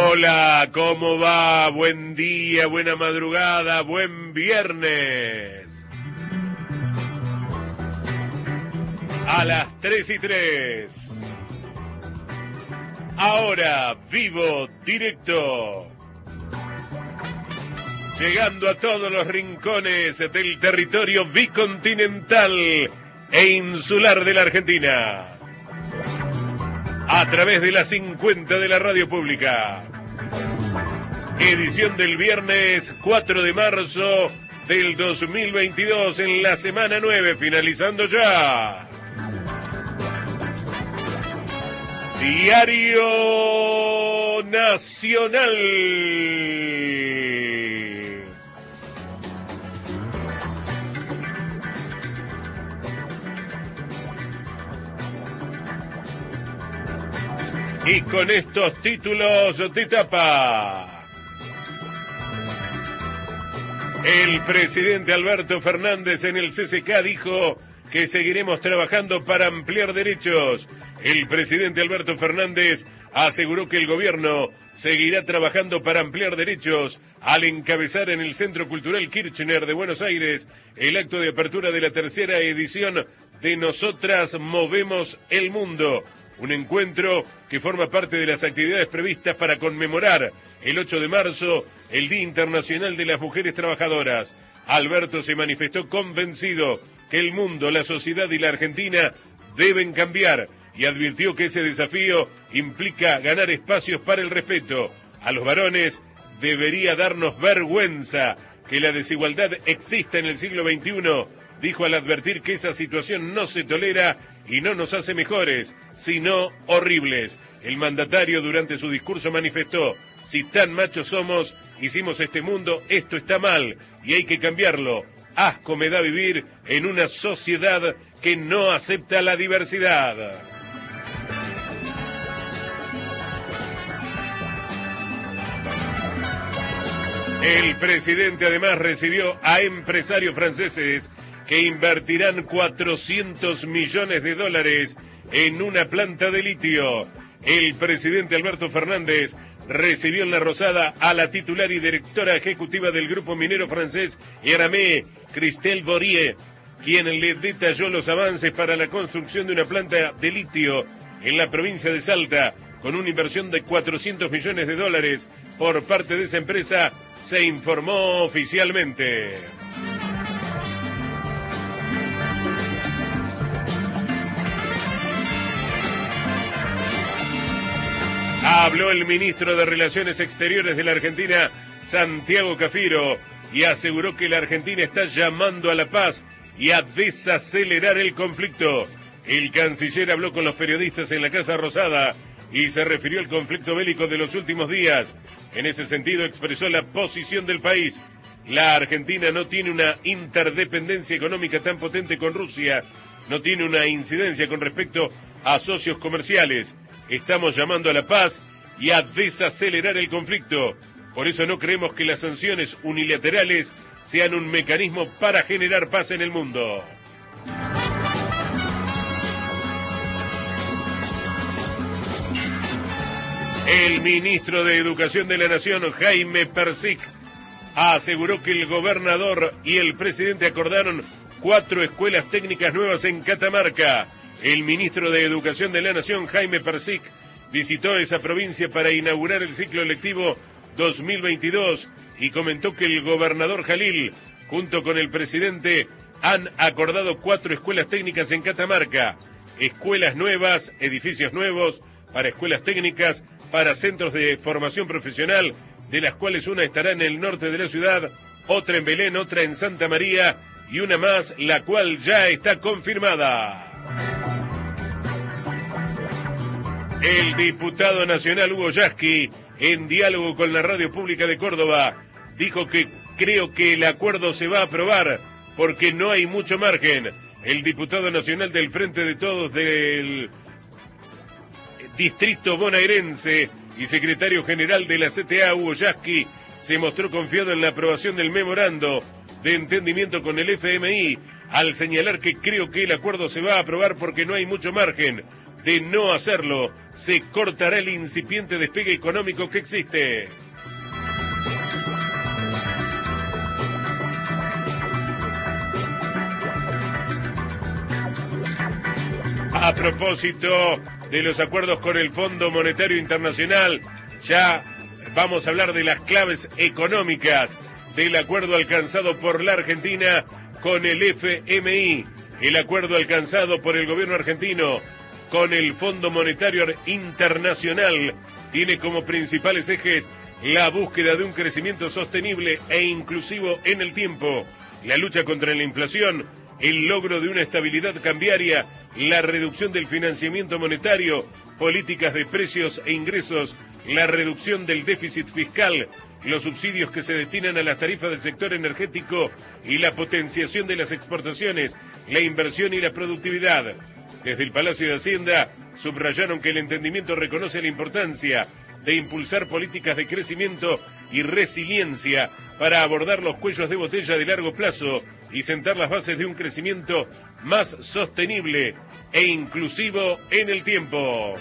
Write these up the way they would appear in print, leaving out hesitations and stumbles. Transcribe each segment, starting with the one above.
Hola, ¿cómo va? Buen día, buena madrugada, buen viernes. A las 3:03. Ahora, vivo, directo. Llegando a todos los rincones del territorio bicontinental e insular de la Argentina. A través de las 50 de la radio pública. Edición del viernes 4 de marzo del 2022 en la semana 9, finalizando ya. Diario Nacional. Y con estos títulos de tapa. El presidente Alberto Fernández en el CCK dijo que seguiremos trabajando para ampliar derechos. El presidente Alberto Fernández aseguró que el gobierno seguirá trabajando para ampliar derechos al encabezar en el Centro Cultural Kirchner de Buenos Aires el acto de apertura de la tercera edición de Nosotras Movemos el Mundo. Un encuentro que forma parte de las actividades previstas para conmemorar el 8 de marzo, el Día Internacional de las Mujeres Trabajadoras. Alberto se manifestó convencido que el mundo, la sociedad y la Argentina deben cambiar y advirtió que ese desafío implica ganar espacios para el respeto. A los varones debería darnos vergüenza que la desigualdad exista en el siglo XXI, dijo al advertir que esa situación no se tolera y no nos hace mejores, sino horribles. El mandatario durante su discurso manifestó: si tan machos somos, hicimos este mundo, esto está mal y hay que cambiarlo. Asco me da vivir en una sociedad que no acepta la diversidad. El presidente además recibió a empresarios franceses que invertirán $400 millones en una planta de litio. El presidente Alberto Fernández recibió en La Rosada a la titular y directora ejecutiva del grupo minero francés Eramet, Christelle Bourrier, quien le detalló los avances para la construcción de una planta de litio en la provincia de Salta, con una inversión de $400 millones por parte de esa empresa, se informó oficialmente. Habló el ministro de Relaciones Exteriores de la Argentina, Santiago Cafiero, y aseguró que la Argentina está llamando a la paz y a desacelerar el conflicto. El canciller habló con los periodistas en la Casa Rosada y se refirió al conflicto bélico de los últimos días. En ese sentido expresó la posición del país. La Argentina no tiene una interdependencia económica tan potente con Rusia, no tiene una incidencia con respecto a socios comerciales. Estamos llamando a la paz y a desacelerar el conflicto. Por eso no creemos que las sanciones unilaterales sean un mecanismo para generar paz en el mundo. El ministro de Educación de la Nación, Jaime Persic, aseguró que el gobernador y el presidente acordaron 4 escuelas técnicas nuevas en Catamarca. El ministro de Educación de la Nación, Jaime Persic, visitó esa provincia para inaugurar el ciclo lectivo 2022 y comentó que el gobernador Jalil, junto con el presidente, han acordado 4 escuelas técnicas en Catamarca. Escuelas nuevas, edificios nuevos para escuelas técnicas, para centros de formación profesional, de las cuales una estará en el norte de la ciudad, otra en Belén, otra en Santa María y una más, la cual ya está confirmada. El diputado nacional Hugo Yasky, en diálogo con la radio pública de Córdoba, dijo que creo que el acuerdo se va a aprobar porque no hay mucho margen. El diputado nacional del Frente de Todos del distrito bonaerense y secretario general de la CTA, Hugo Yasky, se mostró confiado en la aprobación del memorando de entendimiento con el FMI, al señalar que creo que el acuerdo se va a aprobar porque no hay mucho margen. De no hacerlo, se cortará el incipiente despegue económico que existe. A propósito de los acuerdos con el Fondo Monetario Internacional, ya vamos a hablar de las claves económicas del acuerdo alcanzado por la Argentina con el FMI, el acuerdo alcanzado por el gobierno argentino con el Fondo Monetario Internacional tiene como principales ejes la búsqueda de un crecimiento sostenible e inclusivo en el tiempo, la lucha contra la inflación, el logro de una estabilidad cambiaria, la reducción del financiamiento monetario, políticas de precios e ingresos, la reducción del déficit fiscal, los subsidios que se destinan a las tarifas del sector energético y la potenciación de las exportaciones, la inversión y la productividad. Desde el Palacio de Hacienda subrayaron que el entendimiento reconoce la importancia de impulsar políticas de crecimiento y resiliencia para abordar los cuellos de botella de largo plazo y sentar las bases de un crecimiento más sostenible e inclusivo en el tiempo.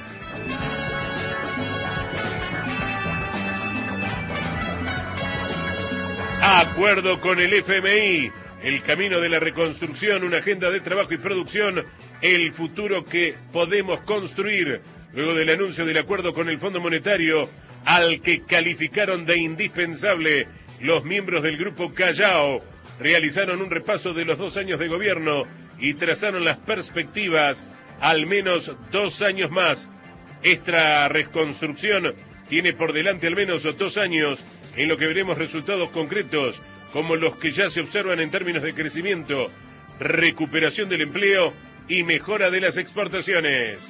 Acuerdo con el FMI, el camino de la reconstrucción, una agenda de trabajo y producción, el futuro que podemos construir. Luego del anuncio del acuerdo con el Fondo Monetario, al que calificaron de indispensable, los miembros del Grupo Callao realizaron un repaso de los 2 años de gobierno y trazaron las perspectivas al menos 2 años más. Esta reconstrucción tiene por delante al menos 2 años en lo que veremos resultados concretos como los que ya se observan en términos de crecimiento, recuperación del empleo y mejora de las exportaciones.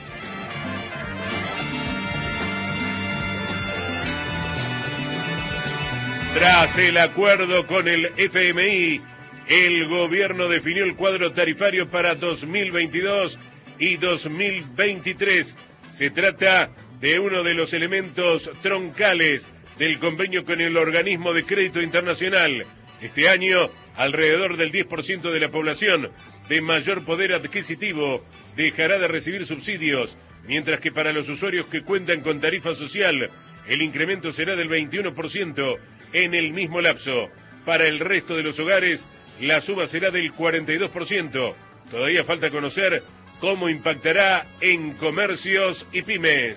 Tras el acuerdo con el FMI, el gobierno definió el cuadro tarifario para 2022 y 2023. Se trata de uno de los elementos troncales del convenio con el Organismo de Crédito Internacional. Este año, alrededor del 10% de la población de mayor poder adquisitivo dejará de recibir subsidios, mientras que para los usuarios que cuentan con tarifa social, el incremento será del 21% en el mismo lapso. Para el resto de los hogares, la suba será del 42%. Todavía falta conocer cómo impactará en comercios y pymes.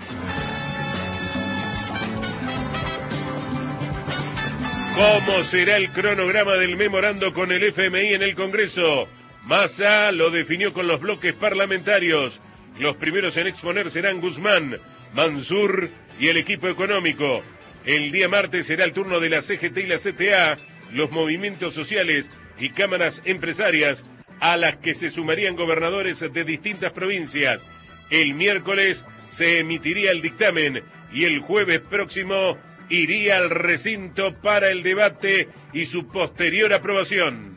¿Cómo será el cronograma del memorando con el FMI en el Congreso? Massa lo definió con los bloques parlamentarios. Los primeros en exponer serán Guzmán, Mansur y el equipo económico. El día martes será el turno de la CGT y la CTA, los movimientos sociales y cámaras empresarias, a las que se sumarían gobernadores de distintas provincias. El miércoles se emitiría el dictamen y el jueves próximo iría al recinto para el debate y su posterior aprobación.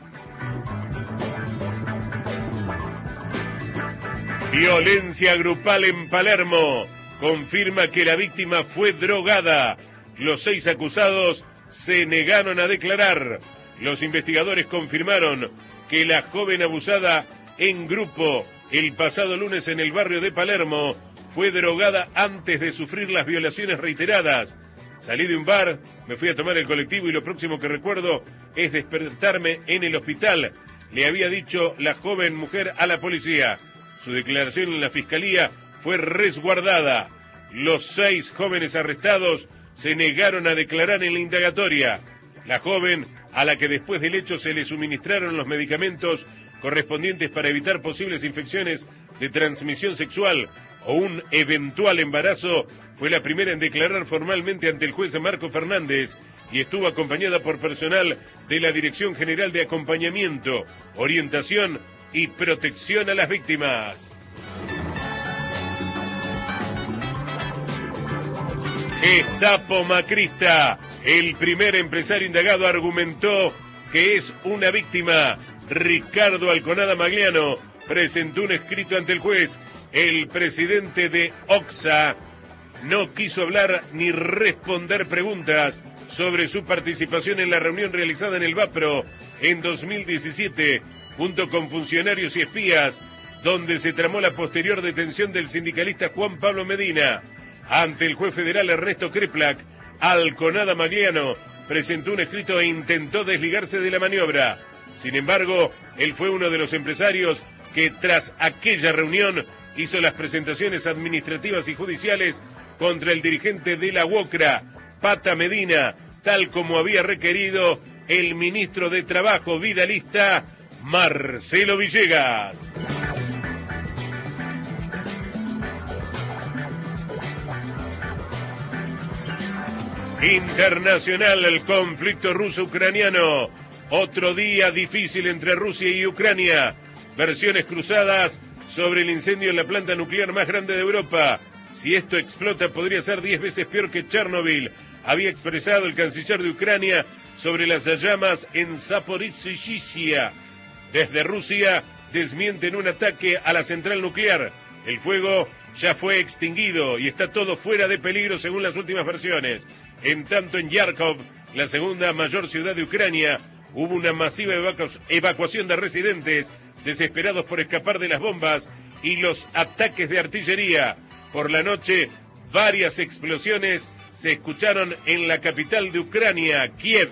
Violencia grupal en Palermo. Confirma que la víctima fue drogada. Los 6 acusados se negaron a declarar. Los investigadores confirmaron que la joven abusada en grupo el pasado lunes en el barrio de Palermo fue drogada antes de sufrir las violaciones reiteradas. Salí de un bar, me fui a tomar el colectivo y lo próximo que recuerdo es despertarme en el hospital, le había dicho la joven mujer a la policía. Su declaración en la fiscalía fue resguardada. Los 6 jóvenes arrestados se negaron a declarar en la indagatoria. La joven, a la que después del hecho se le suministraron los medicamentos correspondientes para evitar posibles infecciones de transmisión sexual o un eventual embarazo, fue la primera en declarar formalmente ante el juez Marco Fernández y estuvo acompañada por personal de la Dirección General de Acompañamiento, Orientación y Protección a las Víctimas. Gestapo macrista. El primer empresario indagado argumentó que es una víctima. Ricardo Alconada Magliano presentó un escrito ante el juez. El presidente de Oxa no quiso hablar ni responder preguntas sobre su participación en la reunión realizada en el Vapro en 2017, junto con funcionarios y espías, donde se tramó la posterior detención del sindicalista Juan Pablo Medina. Ante el juez federal Ernesto Kreplak, Alconada Magliano presentó un escrito e intentó desligarse de la maniobra. Sin embargo, él fue uno de los empresarios que tras aquella reunión hizo las presentaciones administrativas y judiciales contra el dirigente de la UOCRA, Pata Medina, tal como había requerido el ministro de Trabajo vidalista, Marcelo Villegas. Internacional, el conflicto ruso-ucraniano. Otro día difícil entre Rusia y Ucrania. Versiones cruzadas sobre el incendio en la planta nuclear más grande de Europa. Si esto explota podría ser 10 veces peor que Chernobyl, había expresado el canciller de Ucrania sobre las llamas en Zaporizhzhia. Desde Rusia desmienten un ataque a la central nuclear. El fuego ya fue extinguido y está todo fuera de peligro según las últimas versiones. En tanto, en Yarkov, la segunda mayor ciudad de Ucrania, hubo una masiva evacuación de residentes desesperados por escapar de las bombas y los ataques de artillería. Por la noche, varias explosiones se escucharon en la capital de Ucrania, Kiev.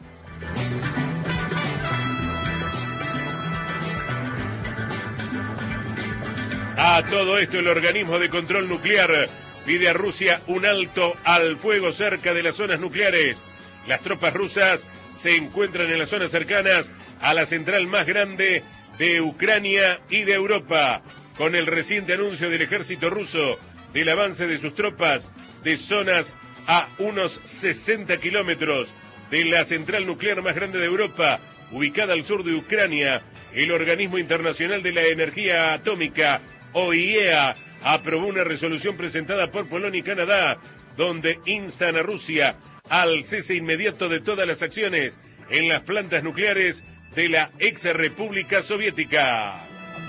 A todo esto, el organismo de control nuclear pide a Rusia un alto al fuego cerca de las zonas nucleares. Las tropas rusas se encuentran en las zonas cercanas a la central más grande de Ucrania y de Europa, con el reciente anuncio del ejército ruso del avance de sus tropas de zonas a unos 60 kilómetros de la central nuclear más grande de Europa, ubicada al sur de Ucrania. El Organismo Internacional de la Energía Atómica, OIEA, aprobó una resolución presentada por Polonia y Canadá, donde instan a Rusia al cese inmediato de todas las acciones en las plantas nucleares de la ex República Soviética.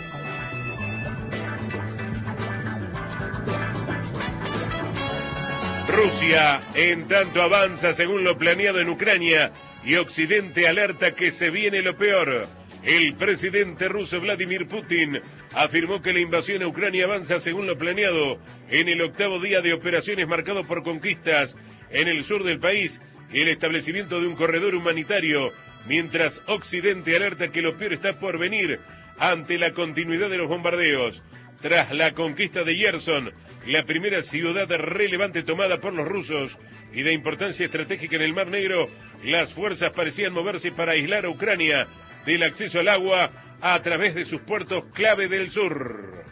Rusia, en tanto, avanza según lo planeado en Ucrania y Occidente alerta que se viene lo peor. El presidente ruso Vladimir Putin afirmó que la invasión a Ucrania avanza según lo planeado en el 8º día de operaciones marcado por conquistas en el sur del país y el establecimiento de un corredor humanitario, mientras Occidente alerta que lo peor está por venir ante la continuidad de los bombardeos. Tras la conquista de Yerson, la primera ciudad relevante tomada por los rusos y de importancia estratégica en el Mar Negro, las fuerzas parecían moverse para aislar a Ucrania del acceso al agua a través de sus puertos clave del sur.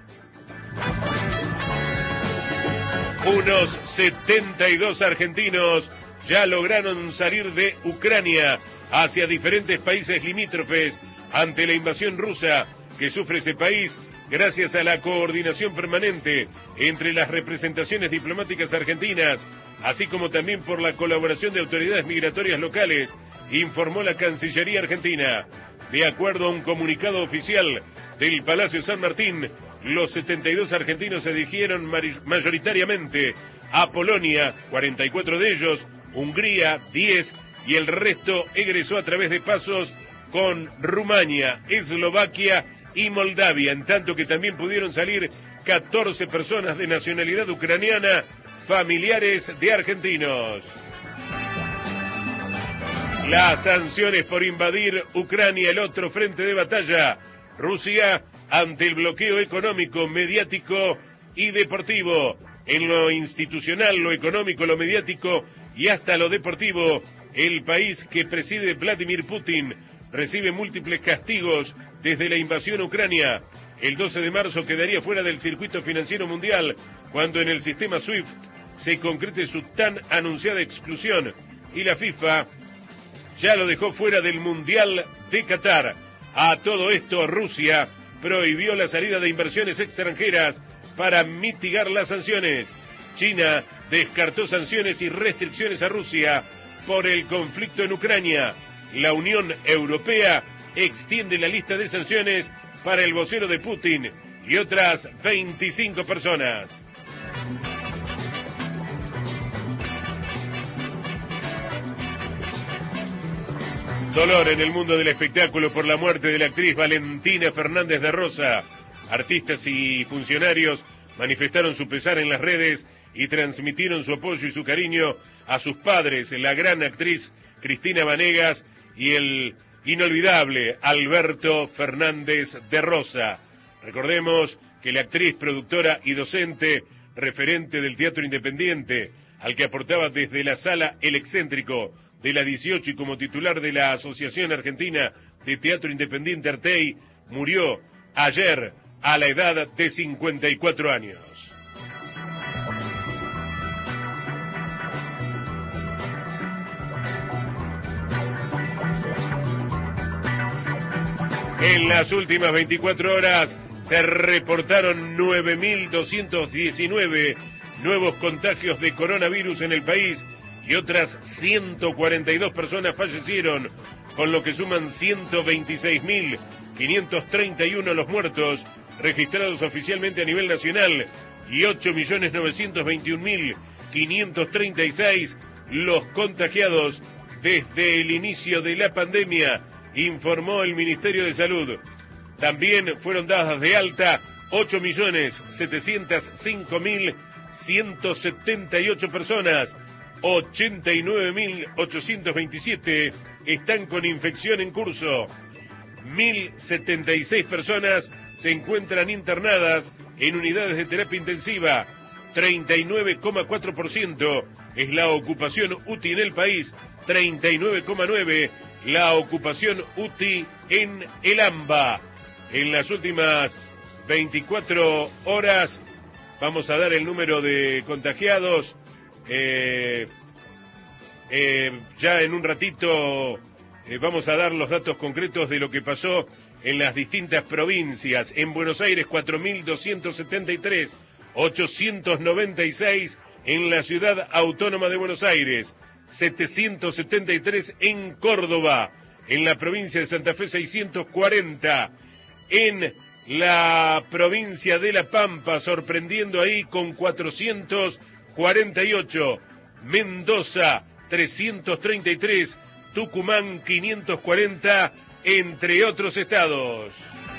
Unos 72 argentinos ya lograron salir de Ucrania hacia diferentes países limítrofes ante la invasión rusa que sufre ese país, gracias a la coordinación permanente entre las representaciones diplomáticas argentinas, así como también por la colaboración de autoridades migratorias locales, informó la Cancillería Argentina. De acuerdo a un comunicado oficial del Palacio San Martín, los 72 argentinos se dirigieron mayoritariamente a Polonia, 44 de ellos, Hungría, 10, y el resto egresó a través de pasos con Rumania, Eslovaquia y Moldavia, en tanto que también pudieron salir 14 personas de nacionalidad ucraniana, familiares de argentinos. Las sanciones por invadir Ucrania, el otro frente de batalla. Rusia ante el bloqueo económico, mediático y deportivo. En lo institucional, lo económico, lo mediático y hasta lo deportivo, el país que preside Vladimir Putin recibe múltiples castigos desde la invasión a Ucrania. El 12 de marzo quedaría fuera del circuito financiero mundial cuando en el sistema SWIFT se concrete su tan anunciada exclusión, y la FIFA ya lo dejó fuera del Mundial de Qatar. A todo esto, Rusia prohibió la salida de inversiones extranjeras para mitigar las sanciones. China descartó sanciones y restricciones a Rusia por el conflicto en Ucrania. La Unión Europea extiende la lista de sanciones para el vocero de Putin y otras 25 personas. Dolor en el mundo del espectáculo por la muerte de la actriz Valentina Fernández de Rosa. Artistas y funcionarios manifestaron su pesar en las redes y transmitieron su apoyo y su cariño a sus padres, la gran actriz Cristina Vanegas y el inolvidable Alberto Fernández de Rosa. Recordemos que la actriz, productora y docente, referente del teatro independiente, al que aportaba desde la sala El Excéntrico de la 18 y como titular de la Asociación Argentina de Teatro Independiente Artey, murió ayer a la edad de 54 años. En las últimas 24 horas se reportaron 9.219 nuevos contagios de coronavirus en el país y otras 142 personas fallecieron, con lo que suman 126.531 los muertos registrados oficialmente a nivel nacional y 8.921.536 los contagiados desde el inicio de la pandemia, informó el Ministerio de Salud. También fueron dadas de alta 8.705.178 personas, 89.827 están con infección en curso, 1.076 personas se encuentran internadas en unidades de terapia intensiva, 39,4% es la ocupación UTI en el país, 39,9% la ocupación UTI en el AMBA. En las últimas 24 horas vamos a dar el número de contagiados. Ya en un ratito vamos a dar los datos concretos de lo que pasó en las distintas provincias. En Buenos Aires 4.273, 896 en la Ciudad Autónoma de Buenos Aires, 773 en Córdoba, en la provincia de Santa Fe 640, en la provincia de La Pampa, sorprendiendo ahí con 448, Mendoza 333, Tucumán 540, entre otros estados.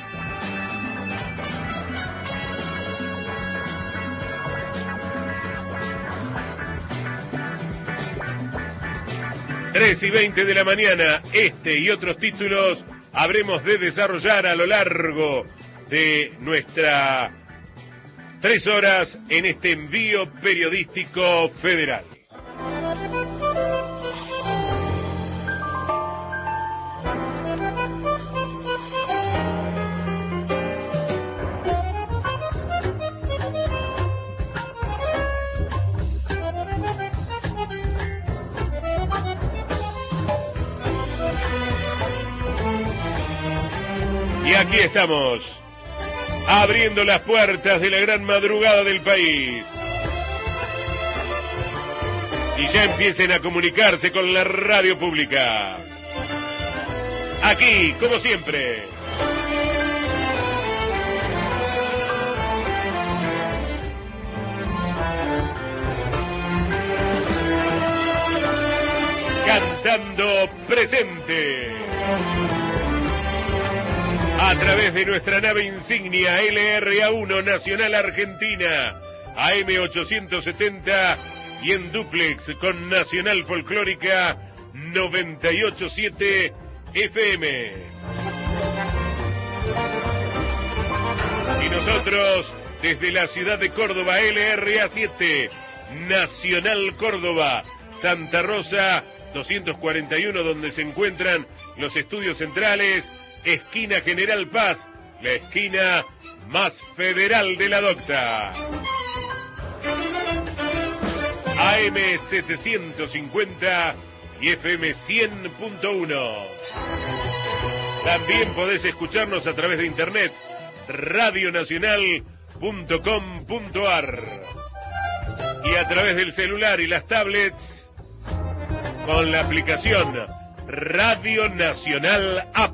Tres y 20 de la mañana, este y otros títulos habremos de desarrollar a lo largo de nuestras 3 horas en este envío periodístico federal. Y aquí estamos, abriendo las puertas de la gran madrugada del país. Y ya empiecen a comunicarse con la radio pública. Aquí, como siempre. Cantando presente. A través de nuestra nave insignia LRA1 Nacional Argentina, AM870 y en duplex con Nacional Folclórica 98.7 FM. Y nosotros desde la ciudad de Córdoba, LRA7, Nacional Córdoba, Santa Rosa 241, donde se encuentran los estudios centrales, esquina General Paz, la esquina más federal de la Docta. AM 750 y FM 100.1. También podés escucharnos a través de internet, radionacional.com.ar, y a través del celular y las tablets con la aplicación Radio Nacional App.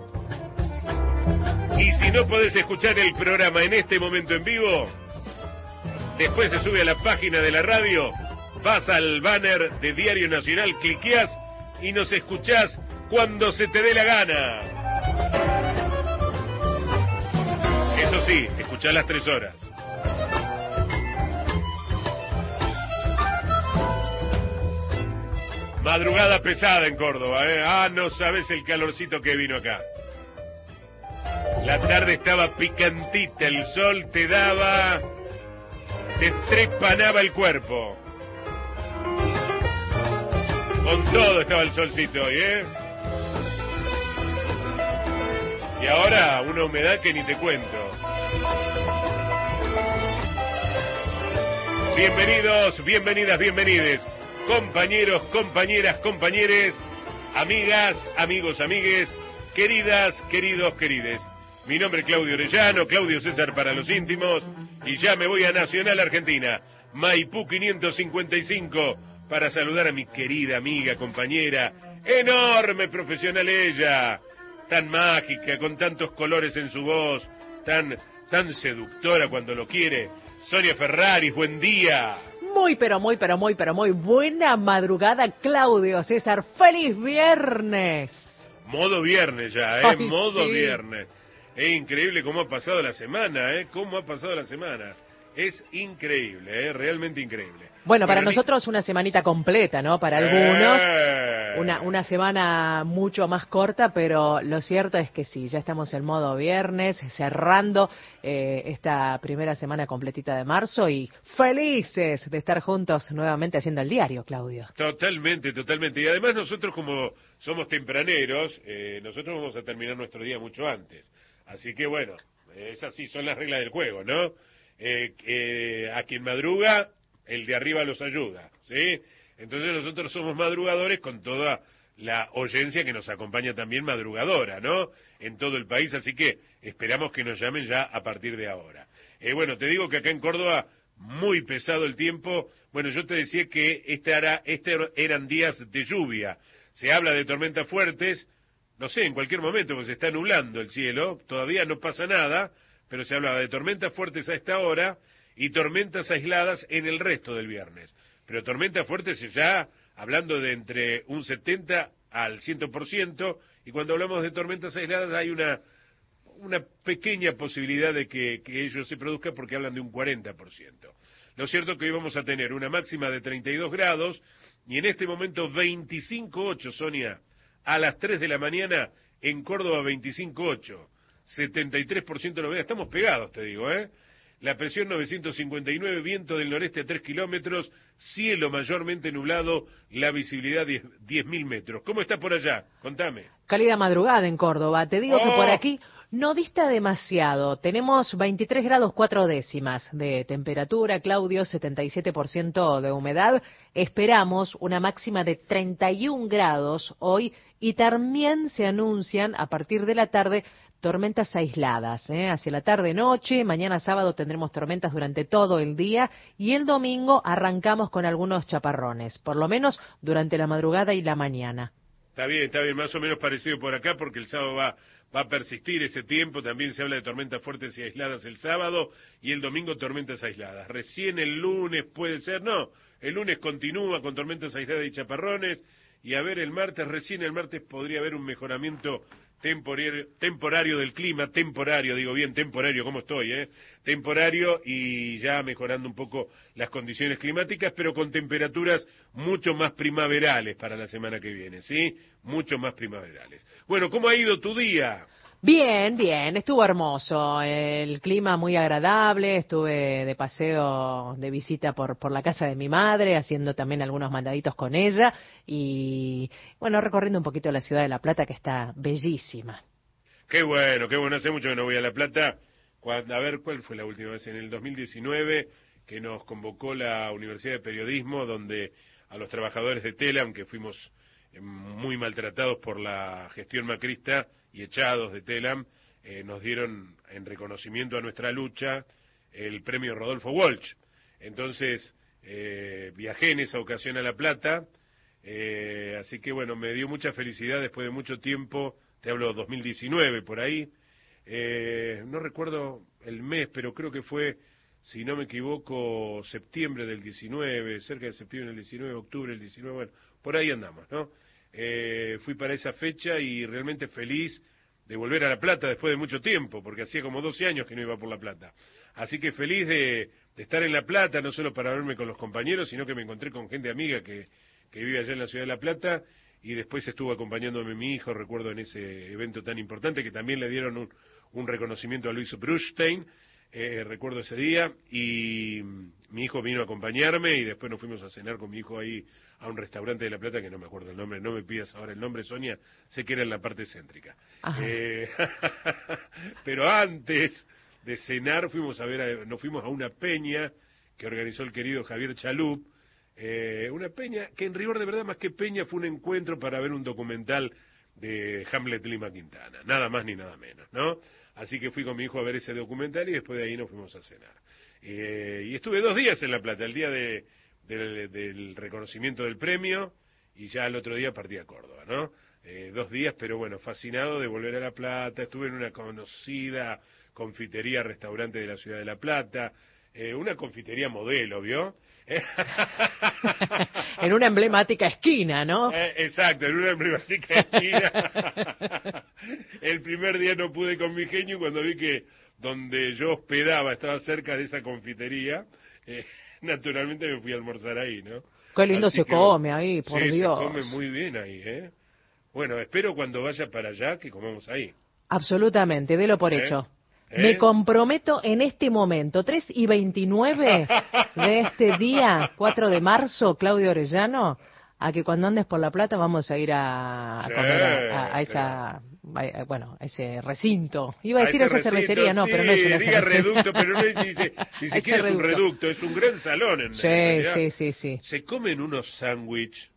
Y si no podés escuchar el programa en este momento en vivo, después se sube a la página de la radio, vas al banner de Diario Nacional, cliqueás y nos escuchás cuando se te dé la gana. Eso sí, escuchá las 3 horas. Madrugada pesada en Córdoba, ¿eh? Ah, no sabes el calorcito que vino acá. La tarde estaba picantita, el sol te daba, te trepanaba el cuerpo. Con todo estaba el solcito hoy, ¿eh? Y ahora una humedad que ni te cuento. Bienvenidos, bienvenidas, bienvenides. Compañeros, compañeras, compañeres, amigas, amigos, amigues, queridas, queridos, querides. Mi nombre es Claudio Orellano, Claudio César para los íntimos, y ya me voy a Nacional Argentina, Maipú 555, para saludar a mi querida amiga, compañera, enorme profesional ella, tan mágica, con tantos colores en su voz, tan seductora cuando lo quiere. Sonia Ferraris, buen día. Muy, pero muy, pero muy, pero muy buena madrugada, Claudio César. ¡Feliz viernes! Modo viernes ya, Ay, modo sí. viernes. Es increíble cómo ha pasado la semana, cómo ha pasado la semana. Es increíble, realmente increíble. Bueno, para nosotros una semanita completa, ¿no? Para algunos una semana mucho más corta, pero lo cierto es que sí, ya estamos en modo viernes, cerrando esta primera semana completita de marzo y felices de estar juntos nuevamente haciendo el diario, Claudio. Totalmente, totalmente. Y además nosotros como somos tempraneros, nosotros vamos a terminar nuestro día mucho antes. Así que bueno, es así, son las reglas del juego, ¿no? A quien madruga, el de arriba los ayuda, ¿sí? Entonces nosotros somos madrugadores con toda la oyencia que nos acompaña también madrugadora, ¿no? En todo el país, así que esperamos que nos llamen ya a partir de ahora. Bueno, te digo que acá en Córdoba, muy pesado el tiempo. Bueno, yo te decía que eran días de lluvia. Se habla de tormentas fuertes, no sé, en cualquier momento, pues se está nublando el cielo, todavía no pasa nada, pero se hablaba de tormentas fuertes a esta hora y tormentas aisladas en el resto del viernes. Pero tormentas fuertes ya hablando de entre un 70 al 100%, y cuando hablamos de tormentas aisladas hay una pequeña posibilidad de que ello se produzca porque hablan de un 40%. Lo cierto es que hoy vamos a tener una máxima de 32 grados y en este momento 25,8, Sonia, a las 3 de la mañana en Córdoba 25,8. 73% de la humedad, estamos pegados, te digo, La presión 959, viento del noreste a 3 kilómetros, cielo mayormente nublado, la visibilidad 10.000 metros. ¿Cómo está por allá? Contame. Cálida madrugada en Córdoba. Te digo que por aquí no dista demasiado. Tenemos 23 grados 4 décimas de temperatura, Claudio, 77% de humedad. Esperamos una máxima de 31 grados hoy y también se anuncian a partir de la tarde tormentas aisladas, hacia la tarde-noche. Mañana sábado tendremos tormentas durante todo el día y el domingo arrancamos con algunos chaparrones, por lo menos durante la madrugada y la mañana. Está bien, más o menos parecido por acá porque el sábado va a persistir ese tiempo. También se habla de tormentas fuertes y aisladas el sábado y el domingo tormentas aisladas. Recién el lunes puede ser, no, el lunes continúa con tormentas aisladas y chaparrones y a ver recién el martes podría haber un mejoramiento temporario del clima, temporario, ¿cómo estoy, temporario y ya mejorando un poco las condiciones climáticas, pero con temperaturas mucho más primaverales para la semana que viene, ¿sí? Mucho más primaverales. Bueno, ¿cómo ha ido tu día? Bien, estuvo hermoso, el clima muy agradable, estuve de paseo, de visita por la casa de mi madre, haciendo también algunos mandaditos con ella y, bueno, recorriendo un poquito la ciudad de La Plata que está bellísima. Qué bueno, hace mucho que no voy a La Plata. A ver, ¿cuál fue la última vez? En el 2019, que nos convocó la Universidad de Periodismo, donde a los trabajadores de Telam, que fuimos muy maltratados por la gestión macrista y echados de Telam, nos dieron en reconocimiento a nuestra lucha el premio Rodolfo Walsh. Entonces viajé en esa ocasión a La Plata, así que bueno, me dio mucha felicidad después de mucho tiempo, te hablo 2019 por ahí, no recuerdo el mes, pero creo que fue, si no me equivoco, septiembre del 19, cerca de septiembre del 19, octubre del 19, bueno, por ahí andamos, ¿no? Fui para esa fecha y realmente feliz volver a La Plata después de mucho tiempo, porque hacía como 12 años que no iba por La Plata. Así que feliz de estar en La Plata, no solo para verme con los compañeros, sino que me encontré con gente amiga que vive allá en la ciudad de La Plata, y después estuvo acompañándome mi hijo, recuerdo en ese evento tan importante, que también le dieron un reconocimiento a Luis Brustein, recuerdo ese día, y mi hijo vino a acompañarme, y después nos fuimos a cenar con mi hijo ahí a un restaurante de La Plata, que no me acuerdo el nombre, no me pidas ahora el nombre, Sonia, sé que era en la parte céntrica. Pero antes de cenar nos fuimos a una peña que organizó el querido Javier Chalup, una peña que en rigor de verdad más que peña fue un encuentro para ver un documental de Hamlet Lima Quintana, nada más ni nada menos, ¿no? Así que fui con mi hijo a ver ese documental y después de ahí nos fuimos a cenar. Y estuve 2 días en La Plata, el día del reconocimiento del premio, y ya el otro día partí a Córdoba, ¿no? 2 días, pero bueno, fascinado de volver a La Plata. Estuve en una conocida confitería, restaurante de la ciudad de La Plata, una confitería modelo, ¿vio? En una emblemática esquina, ¿no? Exacto, en una emblemática esquina. El primer día no pude con mi genio, cuando vi que donde yo hospedaba estaba cerca de esa confitería, naturalmente me fui a almorzar ahí, ¿no? Qué lindo Así se que, come ahí, por sí, Dios. se come muy bien ahí, ¿eh? Bueno, espero cuando vaya para allá que comamos ahí. Absolutamente, délo por hecho. Me comprometo en este momento, 3:29 de este día, 4 de marzo, Claudio Orellano, a que cuando andes por La Plata vamos a ir a comer a ese recinto. Iba a decir esa cervecería, no, sí, pero no es una diga cervecería. reducto, pero no ni siquiera es un reducto, es un gran salón en realidad. Sí. Se comen unos sándwiches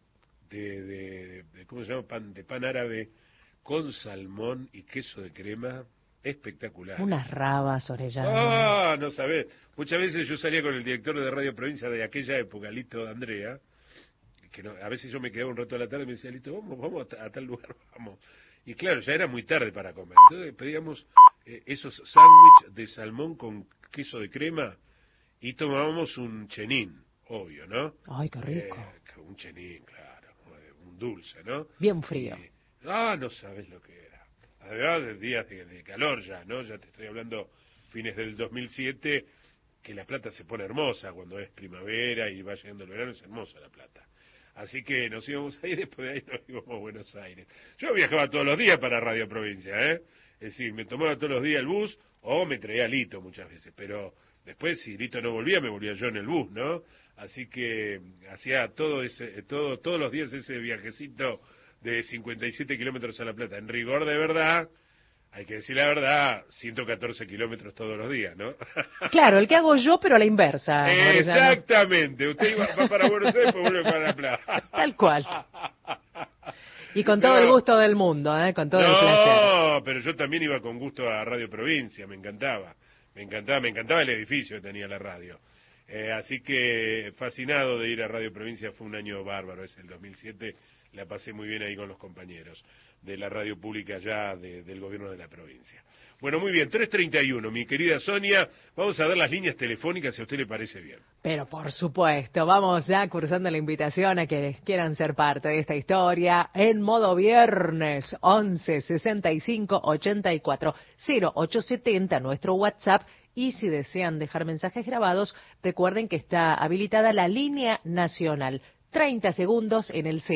de ¿cómo se llama? De pan árabe con salmón y queso de crema, espectacular. Unas rabas, Orellano. Ah, no sabés. Muchas veces yo salía con el director de Radio Provincia de aquella época, Lito de Andrea, que no, a veces yo me quedaba un rato a la tarde y me decía, Lito, vamos a tal lugar, vamos. Y claro, ya era muy tarde para comer. Entonces pedíamos esos sándwiches de salmón con queso de crema y tomábamos un chenín, obvio, ¿no? Ay, qué rico. Un chenín, claro, un dulce, ¿no? Bien frío. No sabes lo que era. Además de días de calor ya, ¿no? Ya te estoy hablando fines del 2007, que La Plata se pone hermosa cuando es primavera y va llegando el verano, es hermosa La Plata. Así que nos íbamos ahí, después de ahí nos íbamos a Buenos Aires. Yo viajaba todos los días para Radio Provincia, ¿eh? Es decir, me tomaba todos los días el bus o me traía a Lito muchas veces, pero después si Lito no volvía, me volvía yo en el bus, ¿no? Así que hacía todos los días ese viajecito de 57 kilómetros a La Plata. En rigor de verdad, hay que decir la verdad, 114 kilómetros todos los días, ¿no? Claro, el que hago yo, pero a la inversa. Exactamente, usted va para Buenos Aires y después vuelve para La Plata. Tal cual. Y con todo el gusto del mundo, con todo el placer. No, pero yo también iba con gusto a Radio Provincia, me encantaba el edificio que tenía la radio. Así que fascinado de ir a Radio Provincia, fue un año bárbaro, es el 2007, la pasé muy bien ahí con los compañeros de la radio pública ya del gobierno de la provincia. Bueno, muy bien, 3:31, mi querida Sonia, vamos a dar las líneas telefónicas si a usted le parece bien. Pero por supuesto, vamos ya cursando la invitación a que quieran ser parte de esta historia en modo viernes, 11 65 84 0870, nuestro WhatsApp. Y si desean dejar mensajes grabados, recuerden que está habilitada la línea nacional. 30 segundos en el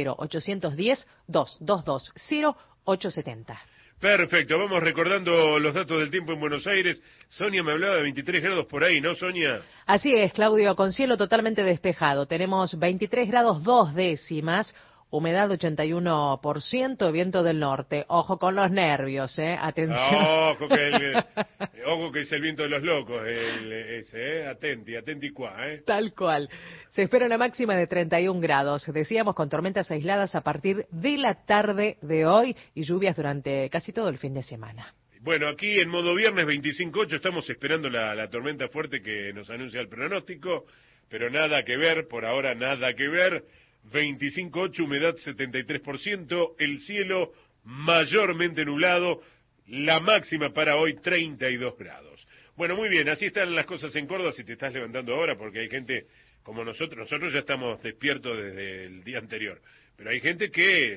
0810-222-0870. Perfecto, vamos recordando los datos del tiempo en Buenos Aires. Sonia me hablaba de 23 grados por ahí, ¿no, Sonia? Así es, Claudio, con cielo totalmente despejado. Tenemos 23 grados 2 décimas. Humedad 81%, viento del norte. Ojo con los nervios, atención. Ojo que es el viento de los locos, atenti qua, Tal cual. Se espera una máxima de 31 grados. Decíamos con tormentas aisladas a partir de la tarde de hoy y lluvias durante casi todo el fin de semana. Bueno, aquí en modo viernes 25.8 estamos esperando la tormenta fuerte que nos anuncia el pronóstico, pero nada que ver, por ahora nada que ver. 25.8, humedad 73%, el cielo mayormente nublado, la máxima para hoy 32 grados. Bueno, muy bien, así están las cosas en Córdoba, si te estás levantando ahora, porque hay gente como nosotros ya estamos despiertos desde el día anterior, pero hay gente que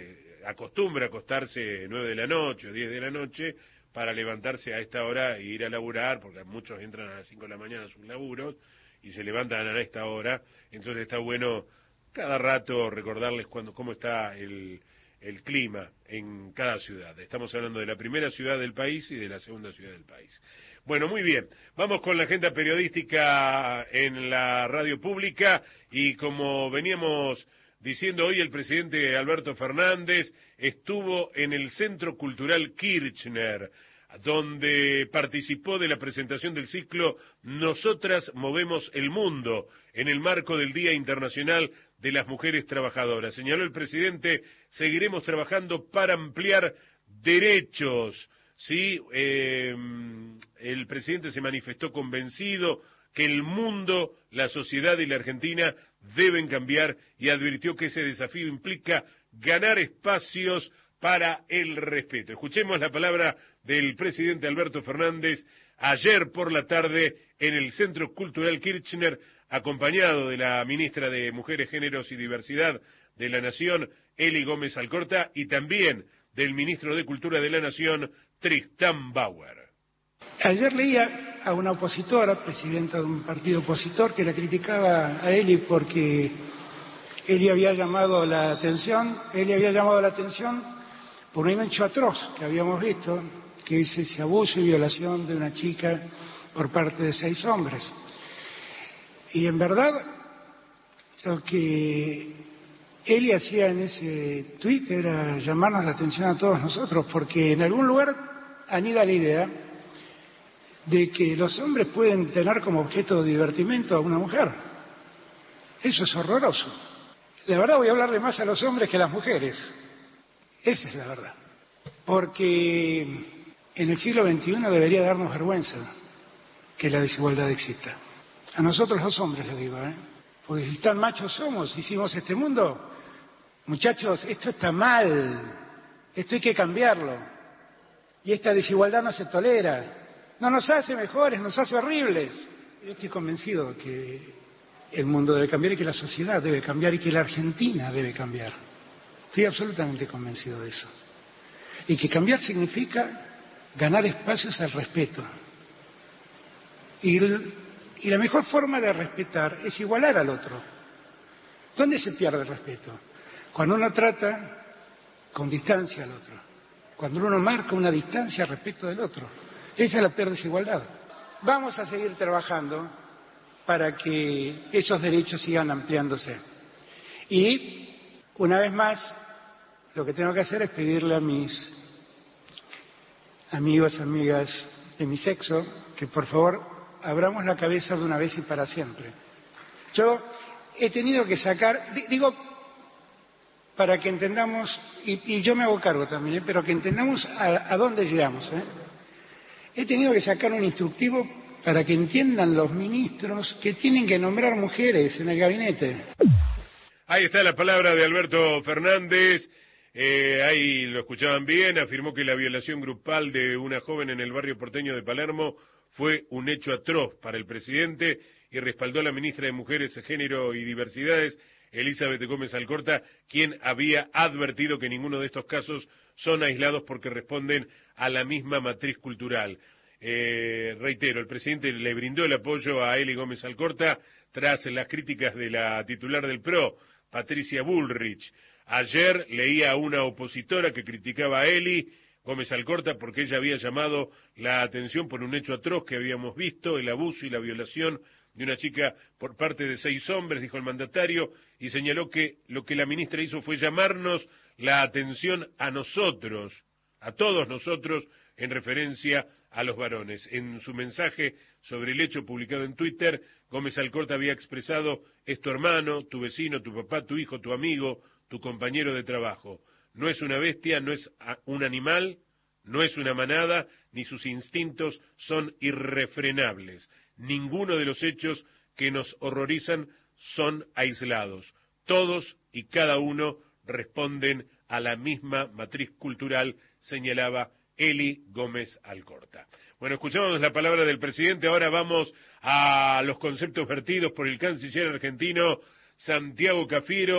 acostumbra acostarse 9 de la noche o 10 de la noche para levantarse a esta hora e ir a laburar, porque muchos entran a las 5 de la mañana a sus laburos y se levantan a esta hora. Entonces está bueno cada rato recordarles cómo está el clima en cada ciudad. Estamos hablando de la primera ciudad del país y de la segunda ciudad del país. Bueno, muy bien. Vamos con la agenda periodística en la radio pública y como veníamos diciendo hoy, el presidente Alberto Fernández estuvo en el Centro Cultural Kirchner, donde participó de la presentación del ciclo Nosotras Movemos el Mundo, en el marco del Día Internacional de las Mujeres Trabajadoras. Señaló el presidente, seguiremos trabajando para ampliar derechos. Sí, el presidente se manifestó convencido que el mundo, la sociedad y la Argentina deben cambiar y advirtió que ese desafío implica ganar espacios para el respeto. Escuchemos la palabra del presidente Alberto Fernández ayer por la tarde en el Centro Cultural Kirchner, acompañado de la ministra de Mujeres, Géneros y Diversidad de la Nación, Eli Gómez Alcorta, y también del ministro de Cultura de la Nación, Tristán Bauer. Ayer leía a una opositora, presidenta de un partido opositor, que la criticaba a Eli porque Eli había llamado la atención por un hecho atroz que habíamos visto, que es ese abuso y violación de una chica por parte de 6 hombres. Y en verdad, lo que Eli hacía en ese tuit era llamarnos la atención a todos nosotros, porque en algún lugar anida la idea de que los hombres pueden tener como objeto de divertimento a una mujer. Eso es horroroso. La verdad, voy a hablarle más a los hombres que a las mujeres. Esa es la verdad. Porque en el siglo XXI debería darnos vergüenza que la desigualdad exista. A nosotros los hombres, les digo, porque si tan machos somos, hicimos este mundo. Muchachos, esto está mal. Esto hay que cambiarlo. Y esta desigualdad no se tolera. No nos hace mejores, nos hace horribles. Yo estoy convencido que el mundo debe cambiar y que la sociedad debe cambiar y que la Argentina debe cambiar. Estoy absolutamente convencido de eso. Y que cambiar significa ganar espacios al respeto. Y la mejor forma de respetar es igualar al otro. ¿Dónde se pierde el respeto? Cuando uno trata con distancia al otro. Cuando uno marca una distancia respecto del otro. Esa es la peor desigualdad. Vamos a seguir trabajando para que esos derechos sigan ampliándose. Y, una vez más, lo que tengo que hacer es pedirle a mis amigos, amigas de mi sexo, que por favor abramos la cabeza de una vez y para siempre. Yo he tenido que sacar, digo, para que entendamos, y yo me hago cargo también, pero que entendamos a dónde llegamos. He tenido que sacar un instructivo para que entiendan los ministros que tienen que nombrar mujeres en el gabinete. Ahí está la palabra de Alberto Fernández. Ahí lo escuchaban bien, afirmó que la violación grupal de una joven en el barrio porteño de Palermo fue un hecho atroz para el presidente y respaldó a la ministra de Mujeres, Género y Diversidades, Elizabeth Gómez Alcorta, quien había advertido que ninguno de estos casos son aislados porque responden a la misma matriz cultural. Reitero, el presidente le brindó el apoyo a Eli Gómez Alcorta tras las críticas de la titular del PRO, Patricia Bullrich. Ayer leía a una opositora que criticaba a Eli Gómez Alcorta porque ella había llamado la atención por un hecho atroz que habíamos visto, el abuso y la violación de una chica por parte de 6 hombres, dijo el mandatario, y señaló que lo que la ministra hizo fue llamarnos la atención a nosotros, a todos nosotros, en referencia a los varones. En su mensaje sobre el hecho publicado en Twitter, Gómez Alcorta había expresado: es tu hermano, tu vecino, tu papá, tu hijo, tu amigo, tu compañero de trabajo. No es una bestia, no es un animal, no es una manada, ni sus instintos son irrefrenables. Ninguno de los hechos que nos horrorizan son aislados. Todos y cada uno responden a la misma matriz cultural, señalaba Eli Gómez Alcorta. Bueno, escuchamos la palabra del presidente, ahora vamos a los conceptos vertidos por el canciller argentino Santiago Cafiero,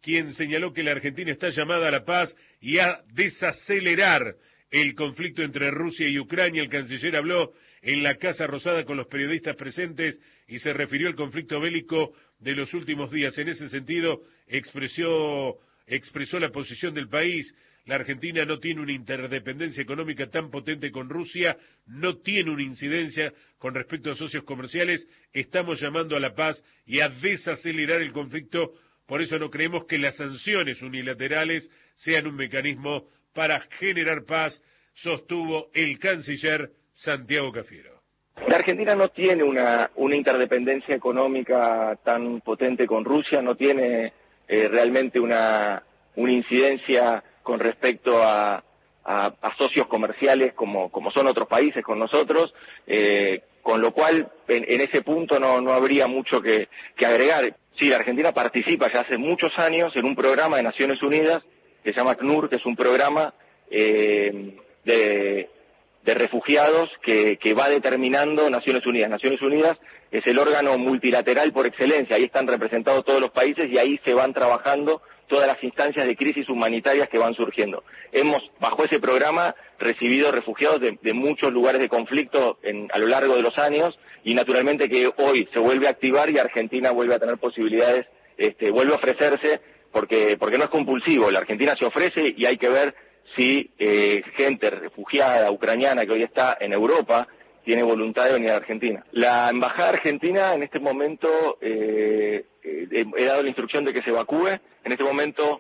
quien señaló que la Argentina está llamada a la paz y a desacelerar el conflicto entre Rusia y Ucrania. El canciller habló en la Casa Rosada con los periodistas presentes y se refirió al conflicto bélico de los últimos días. En ese sentido, expresó la posición del país. La Argentina no tiene una interdependencia económica tan potente con Rusia, no tiene una incidencia con respecto a socios comerciales. Estamos llamando a la paz y a desacelerar el conflicto. Por eso no creemos que las sanciones unilaterales sean un mecanismo para generar paz, sostuvo el canciller Santiago Cafiero. La Argentina no tiene una interdependencia económica tan potente con Rusia, no tiene realmente una incidencia con respecto a socios comerciales como son otros países con nosotros, con lo cual en ese punto no habría mucho que agregar. Sí, la Argentina participa ya hace muchos años en un programa de Naciones Unidas que se llama ACNUR, que es un programa de refugiados que va determinando Naciones Unidas. Naciones Unidas es el órgano multilateral por excelencia, ahí están representados todos los países y ahí se van trabajando todas las instancias de crisis humanitarias que van surgiendo. Hemos, bajo ese programa, recibido refugiados de muchos lugares de conflicto a lo largo de los años, y naturalmente que hoy se vuelve a activar y Argentina vuelve a tener posibilidades, vuelve a ofrecerse, porque no es compulsivo. La Argentina se ofrece y hay que ver si gente refugiada ucraniana que hoy está en Europa tiene voluntad de venir a Argentina. La embajada argentina en este momento he dado la instrucción de que se evacúe. En este momento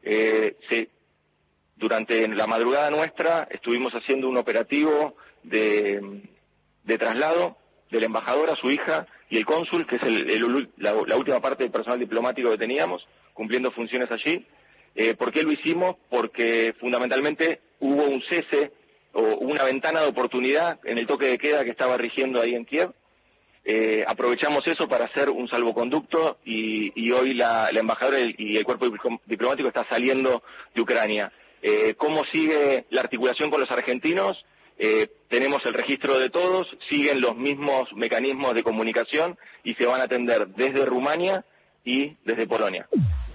durante la madrugada nuestra estuvimos haciendo un operativo de traslado de la embajadora, su hija y el cónsul, que es la última parte del personal diplomático que teníamos, cumpliendo funciones allí. ¿Por qué lo hicimos? Porque fundamentalmente hubo un cese o una ventana de oportunidad en el toque de queda que estaba rigiendo ahí en Kiev. Aprovechamos eso para hacer un salvoconducto y hoy la embajadora y el cuerpo diplomático está saliendo de Ucrania. ¿Cómo sigue la articulación con los argentinos? Tenemos el registro de todos, siguen los mismos mecanismos de comunicación y se van a atender desde Rumania y desde Polonia.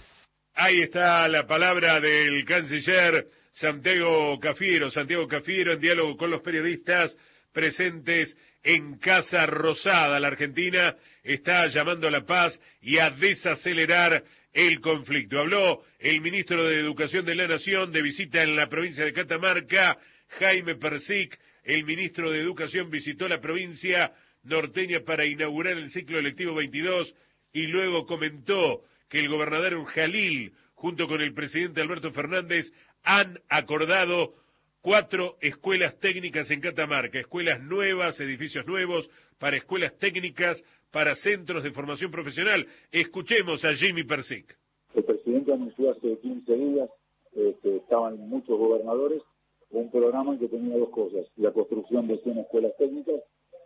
Ahí está la palabra del canciller Santiago Cafiero en diálogo con los periodistas presentes en Casa Rosada. La Argentina está llamando a la paz y a desacelerar el conflicto. Habló el ministro de Educación de la Nación de visita en la provincia de Catamarca, Jaime Persic. El ministro de Educación visitó la provincia norteña para inaugurar el ciclo electivo 22 y luego comentó que el gobernador Jalil, junto con el presidente Alberto Fernández, han acordado 4 escuelas técnicas en Catamarca, escuelas nuevas, edificios nuevos para escuelas técnicas, para centros de formación profesional. Escuchemos a Jimmy Persic. El presidente anunció hace 15 días, estaban muchos gobernadores, un programa que tenía 2 cosas: la construcción de 100 escuelas técnicas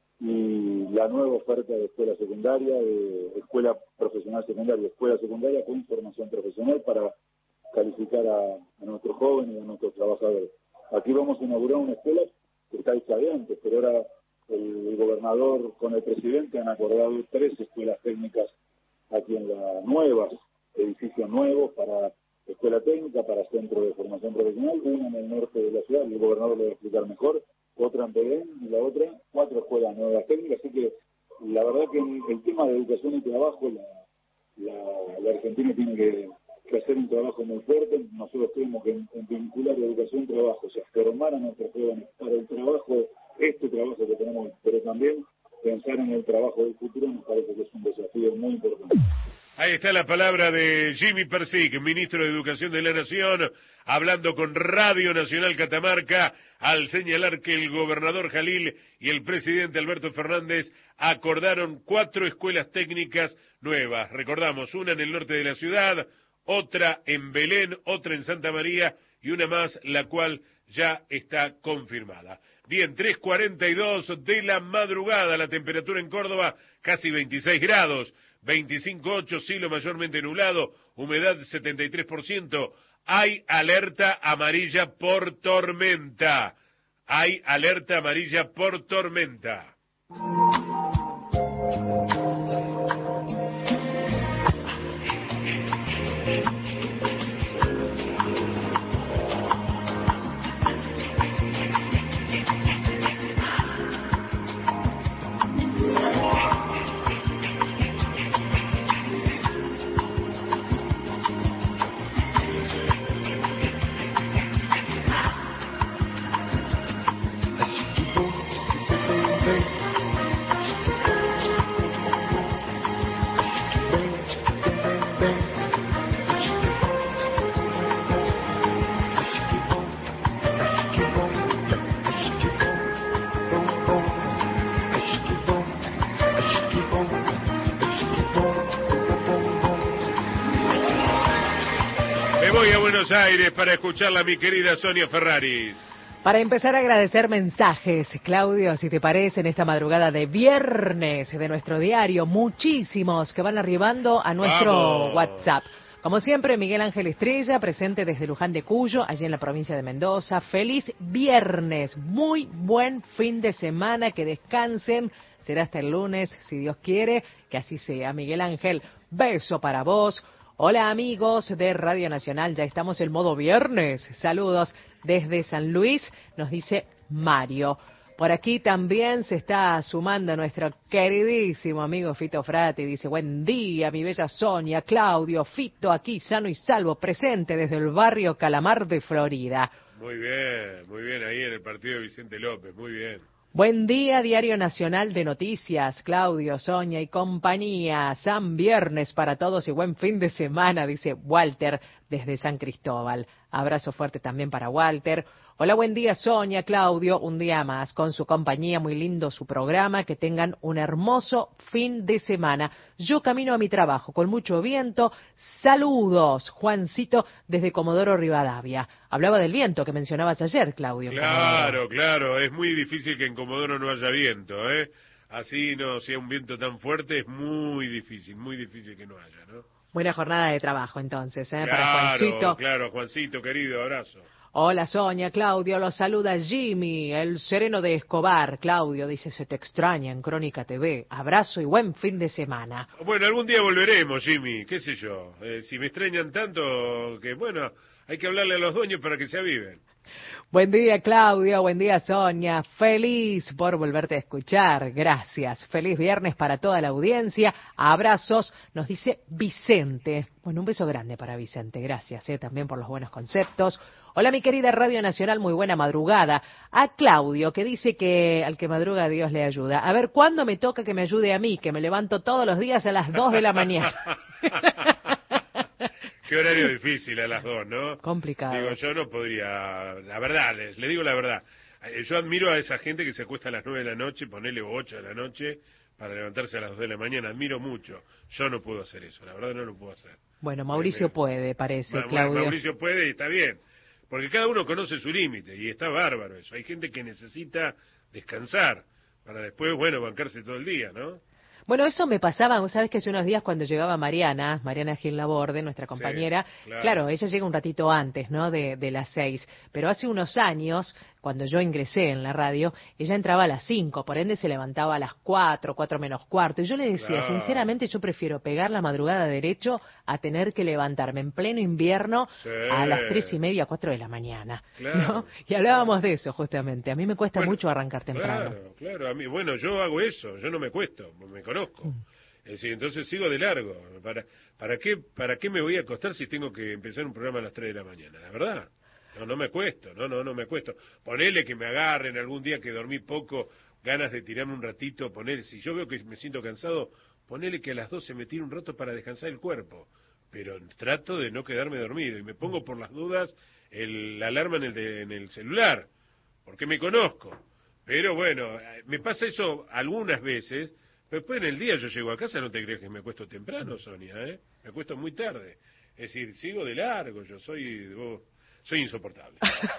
y la nueva oferta de escuela secundaria, de escuela profesional secundaria, escuela secundaria con formación profesional para calificar a nuestros jóvenes y a nuestros trabajadores. Aquí vamos a inaugurar una escuela que está hecha de antes, pero ahora el gobernador con el presidente han acordado 3 escuelas técnicas aquí en las nuevas, edificios nuevos para escuela técnica, para centro de formación profesional, una en el norte de la ciudad, el gobernador lo va a explicar mejor, otra en Belén y la otra 4 escuelas nuevas técnicas. Así que la verdad que en el tema de educación y trabajo la Argentina tiene que hacer un trabajo muy fuerte. Nosotros tenemos que vincular educación y trabajo, o sea, formar a nuestros jóvenes para el trabajo, este trabajo que tenemos, pero también pensar en el trabajo del futuro. Nos parece que es un desafío muy importante. Ahí está la palabra de Jimmy Persic, ministro de Educación de la Nación, hablando con Radio Nacional Catamarca, al señalar que el gobernador Jalil y el presidente Alberto Fernández acordaron 4 escuelas técnicas nuevas. Recordamos, una en el norte de la ciudad, otra en Belén, otra en Santa María y una más, la cual ya está confirmada. Bien, 3:42 de la madrugada, la temperatura en Córdoba casi 26 grados, 25,8, cielo mayormente nublado, humedad 73%. Hay alerta amarilla por tormenta. Hay alerta amarilla por tormenta. Buenos Aires para escucharla, mi querida Sonia Ferraris. Para empezar a agradecer mensajes, Claudio, si te parece, en esta madrugada de viernes de nuestro diario, muchísimos que van arribando a nuestro ¡Vamos! WhatsApp. Como siempre, Miguel Ángel Estrella, presente desde Luján de Cuyo, allí en la provincia de Mendoza. Feliz viernes, muy buen fin de semana, que descansen. Será hasta el lunes, si Dios quiere, que así sea. Miguel Ángel, beso para vos. Hola amigos de Radio Nacional, ya estamos en modo viernes. Saludos desde San Luis, nos dice Mario. Por aquí también se está sumando nuestro queridísimo amigo Fito Frati. Dice, buen día, mi bella Sonia, Claudio, Fito aquí, sano y salvo, presente desde el barrio Calamar de Florida. Muy bien, ahí en el partido de Vicente López, muy bien. Buen día, Diario Nacional de Noticias, Claudio, Sonia y compañía. San viernes para todos y buen fin de semana, dice Walter desde San Cristóbal. Abrazo fuerte también para Walter. Hola, buen día, Sonia, Claudio, un día más con su compañía, muy lindo su programa, que tengan un hermoso fin de semana. Yo camino a mi trabajo con mucho viento. Saludos, Juancito, desde Comodoro Rivadavia. Hablaba del viento que mencionabas ayer, Claudio. Claro, es muy difícil que en Comodoro no haya viento, ¿eh? Así no sea un viento tan fuerte, es muy difícil que no haya, ¿no? Buena jornada de trabajo entonces, para Juancito. Claro, Juancito, querido, abrazo. Hola Sonia, Claudio, los saluda Jimmy, el sereno de Escobar. Claudio dice, se te extraña en Crónica TV. Abrazo y buen fin de semana. Bueno, algún día volveremos, Jimmy, qué sé yo. Si me extrañan tanto, que bueno, hay que hablarle a los dueños para que se aviven. Buen día, Claudio. Buen día, Sonia. Feliz por volverte a escuchar. Gracias. Feliz viernes para toda la audiencia. Abrazos, nos dice Vicente. Bueno, un beso grande para Vicente. Gracias, también por los buenos conceptos. Hola, mi querida Radio Nacional. Muy buena madrugada. A Claudio, que dice que al que madruga Dios le ayuda. A ver, ¿cuándo me toca que me ayude a mí? Que me levanto todos los días a las 2 de la mañana. Qué horario difícil a las 2, ¿no? Complicado. Digo, yo no podría, la verdad, le digo la verdad. Yo admiro a esa gente que se acuesta a las 9 de la noche, ponele 8 de la noche, para levantarse a las 2 de la mañana. Admiro mucho. Yo no puedo hacer eso, la verdad no lo puedo hacer. Bueno, Mauricio puede, parece, Claudio. Mauricio puede y está bien. Porque cada uno conoce su límite y está bárbaro eso. Hay gente que necesita descansar para después, bueno, bancarse todo el día, ¿no? Bueno, eso me pasaba, vos sabés que hace unos días cuando llegaba Mariana Gil Laborde, nuestra compañera, sí, claro, ella llega un ratito antes, ¿no?, de las 6, pero hace unos años, cuando yo ingresé en la radio, ella entraba a las 5, por ende se levantaba a las 4 menos cuarto, y yo le decía, claro, sinceramente yo prefiero pegar la madrugada derecho a tener que levantarme en pleno invierno a las 3:30, 4 de la mañana, claro, ¿no? Y hablábamos de eso justamente, a mí me cuesta mucho arrancar temprano. Claro, a mí, bueno, yo hago eso, yo no me cuesto, me conozco. Es decir, entonces sigo de largo. ¿Para qué me voy a acostar si tengo que empezar un programa a las 3 de la mañana? La verdad. No me acuesto, no me acuesto. Ponele que me agarren algún día que dormí poco, ganas de tirarme un ratito, ponele, si yo veo que me siento cansado, ponele que a las 12 me tiro un rato para descansar el cuerpo. Pero trato de no quedarme dormido y me pongo por las dudas la alarma en el celular, porque me conozco. Pero bueno, me pasa eso algunas veces. Después en el día yo llego a casa, no te creas que me acuesto temprano, Sonia, me acuesto muy tarde. Es decir, sigo de largo, yo soy insoportable.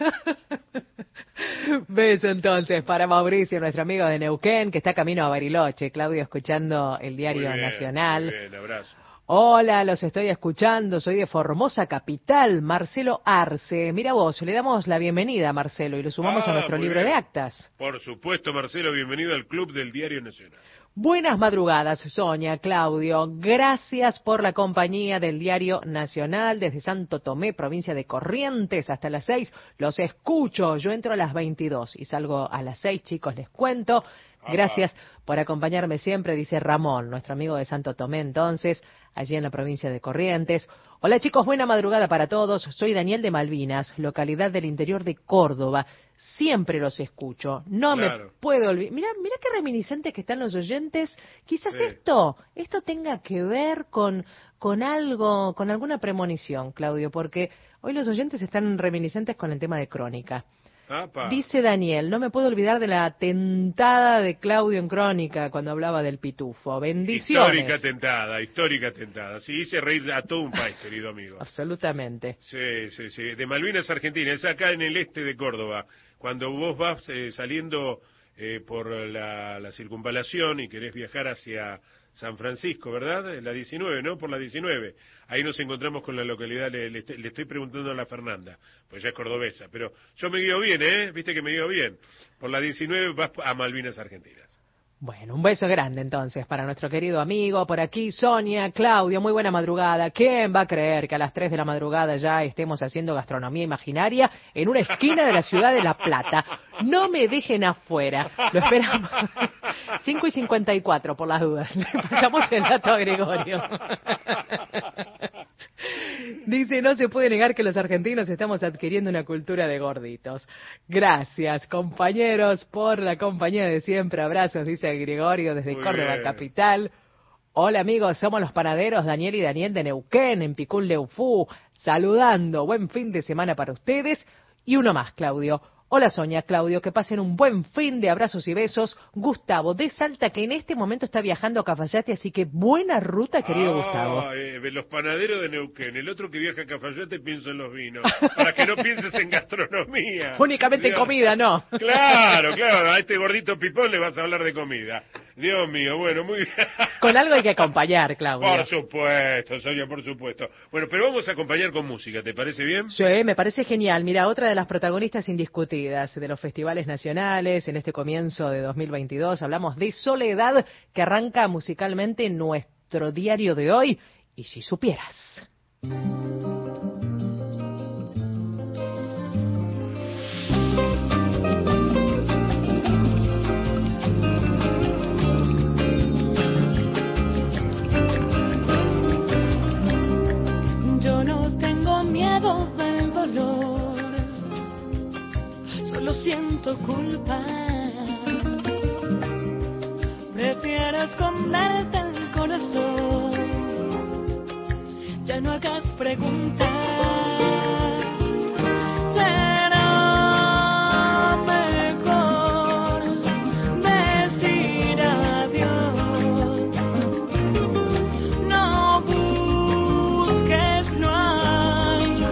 Beso entonces para Mauricio, nuestro amigo de Neuquén, que está camino a Bariloche. Claudio, escuchando el Diario Nacional. Muy bien, abrazo. Hola, los estoy escuchando, soy de Formosa Capital, Marcelo Arce. Mira vos, le damos la bienvenida a Marcelo y lo sumamos a nuestro libro de actas. Por supuesto, Marcelo, bienvenido al Club del Diario Nacional. Buenas madrugadas, Sonia, Claudio. Gracias por la compañía del Diario Nacional desde Santo Tomé, provincia de Corrientes, hasta las 6. Los escucho. Yo entro a las 22 y salgo a las 6, chicos, les cuento. Gracias por acompañarme siempre, dice Ramón, nuestro amigo de Santo Tomé, entonces, allí en la provincia de Corrientes. Hola, chicos, buena madrugada para todos. Soy Daniel de Malvinas, localidad del interior de Córdoba. Siempre los escucho. No me puedo olvidar. Mira qué reminiscentes que están los oyentes. Quizás esto tenga que ver con algo, con alguna premonición, Claudio, porque hoy los oyentes están reminiscentes con el tema de Crónica. Apa. Dice Daniel, no me puedo olvidar de la tentada de Claudio en Crónica cuando hablaba del pitufo. Bendiciones. Histórica tentada. Sí, hice reír a todo un país, querido amigo. Absolutamente. Sí. De Malvinas, Argentina. Es acá en el este de Córdoba. Cuando vos vas saliendo por la circunvalación y querés viajar hacia San Francisco, ¿verdad? La 19, ¿no? Por la 19. Ahí nos encontramos con la localidad, le estoy preguntando a la Fernanda, pues ya es cordobesa, pero yo me guío bien, viste que me guío bien. Por la 19 vas a Malvinas Argentinas. Bueno, un beso grande entonces para nuestro querido amigo. Por aquí Sonia, Claudio, muy buena madrugada. ¿Quién va a creer que a las 3 de la madrugada ya estemos haciendo gastronomía imaginaria en una esquina de la ciudad de La Plata? No me dejen afuera. Lo esperamos. 5:54 por las dudas. Le pasamos el dato a Gregorio. Dice, no se puede negar que los argentinos estamos adquiriendo una cultura de gorditos. Gracias, compañeros, por la compañía de siempre. Abrazos, dice Gregorio desde Muy Córdoba bien. capital. Hola amigos, somos los panaderos Daniel y Daniel de Neuquén, en Picún Leufú. Saludando, buen fin de semana para ustedes. Y uno más, Claudio. Hola Sonia, Claudio, que pasen un buen fin de abrazos y besos. Gustavo, de Salta, que en este momento está viajando a Cafayate, así que buena ruta, querido Gustavo. Los panaderos de Neuquén. El otro que viaja a Cafayate pienso en los vinos. Para que no pienses en gastronomía. Únicamente en Dios. comida, ¿no? Claro, a este gordito pipón le vas a hablar de comida. Dios mío, bueno, muy bien. Con algo hay que acompañar, Claudio. Por supuesto, Sonia, por supuesto. Bueno, pero vamos a acompañar con música, ¿te parece bien? Sí, me parece genial. Mira, otra de las protagonistas indiscutidas de los festivales nacionales en este comienzo de 2022. Hablamos de Soledad, que arranca musicalmente nuestro diario de hoy. Y si supieras. Yo no tengo miedo del dolor, solo siento culpa. Prefiero esconderte el corazón, ya no hagas preguntas. Será mejor decir adiós. No busques, no hay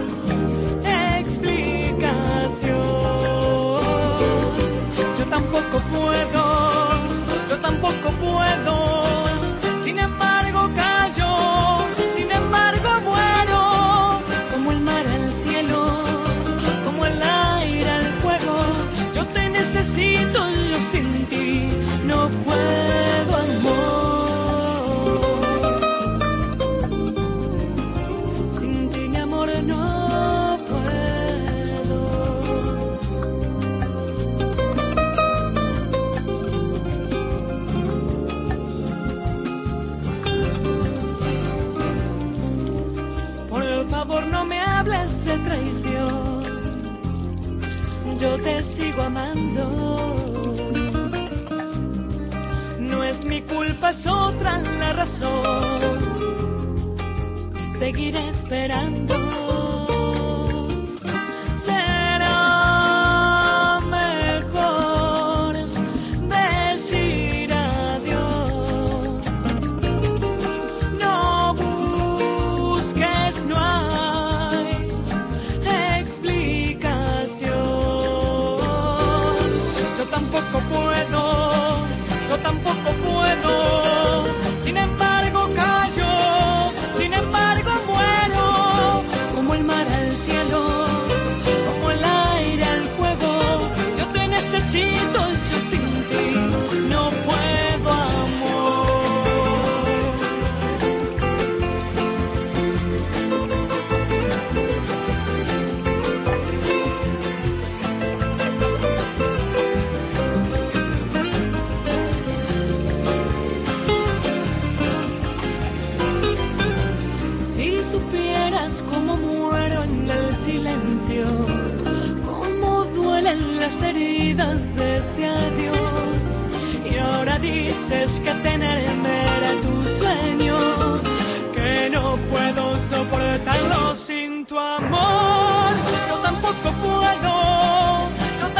explicación. Yo tampoco puedo, sin embargo callo, sin embargo muero, como el mar al cielo, como el aire al fuego. Yo te necesito, yo sin ti no puedo, amor. Sin ti, mi amor, no puedo. Por favor, no me hables de traición, yo te sigo amando. No es mi culpa, es otra la razón. Seguiré esperando. Será mejor decir adiós. No busques, no hay explicación. Yo tampoco puedo, sin embargo callo, sin embargo muero, como el mar al cielo, como el aire al fuego. Yo te necesito, yo sin ti no puedo, amor. Si supieras cómo muero en el silencio, cómo duelen las heridas de este adiós. Y ahora dices que tenerme era tu sueño, que no puedo soportarlo sin tu amor. Yo tampoco puedo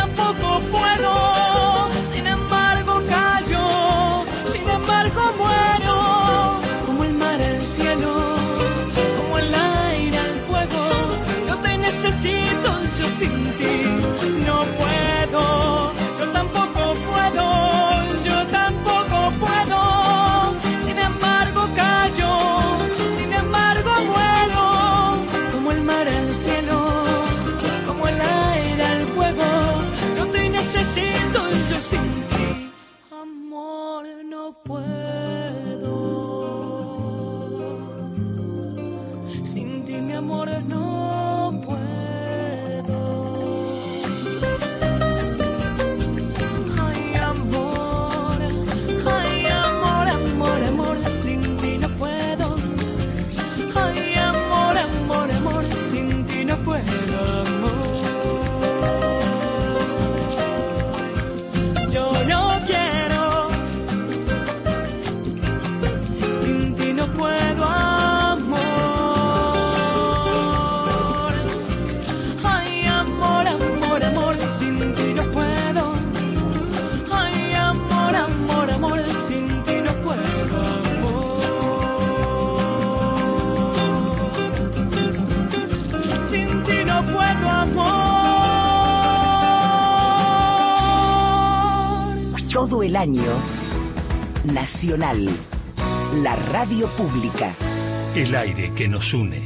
todo el año, Nacional, la radio pública. El aire que nos une.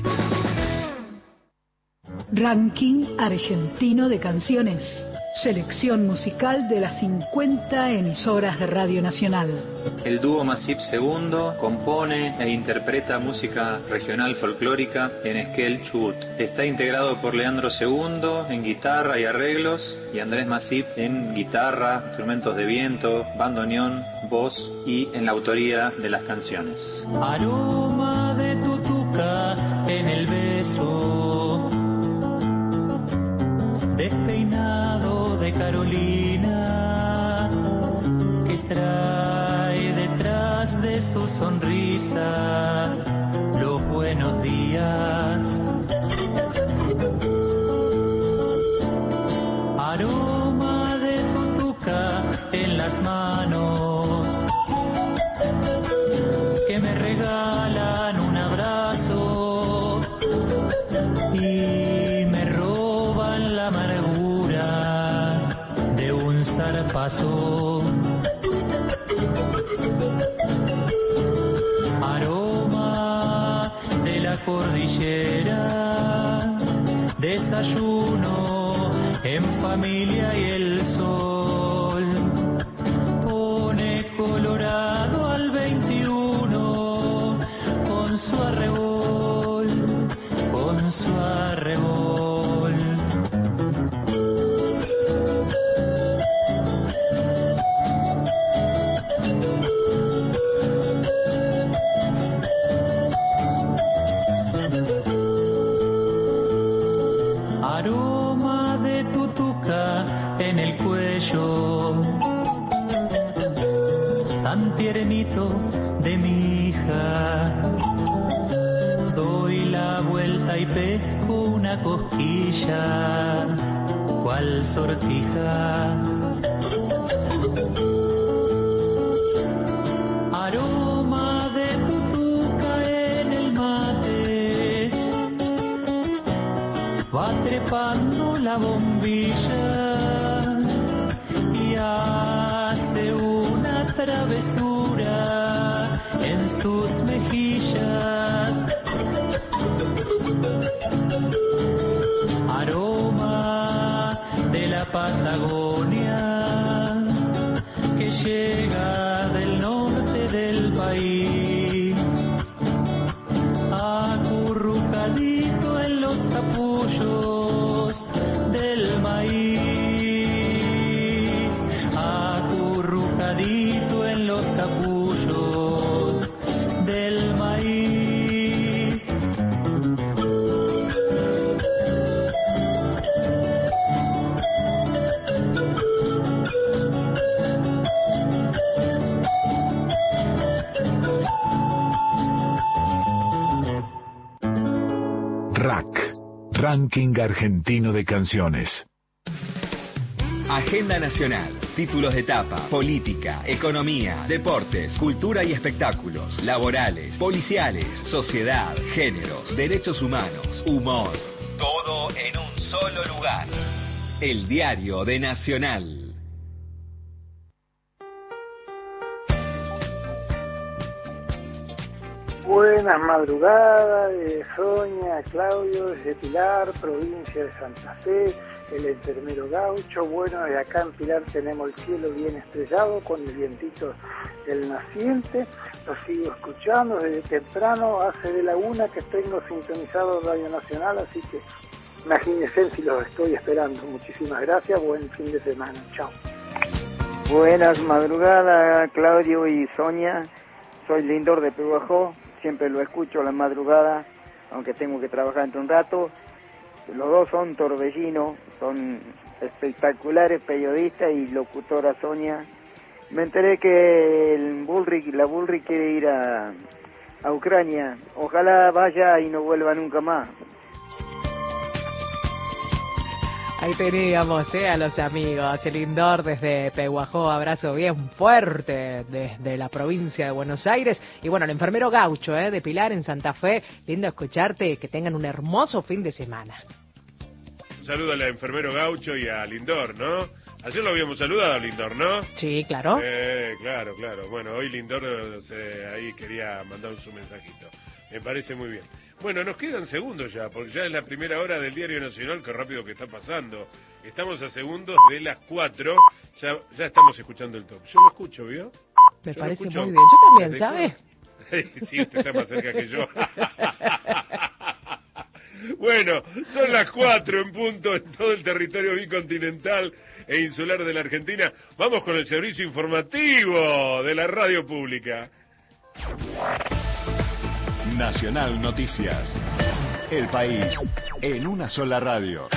Ranking argentino de canciones. Selección musical de las 50 emisoras de Radio Nacional. El dúo Masip II compone e interpreta música regional folclórica en Esquel, Chubut. Está integrado por Leandro II en guitarra y arreglos y Andrés Masip en guitarra, instrumentos de viento, bandoneón, voz y en la autoría de las canciones. Aroma de tutuca en el beso, despeinado de Carolina, que trae detrás de su sonrisa los buenos días. Aroma de tutuca en las manos, que me regalan un abrazo y me roban la amargura de un zarpazo. Aroma de la cordillera, desayuno en familia y el sol pone colorado al 21 con su arrebol, con su arrebol. Aroma de tutuca en el cuello, tan tiernito de mi hija. Doy la vuelta y pesco una cosquilla, cual sortija. Aroma de tutuca en el mate, va trepando la bombilla y hace una travesura en sus mejillas. Aroma de la Patagonia que llega del norte del país, acurrucadito en los capullos del maíz, acurrucadito en los capullos del maíz. RAC, Ranking Argentino de Canciones. Agenda Nacional, títulos de etapa, política, economía, deportes, cultura y espectáculos, laborales, policiales, sociedad, géneros, derechos humanos, humor. Todo en un solo lugar. El diario de Nacional. Buenas madrugadas de Sonia, Claudio, desde Pilar, provincia de Santa Fe, el enfermero Gaucho. Bueno, de acá en Pilar tenemos el cielo bien estrellado con el vientito del naciente. Lo sigo escuchando desde temprano, hace de la 1 que tengo sintonizado Radio Nacional, así que imagínense si los estoy esperando. Muchísimas gracias, buen fin de semana, chao. Buenas madrugadas, Claudio y Sonia, soy Lindor de Pehuajó. Siempre lo escucho a la madrugada, aunque tengo que trabajar entre un rato. Los dos son torbellinos, son espectaculares periodistas y locutora Sonia. Me enteré que la Bullrich quiere ir a Ucrania. Ojalá vaya y no vuelva nunca más. Ahí teníamos a los amigos, el Lindor desde Pehuajó, abrazo bien fuerte desde la provincia de Buenos Aires. Y bueno, el enfermero Gaucho de Pilar en Santa Fe, lindo escucharte, que tengan un hermoso fin de semana. Un saludo al enfermero Gaucho y a Lindor, ¿no? Ayer lo habíamos saludado a Lindor, ¿no? Sí, claro. Claro. Bueno, hoy Lindor ahí quería mandar su mensajito. Me parece muy bien. Bueno, nos quedan segundos ya, porque ya es la primera hora del Diario Nacional, qué rápido que está pasando. Estamos a segundos de las 4, ya estamos escuchando el top. Yo lo escucho, ¿vio? Me parece muy bien. Yo también, ¿sabe? Sí, usted está más cerca que yo. Bueno, son las 4 en punto en todo el territorio bicontinental e insular de la Argentina. Vamos con el servicio informativo de la radio pública. Nacional Noticias. El país en una sola radio.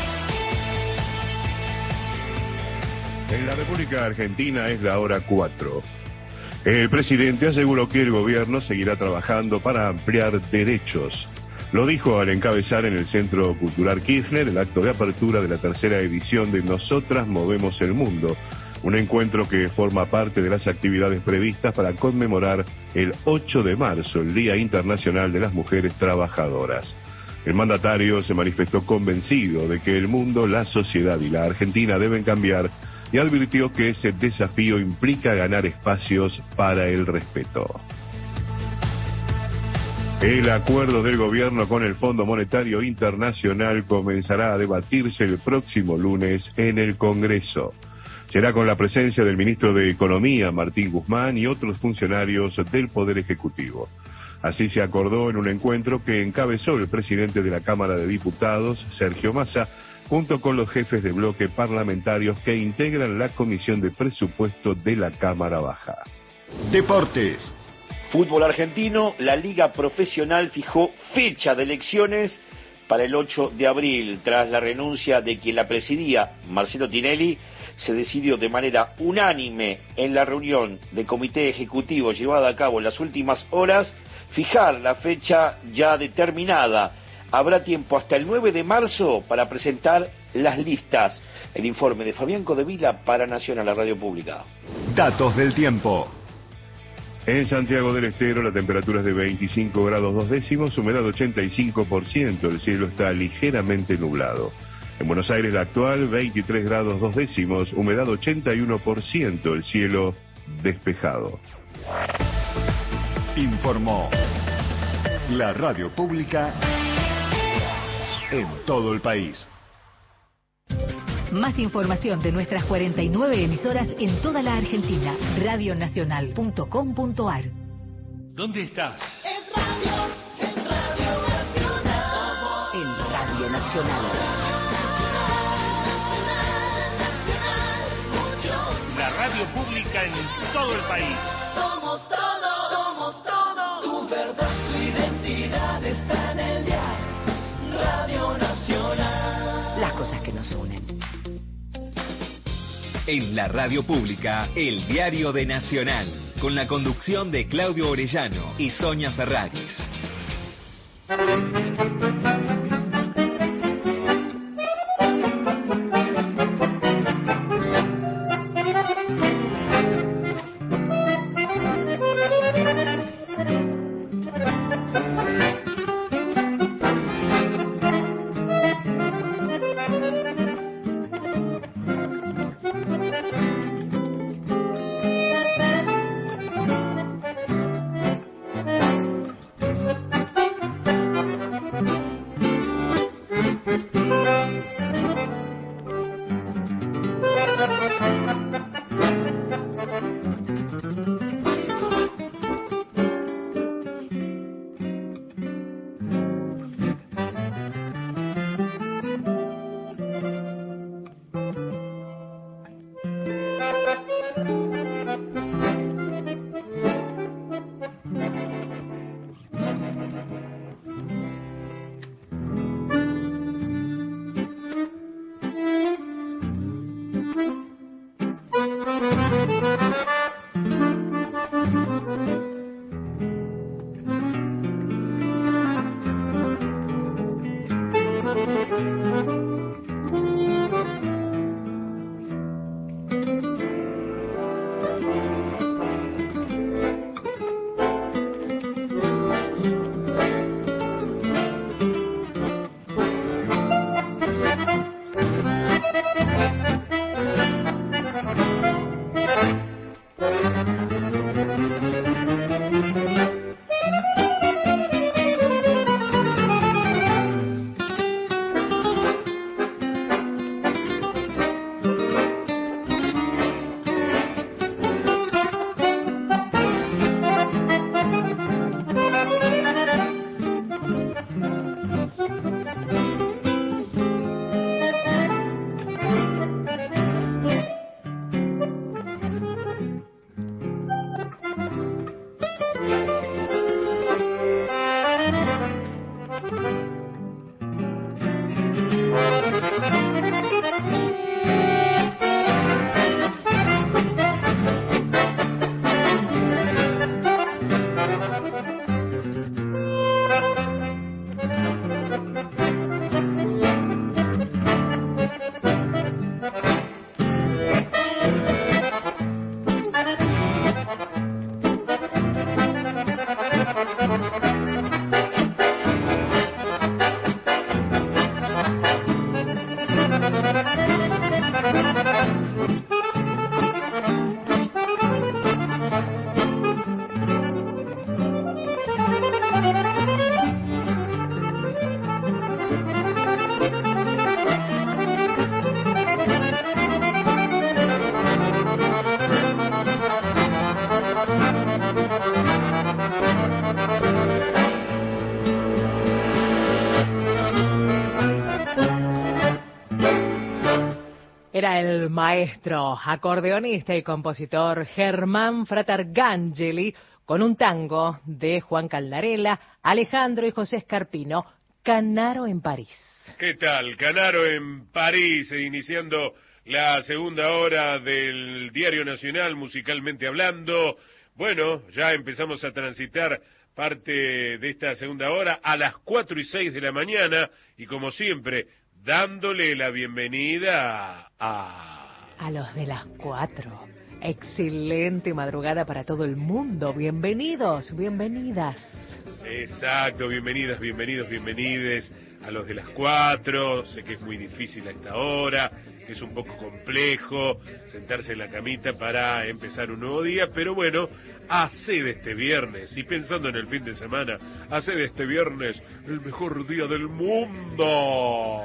En la República Argentina es la hora 4. El presidente aseguró que el gobierno seguirá trabajando para ampliar derechos. Lo dijo al encabezar en el Centro Cultural Kirchner el acto de apertura de la tercera edición de Nosotras Movemos el Mundo, un encuentro que forma parte de las actividades previstas para conmemorar el 8 de marzo, el Día Internacional de las Mujeres Trabajadoras. El mandatario se manifestó convencido de que el mundo, la sociedad y la Argentina deben cambiar y advirtió que ese desafío implica ganar espacios para el respeto. El acuerdo del gobierno con el Fondo Monetario Internacional comenzará a debatirse el próximo lunes en el Congreso. Será con la presencia del ministro de Economía, Martín Guzmán, y otros funcionarios del Poder Ejecutivo. Así se acordó en un encuentro que encabezó el presidente de la Cámara de Diputados, Sergio Massa, junto con los jefes de bloque parlamentarios que integran la Comisión de Presupuesto de la Cámara Baja. Deportes. Fútbol argentino, la Liga Profesional fijó fecha de elecciones para el 8 de abril. Tras la renuncia de quien la presidía, Marcelo Tinelli, se decidió de manera unánime en la reunión de comité ejecutivo llevada a cabo en las últimas horas, fijar la fecha ya determinada. Habrá tiempo hasta el 9 de marzo para presentar las listas. El informe de Fabián Codevila para Nacional, la radio pública. Datos del tiempo. En Santiago del Estero la temperatura es de 25 grados 2 décimos, humedad 85%, el cielo está ligeramente nublado. En Buenos Aires la actual 23 grados 2 décimos, humedad 81%, el cielo despejado. Informó la radio pública en todo el país. Más información de nuestras 49 emisoras en toda la Argentina. Radionacional.com.ar. ¿Dónde estás? Es Radio Nacional. En Radio Nacional. La radio pública en todo el país. Somos todo, tu verdad, tu identidad está en el dial. Radio Nacional. Las cosas que nos unen. En la radio pública, el diario de Nacional, con la conducción de Claudio Orellano y Sonia Ferraris. Llega el maestro, acordeonista y compositor Germán Fratargangeli con un tango de Juan Caldarella, Alejandro y José Escarpino, Canaro en París. ¿Qué tal? Canaro en París, iniciando la segunda hora del Diario Nacional, musicalmente hablando. Bueno, ya empezamos a transitar parte de esta segunda hora a las 4:06 de la mañana y como siempre, dándole la bienvenida a los de las 4. Excelente madrugada para todo el mundo. Bienvenidos, bienvenidas. Exacto, bienvenidas, bienvenidos, bienvenides a los de las 4. Sé que es muy difícil a esta hora, que es un poco complejo sentarse en la camita para empezar un nuevo día, pero bueno, hace de este viernes, y pensando en el fin de semana, hace de este viernes el mejor día del mundo.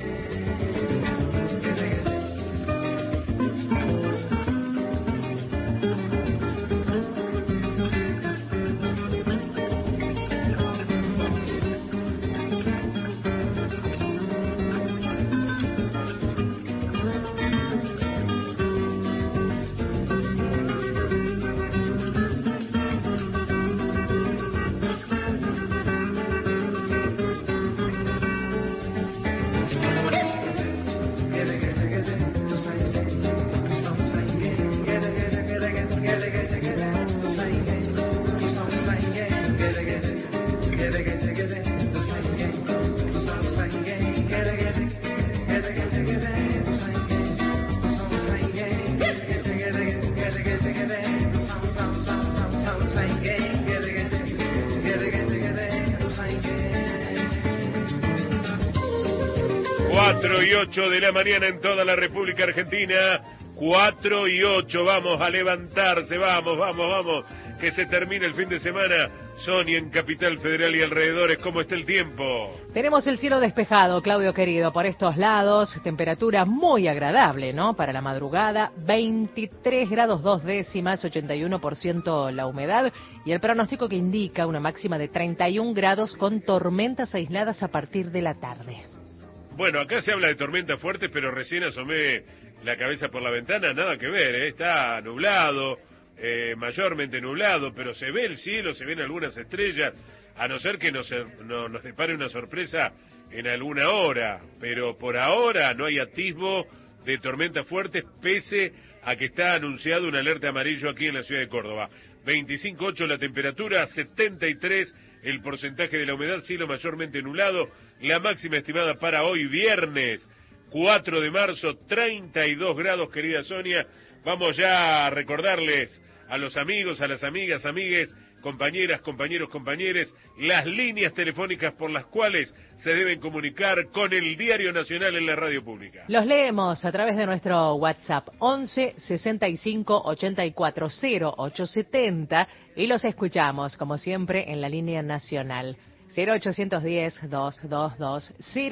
4:08 de la mañana en toda la República Argentina, 4:08, vamos a levantarse, vamos, que se termine el fin de semana. Sonia, en Capital Federal y alrededores, ¿cómo está el tiempo? Tenemos el cielo despejado, Claudio querido, por estos lados, temperatura muy agradable, ¿no? Para la madrugada, 23 grados 2 décimas, 81% la humedad, y el pronóstico que indica una máxima de 31 grados con tormentas aisladas a partir de la tarde. Bueno, acá se habla de tormentas fuertes, pero recién asomé la cabeza por la ventana, nada que ver, está nublado, mayormente nublado, pero se ve el cielo, se ven algunas estrellas, a no ser que nos depare una sorpresa en alguna hora, pero por ahora no hay atisbo de tormentas fuertes, pese a que está anunciado un alerta amarillo aquí en la ciudad de Córdoba. 25,8 la temperatura, 73 el porcentaje de la humedad, cielo mayormente nublado, la máxima estimada para hoy viernes 4 de marzo, 32 grados, querida Sonia. Vamos ya a recordarles a los amigos, a las amigas, amigues, compañeras, compañeros, compañeres, las líneas telefónicas por las cuales se deben comunicar con el Diario Nacional en la radio pública. Los leemos a través de nuestro WhatsApp 11 65 84 0870 y los escuchamos, como siempre, en la línea nacional 0810 222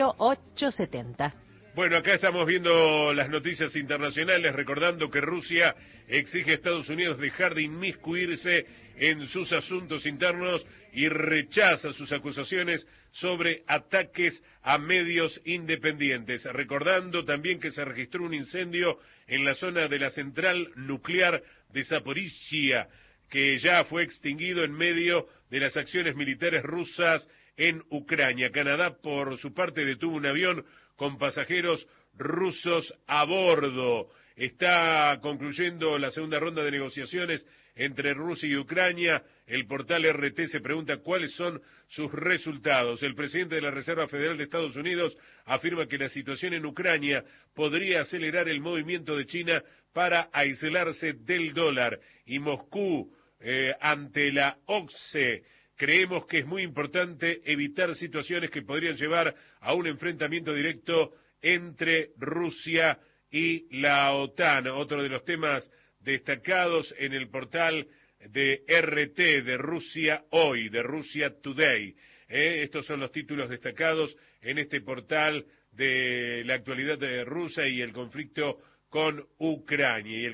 0870. Bueno, acá estamos viendo las noticias internacionales, recordando que Rusia exige a Estados Unidos dejar de inmiscuirse en sus asuntos internos y rechaza sus acusaciones sobre ataques a medios independientes. Recordando también que se registró un incendio en la zona de la central nuclear de Zaporizhia, que ya fue extinguido en medio de las acciones militares rusas en Ucrania. Canadá, por su parte, detuvo un avión con pasajeros rusos a bordo. Está concluyendo la segunda ronda de negociaciones entre Rusia y Ucrania. El portal RT se pregunta cuáles son sus resultados. El presidente de la Reserva Federal de Estados Unidos afirma que la situación en Ucrania podría acelerar el movimiento de China para aislarse del dólar. Y Moscú, ante la OCDE, creemos que es muy importante evitar situaciones que podrían llevar a un enfrentamiento directo entre Rusia y la OTAN. Otro de los temas destacados en el portal de RT, de Rusia Hoy, de Russia Today. Estos son los títulos destacados en este portal de la actualidad de Rusia y el conflicto con Ucrania,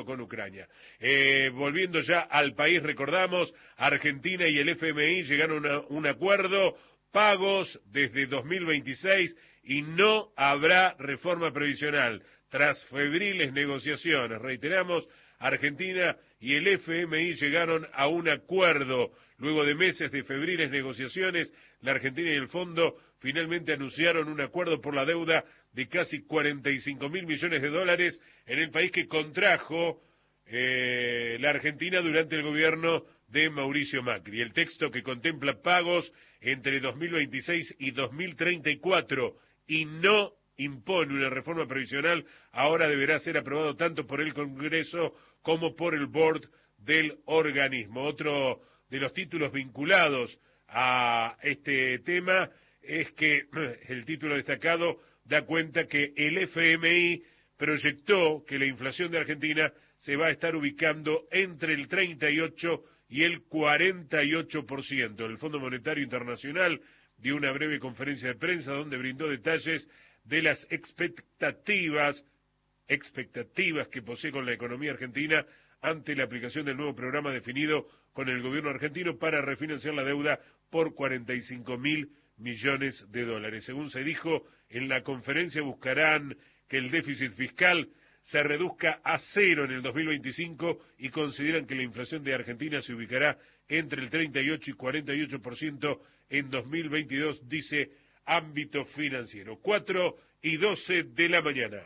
volviendo ya al país, recordamos, Argentina y el FMI llegaron a un acuerdo, pagos desde 2026 y no habrá reforma previsional. tras febriles negociaciones. Reiteramos, Argentina y el FMI llegaron a un acuerdo. Luego de meses de febriles negociaciones, la Argentina y el Fondo finalmente anunciaron un acuerdo por la deuda de casi 45.000 millones de dólares en el país que contrajo la Argentina durante el gobierno de Mauricio Macri. El texto, que contempla pagos entre 2026 y 2034 y no impone una reforma previsional, ahora deberá ser aprobado tanto por el Congreso como por el board del organismo. Otro de los títulos vinculados a este tema es que el título destacado da cuenta que el FMI proyectó que la inflación de Argentina se va a estar ubicando entre el 38 y el 48%. El Fondo Monetario Internacional dio una breve conferencia de prensa donde brindó detalles de las expectativas que posee con la economía argentina ante la aplicación del nuevo programa definido con el gobierno argentino para refinanciar la deuda por 45.000 millones de dólares. Según se dijo en la conferencia, buscarán que el déficit fiscal se reduzca a cero en el 2025 y consideran que la inflación de Argentina se ubicará entre el 38 y 48% en 2022, dice Ámbito Financiero. 4:12 de la mañana.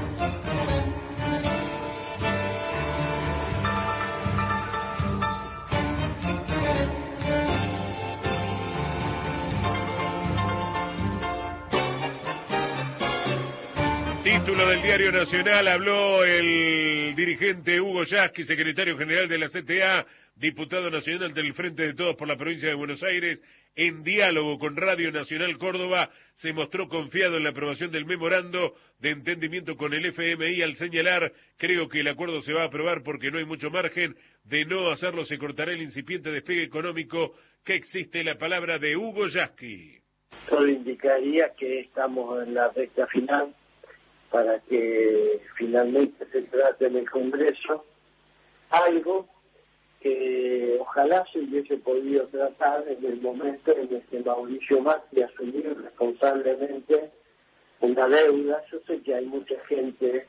Título del Diario Nacional, habló el dirigente Hugo Yasky, secretario general de la CTA, diputado nacional del Frente de Todos por la provincia de Buenos Aires. En diálogo con Radio Nacional Córdoba, se mostró confiado en la aprobación del memorando de entendimiento con el FMI al señalar: creo que el acuerdo se va a aprobar porque no hay mucho margen, de no hacerlo se cortará el incipiente despegue económico que existe. La palabra de Hugo Yasky. Todo indicaría que estamos en la recta final para que finalmente se trate en el Congreso algo que ojalá se hubiese podido tratar en el momento en el que Mauricio Macri asumió responsablemente una deuda. Yo sé que hay mucha gente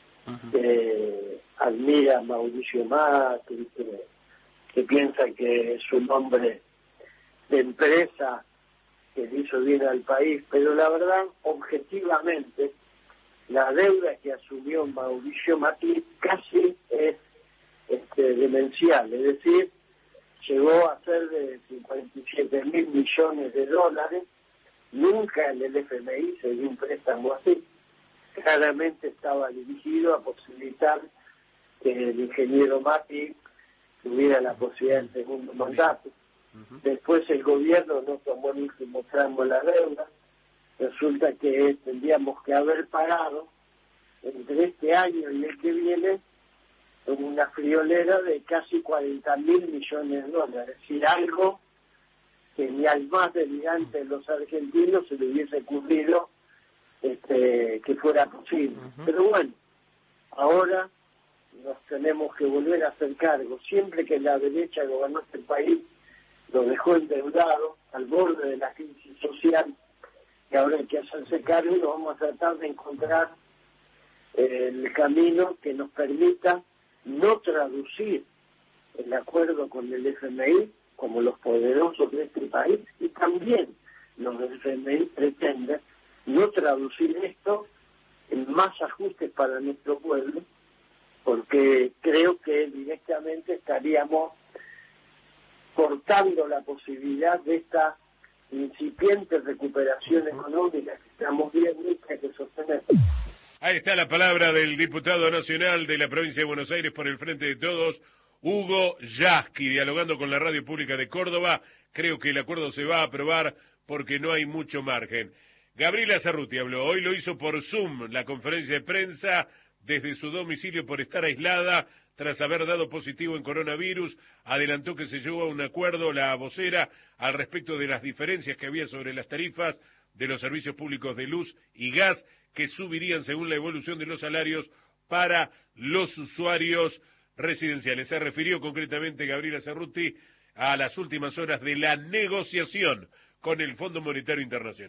que admira a Mauricio Macri, que piensa que es un hombre de empresa que le hizo bien al país, pero la verdad, objetivamente, la deuda que asumió Mauricio Macri casi es demencial, es decir, llegó a ser de 57.000 millones de dólares. Nunca en el FMI se dio un préstamo así. Claramente estaba dirigido a posibilitar que el ingeniero Macri tuviera la posibilidad del segundo mandato. Después el gobierno no tomó el último tramo de la deuda. Resulta que tendríamos que haber pagado entre este año y el que viene con una friolera de casi 40.000 millones de dólares. Es decir, algo que ni al más delirante de los argentinos se le hubiese ocurrido que fuera posible. Pero bueno, ahora nos tenemos que volver a hacer cargo. Siempre que la derecha gobernó este país, lo dejó endeudado al borde de la crisis social, y ahora hay que hacerse cargo y vamos a tratar de encontrar el camino que nos permita no traducir el acuerdo con el FMI como los poderosos de este país, y también los del FMI pretenden no traducir esto en más ajustes para nuestro pueblo, porque creo que directamente estaríamos cortando la posibilidad de esta incipiente recuperación económica que estamos viendo y que hay que sostener. Ahí está la palabra del diputado nacional de la provincia de Buenos Aires por el Frente de Todos, Hugo Yasky, dialogando con la Radio Pública de Córdoba. Creo que el acuerdo se va a aprobar porque no hay mucho margen. Gabriela Cerruti habló, hoy lo hizo por Zoom, la conferencia de prensa desde su domicilio por estar aislada tras haber dado positivo en coronavirus. Adelantó que se llegó a un acuerdo, la vocera, al respecto de las diferencias que había sobre las tarifas de los servicios públicos de luz y gas, que subirían según la evolución de los salarios para los usuarios residenciales. Se refirió concretamente Gabriela Cerruti a las últimas horas de la negociación con el Fondo Monetario Internacional.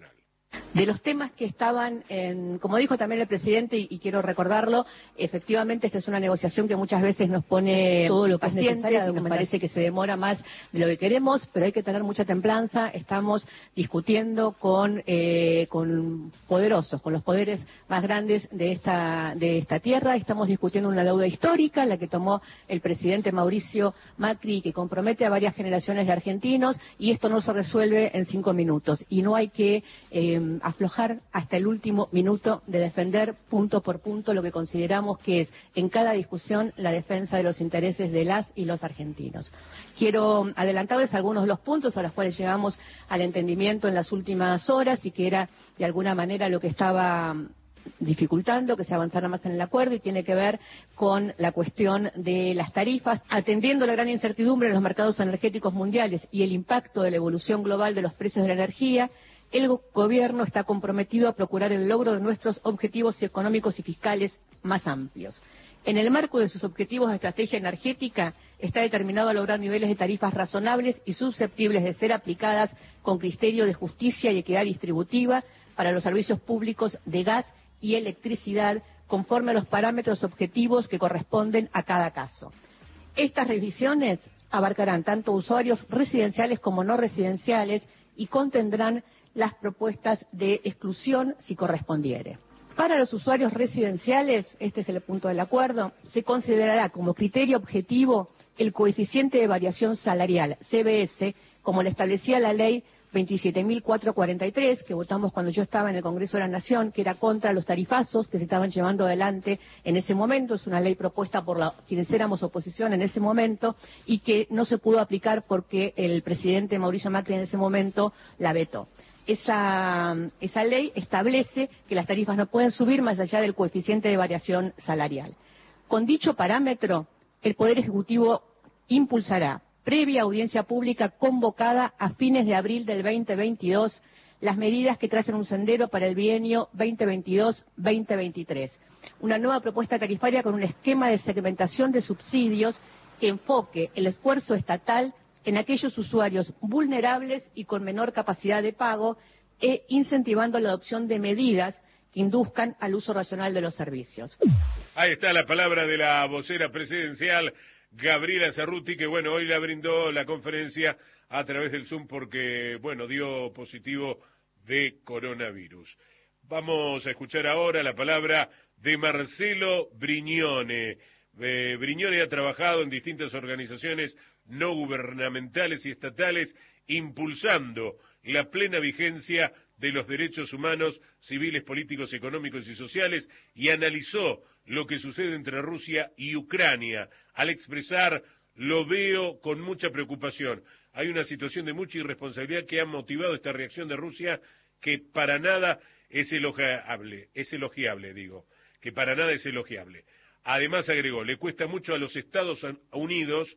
De los temas que estaban, como dijo también el presidente, y quiero recordarlo, efectivamente esta es una negociación que muchas veces nos pone todo lo que es necesario, y nos parece que se demora más de lo que queremos, pero hay que tener mucha templanza. Estamos discutiendo con poderosos, con los poderes más grandes de esta tierra. Estamos discutiendo una deuda histórica, la que tomó el presidente Mauricio Macri, que compromete a varias generaciones de argentinos, y esto no se resuelve en 5 minutos. Y no hay que aflojar hasta el último minuto de defender punto por punto lo que consideramos que es en cada discusión la defensa de los intereses de las y los argentinos. Quiero adelantarles algunos de los puntos a los cuales llegamos al entendimiento en las últimas horas y que era de alguna manera lo que estaba dificultando que se avanzara más en el acuerdo, y tiene que ver con la cuestión de las tarifas. Atendiendo la gran incertidumbre en los mercados energéticos mundiales y el impacto de la evolución global de los precios de la energía, el gobierno está comprometido a procurar el logro de nuestros objetivos económicos y fiscales más amplios. En el marco de sus objetivos de estrategia energética, está determinado a lograr niveles de tarifas razonables y susceptibles de ser aplicadas con criterio de justicia y equidad distributiva para los servicios públicos de gas y electricidad, conforme a los parámetros objetivos que corresponden a cada caso. Estas revisiones abarcarán tanto usuarios residenciales como no residenciales y contendrán las propuestas de exclusión si correspondiere. Para los usuarios residenciales, este es el punto del acuerdo, se considerará como criterio objetivo el coeficiente de variación salarial, CBS, como lo establecía la ley 27.443, que votamos cuando yo estaba en el Congreso de la Nación, que era contra los tarifazos que se estaban llevando adelante en ese momento. Es una ley propuesta por quienes éramos oposición en ese momento y que no se pudo aplicar porque el presidente Mauricio Macri en ese momento la vetó. Esa ley establece que las tarifas no pueden subir más allá del coeficiente de variación salarial. Con dicho parámetro, el Poder Ejecutivo impulsará, previa audiencia pública convocada a fines de abril del 2022, las medidas que tracen un sendero para el bienio 2022-2023. Una nueva propuesta tarifaria con un esquema de segmentación de subsidios que enfoque el esfuerzo estatal en aquellos usuarios vulnerables y con menor capacidad de pago, e incentivando la adopción de medidas que induzcan al uso racional de los servicios. Ahí está la palabra de la vocera presidencial, Gabriela Cerruti, que hoy la brindó la conferencia a través del Zoom porque, dio positivo de coronavirus. Vamos a escuchar ahora la palabra de Marcelo Brignone. Brignone ha trabajado en distintas organizaciones no gubernamentales y estatales, impulsando la plena vigencia de los derechos humanos, civiles, políticos, económicos y sociales, y analizó lo que sucede entre Rusia y Ucrania. Al expresar, lo veo con mucha preocupación. Hay una situación de mucha irresponsabilidad que ha motivado esta reacción de Rusia, que para nada es elogiable, que para nada es elogiable. Además, agregó, le cuesta mucho a los Estados Unidos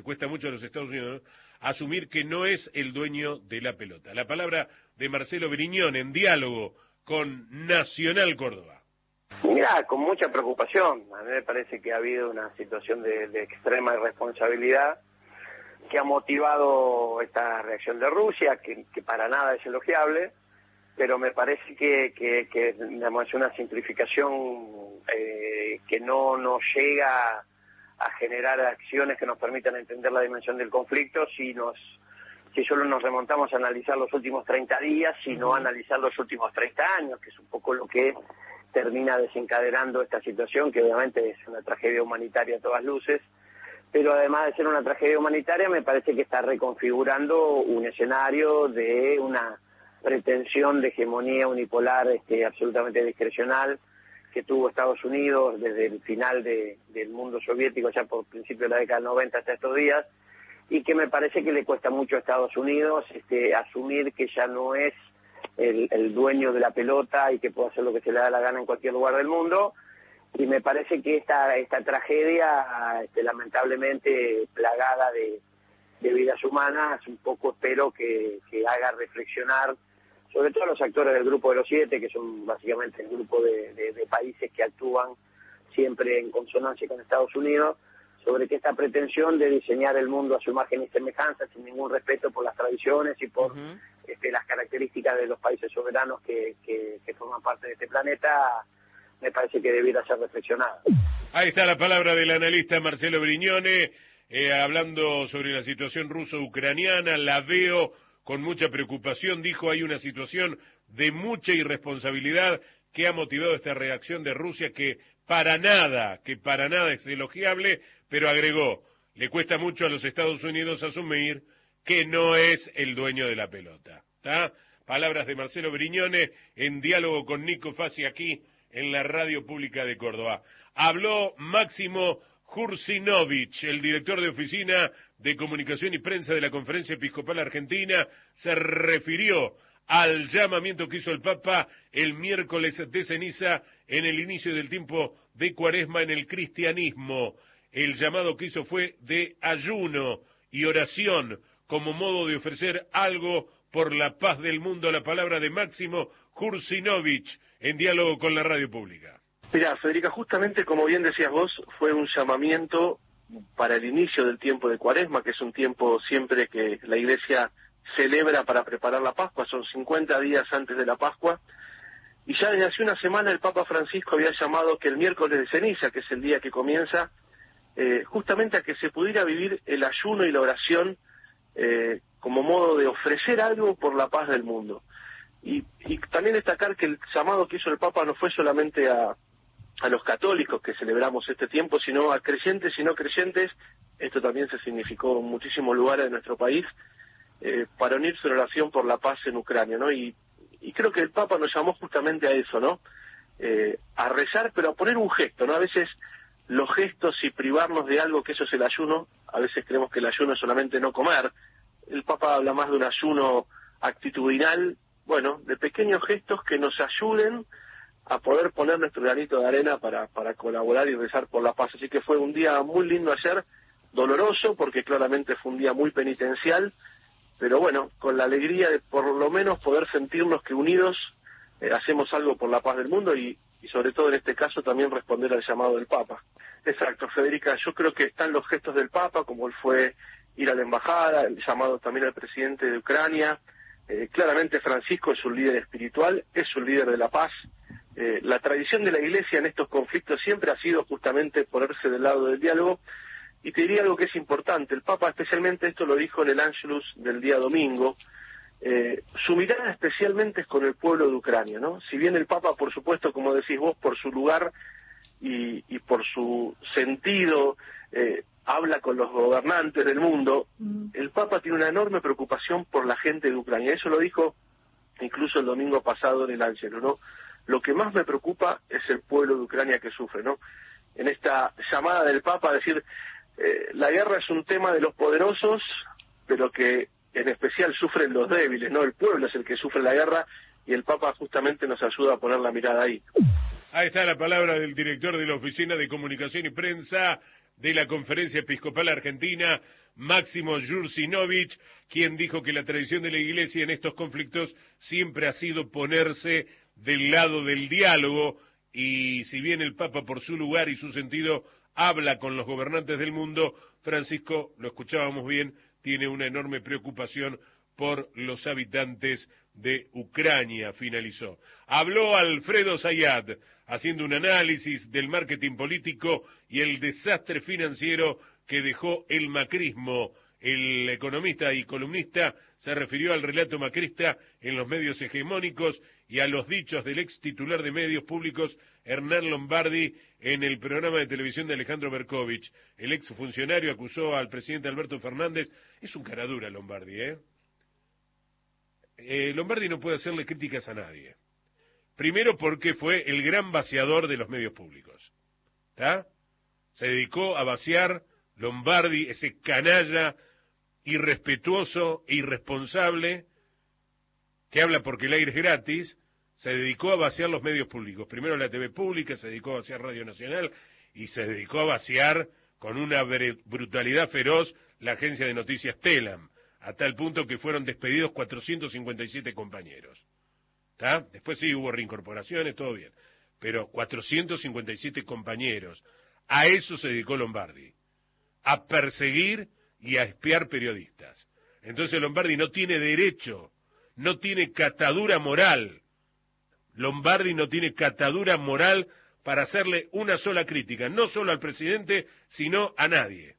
asumir que no es el dueño de la pelota. La palabra de Marcelo Brignone en diálogo con Nacional Córdoba. Mira, con mucha preocupación. A mí me parece que ha habido una situación de extrema irresponsabilidad que ha motivado esta reacción de Rusia, que para nada es elogiable, pero me parece que digamos, es una simplificación que no nos llega a generar acciones que nos permitan entender la dimensión del conflicto si solo nos remontamos a analizar los últimos 30 días, sino analizar los últimos 30 años, que es un poco lo que termina desencadenando esta situación, que obviamente es una tragedia humanitaria a todas luces, pero además de ser una tragedia humanitaria, me parece que está reconfigurando un escenario de una pretensión de hegemonía unipolar absolutamente discrecional que tuvo Estados Unidos desde el final del mundo soviético, ya por principio de la década del 90 hasta estos días, y que me parece que le cuesta mucho a Estados Unidos asumir que ya no es el dueño de la pelota y que puede hacer lo que se le da la gana en cualquier lugar del mundo. Y me parece que esta tragedia, lamentablemente plagada de vidas humanas, un poco espero que haga reflexionar sobre todo a los actores del Grupo de los 7, que son básicamente el grupo de países que actúan siempre en consonancia con Estados Unidos, sobre que esta pretensión de diseñar el mundo a su imagen y semejanza, sin ningún respeto por las tradiciones y por las características de los países soberanos que forman parte de este planeta, me parece que debiera ser reflexionada. Ahí está la palabra del analista Marcelo Brignone, hablando sobre la situación ruso-ucraniana. La veo con mucha preocupación, dijo, hay una situación de mucha irresponsabilidad que ha motivado esta reacción de Rusia que para nada es elogiable, pero agregó, le cuesta mucho a los Estados Unidos asumir que no es el dueño de la pelota. ¿Tá? Palabras de Marcelo Brignone en diálogo con Nico Fassi aquí en la Radio Pública de Córdoba. Habló Máximo Jursinovich, el director de Oficina de Comunicación y Prensa de la Conferencia Episcopal Argentina, se refirió al llamamiento que hizo el Papa el miércoles de ceniza en el inicio del tiempo de Cuaresma en el cristianismo. El llamado que hizo fue de ayuno y oración como modo de ofrecer algo por la paz del mundo. La palabra de Máximo Jursinovich en diálogo con la Radio Pública. Mirá, Federica, justamente como bien decías vos, fue un llamamiento para el inicio del tiempo de Cuaresma, que es un tiempo siempre que la Iglesia celebra para preparar la Pascua, son 50 días antes de la Pascua, y ya desde hace una semana el Papa Francisco había llamado que el miércoles de ceniza, que es el día que comienza, justamente a que se pudiera vivir el ayuno y la oración como modo de ofrecer algo por la paz del mundo. Y también destacar que el llamado que hizo el Papa no fue solamente a los católicos que celebramos este tiempo, sino a creyentes y no creyentes. Esto también se significó en muchísimos lugares de nuestro país, para unirse en oración por la paz en Ucrania, ¿no? Y creo que el Papa nos llamó justamente a eso, ¿no? A rezar, pero a poner un gesto, ¿no? A veces los gestos y privarnos de algo, que eso es el ayuno, a veces creemos que el ayuno es solamente no comer. El Papa habla más de un ayuno actitudinal, bueno, de pequeños gestos que nos ayuden a poder poner nuestro granito de arena para colaborar y rezar por la paz. Así que fue un día muy lindo ayer, doloroso, porque claramente fue un día muy penitencial, pero bueno, con la alegría de por lo menos poder sentirnos que unidos hacemos algo por la paz del mundo y sobre todo en este caso también responder al llamado del Papa. Exacto, Federica, yo creo que están los gestos del Papa, como él fue ir a la embajada, el llamado también al presidente de Ucrania. Claramente Francisco es un líder espiritual, es un líder de la paz. La tradición de la Iglesia en estos conflictos siempre ha sido justamente ponerse del lado del diálogo. Y te diría algo que es importante, el Papa especialmente esto lo dijo en el Ángelus del día domingo, su mirada especialmente es con el pueblo de Ucrania, ¿no? Si bien el Papa, por supuesto, como decís vos, por su lugar y por su sentido, habla con los gobernantes del mundo, el Papa tiene una enorme preocupación por la gente de Ucrania. Eso lo dijo incluso el domingo pasado en el Ángelus, ¿no? Lo que más me preocupa es el pueblo de Ucrania que sufre, ¿no? En esta llamada del Papa a decir, la guerra es un tema de los poderosos, pero que en especial sufren los débiles, ¿no? El pueblo es el que sufre la guerra y el Papa justamente nos ayuda a poner la mirada ahí. Ahí está la palabra del director de la Oficina de Comunicación y Prensa de la Conferencia Episcopal Argentina, Máximo Jursinovich, quien dijo que la tradición de la Iglesia en estos conflictos siempre ha sido ponerse del lado del diálogo, y si bien el Papa por su lugar y su sentido habla con los gobernantes del mundo, Francisco, lo escuchábamos bien, tiene una enorme preocupación por los habitantes de Ucrania, finalizó. Habló Alfredo Zayat, haciendo un análisis del marketing político y el desastre financiero que dejó el macrismo. El economista y columnista se refirió al relato macrista en los medios hegemónicos y a los dichos del ex titular de medios públicos Hernán Lombardi en el programa de televisión de Alejandro Berkovich. El ex funcionario acusó al presidente Alberto Fernández, es un cara dura Lombardi, Lombardi no puede hacerle críticas a nadie. Primero porque fue el gran vaciador de los medios públicos. ¿Está? Se dedicó a vaciar Lombardi, ese canalla irrespetuoso e irresponsable que habla porque el aire es gratis, se dedicó a vaciar los medios públicos. Primero la TV pública, se dedicó a vaciar Radio Nacional y se dedicó a vaciar con una brutalidad feroz la agencia de noticias Telam, a tal punto que fueron despedidos 457 compañeros. ¿Está? Después sí hubo reincorporaciones, todo bien, pero 457 compañeros. A eso se dedicó Lombardi. a perseguir y a espiar periodistas. Entonces Lombardi no tiene derecho, no tiene catadura moral. Lombardi no tiene catadura moral para hacerle una sola crítica, no solo al presidente, sino a nadie.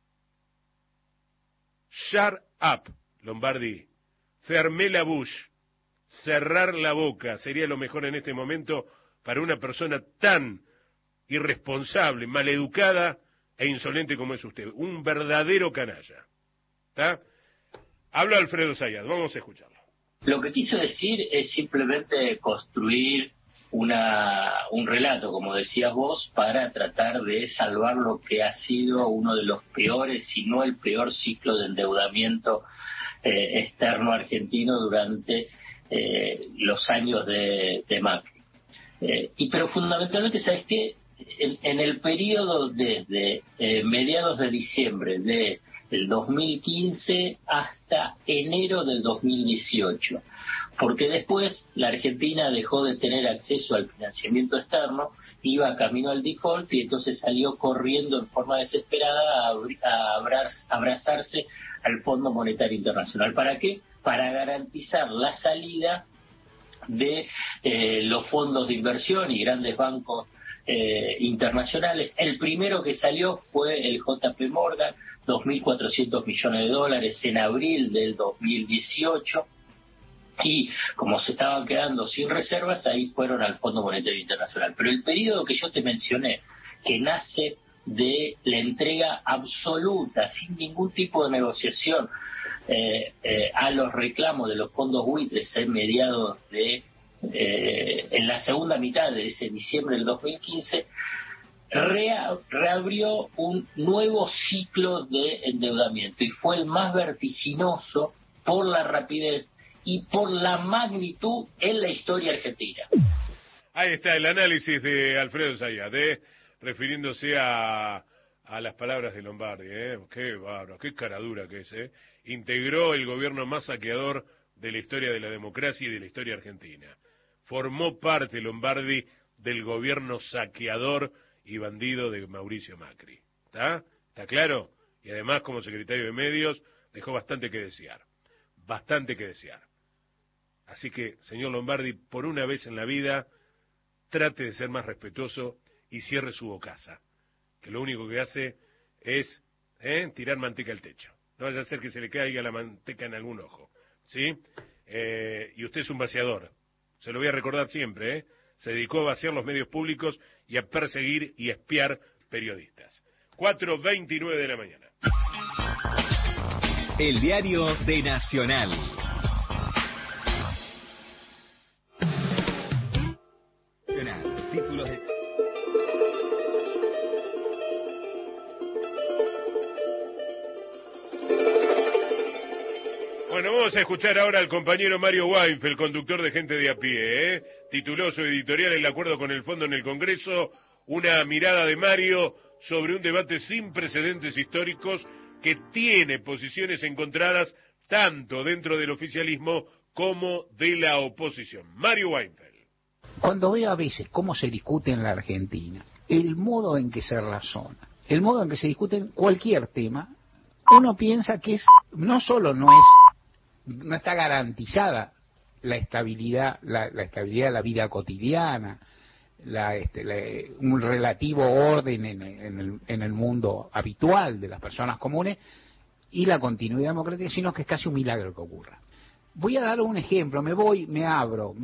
Shut up, Lombardi. Fermé la bouche. Cerrar la boca sería lo mejor en este momento para una persona tan irresponsable, maleducada e insolente como es usted. Un verdadero canalla. ¿Está? Habla Alfredo Zayat, vamos a escucharlo. Lo que quiso decir es simplemente construir un relato, como decías vos, para tratar de salvar lo que ha sido uno de los peores, si no el peor ciclo de endeudamiento externo argentino durante los años de Macri. Pero fundamentalmente, ¿sabes qué? En el periodo desde mediados de diciembre del 2015 hasta enero del 2018, porque después la Argentina dejó de tener acceso al financiamiento externo, iba camino al default y entonces salió corriendo en forma desesperada a abrazarse al Fondo Monetario Internacional. ¿Para qué? Para garantizar la salida de los fondos de inversión y grandes bancos internacionales. El primero que salió fue el JP Morgan, 2.400 millones de dólares en abril del 2018, y como se estaban quedando sin reservas, ahí fueron al Fondo Monetario Internacional. Pero el periodo que yo te mencioné, que nace de la entrega absoluta, sin ningún tipo de negociación, a los reclamos de los fondos buitres en mediados de en la segunda mitad de ese diciembre del 2015, reabrió un nuevo ciclo de endeudamiento y fue el más vertiginoso por la rapidez y por la magnitud en la historia argentina. Ahí está el análisis de Alfredo Zayat, refiriéndose a las palabras de Lombardi. Qué bárbaro, qué caradura que es. Integró el gobierno más saqueador de la historia de la democracia y de la historia argentina. Formó parte Lombardi del gobierno saqueador y bandido de Mauricio Macri. ¿Está? ¿Está claro? Y además, como secretario de Medios, dejó bastante que desear. Bastante que desear. Así que, señor Lombardi, por una vez en la vida, trate de ser más respetuoso y cierre su bocaza, que lo único que hace es tirar manteca al techo. No vaya a ser que se le caiga la manteca en algún ojo, ¿sí? Y usted es un vaciador, se lo voy a recordar siempre, Se dedicó a vaciar los medios públicos y a perseguir y espiar periodistas. 4:29 de la mañana. El diario de Nacional. Títulos de... Bueno, vamos a escuchar ahora al compañero Mario Weinfeld, conductor de Gente de a Pie, Tituló su editorial El acuerdo con el fondo en el Congreso, una mirada de Mario sobre un debate sin precedentes históricos que tiene posiciones encontradas tanto dentro del oficialismo como de la oposición. Mario Weinfeld. Cuando veo a veces cómo se discute en la Argentina, el modo en que se razona, el modo en que se discute cualquier tema, uno piensa que no solo no está garantizada la estabilidad de la vida cotidiana, un relativo orden en el mundo habitual de las personas comunes y la continuidad democrática, sino que es casi un milagro que ocurra. Voy a dar un ejemplo, me abro,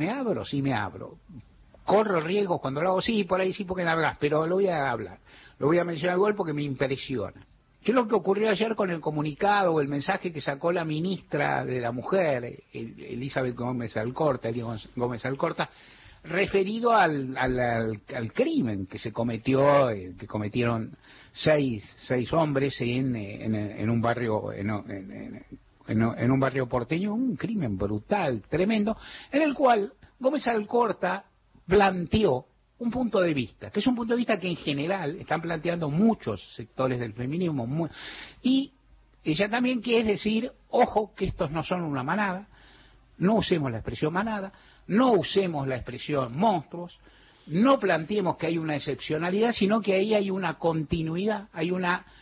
corro riesgos cuando lo hago, sí, por ahí sí porque no hablas, pero lo voy a hablar, lo voy a mencionar igual porque me impresiona. ¿Qué es lo que ocurrió ayer con el comunicado o el mensaje que sacó la ministra de la Mujer, Elizabeth Gómez Alcorta, referido al crimen que se cometió, que cometieron seis hombres en un barrio en un barrio porteño, un crimen brutal, tremendo, en el cual Gómez Alcorta planteó un punto de vista, que es un punto de vista que en general están planteando muchos sectores del feminismo, y ella también quiere decir, ojo, que estos no son una manada, no usemos la expresión manada, no usemos la expresión monstruos, no planteemos que hay una excepcionalidad, sino que ahí hay una continuidad, hay una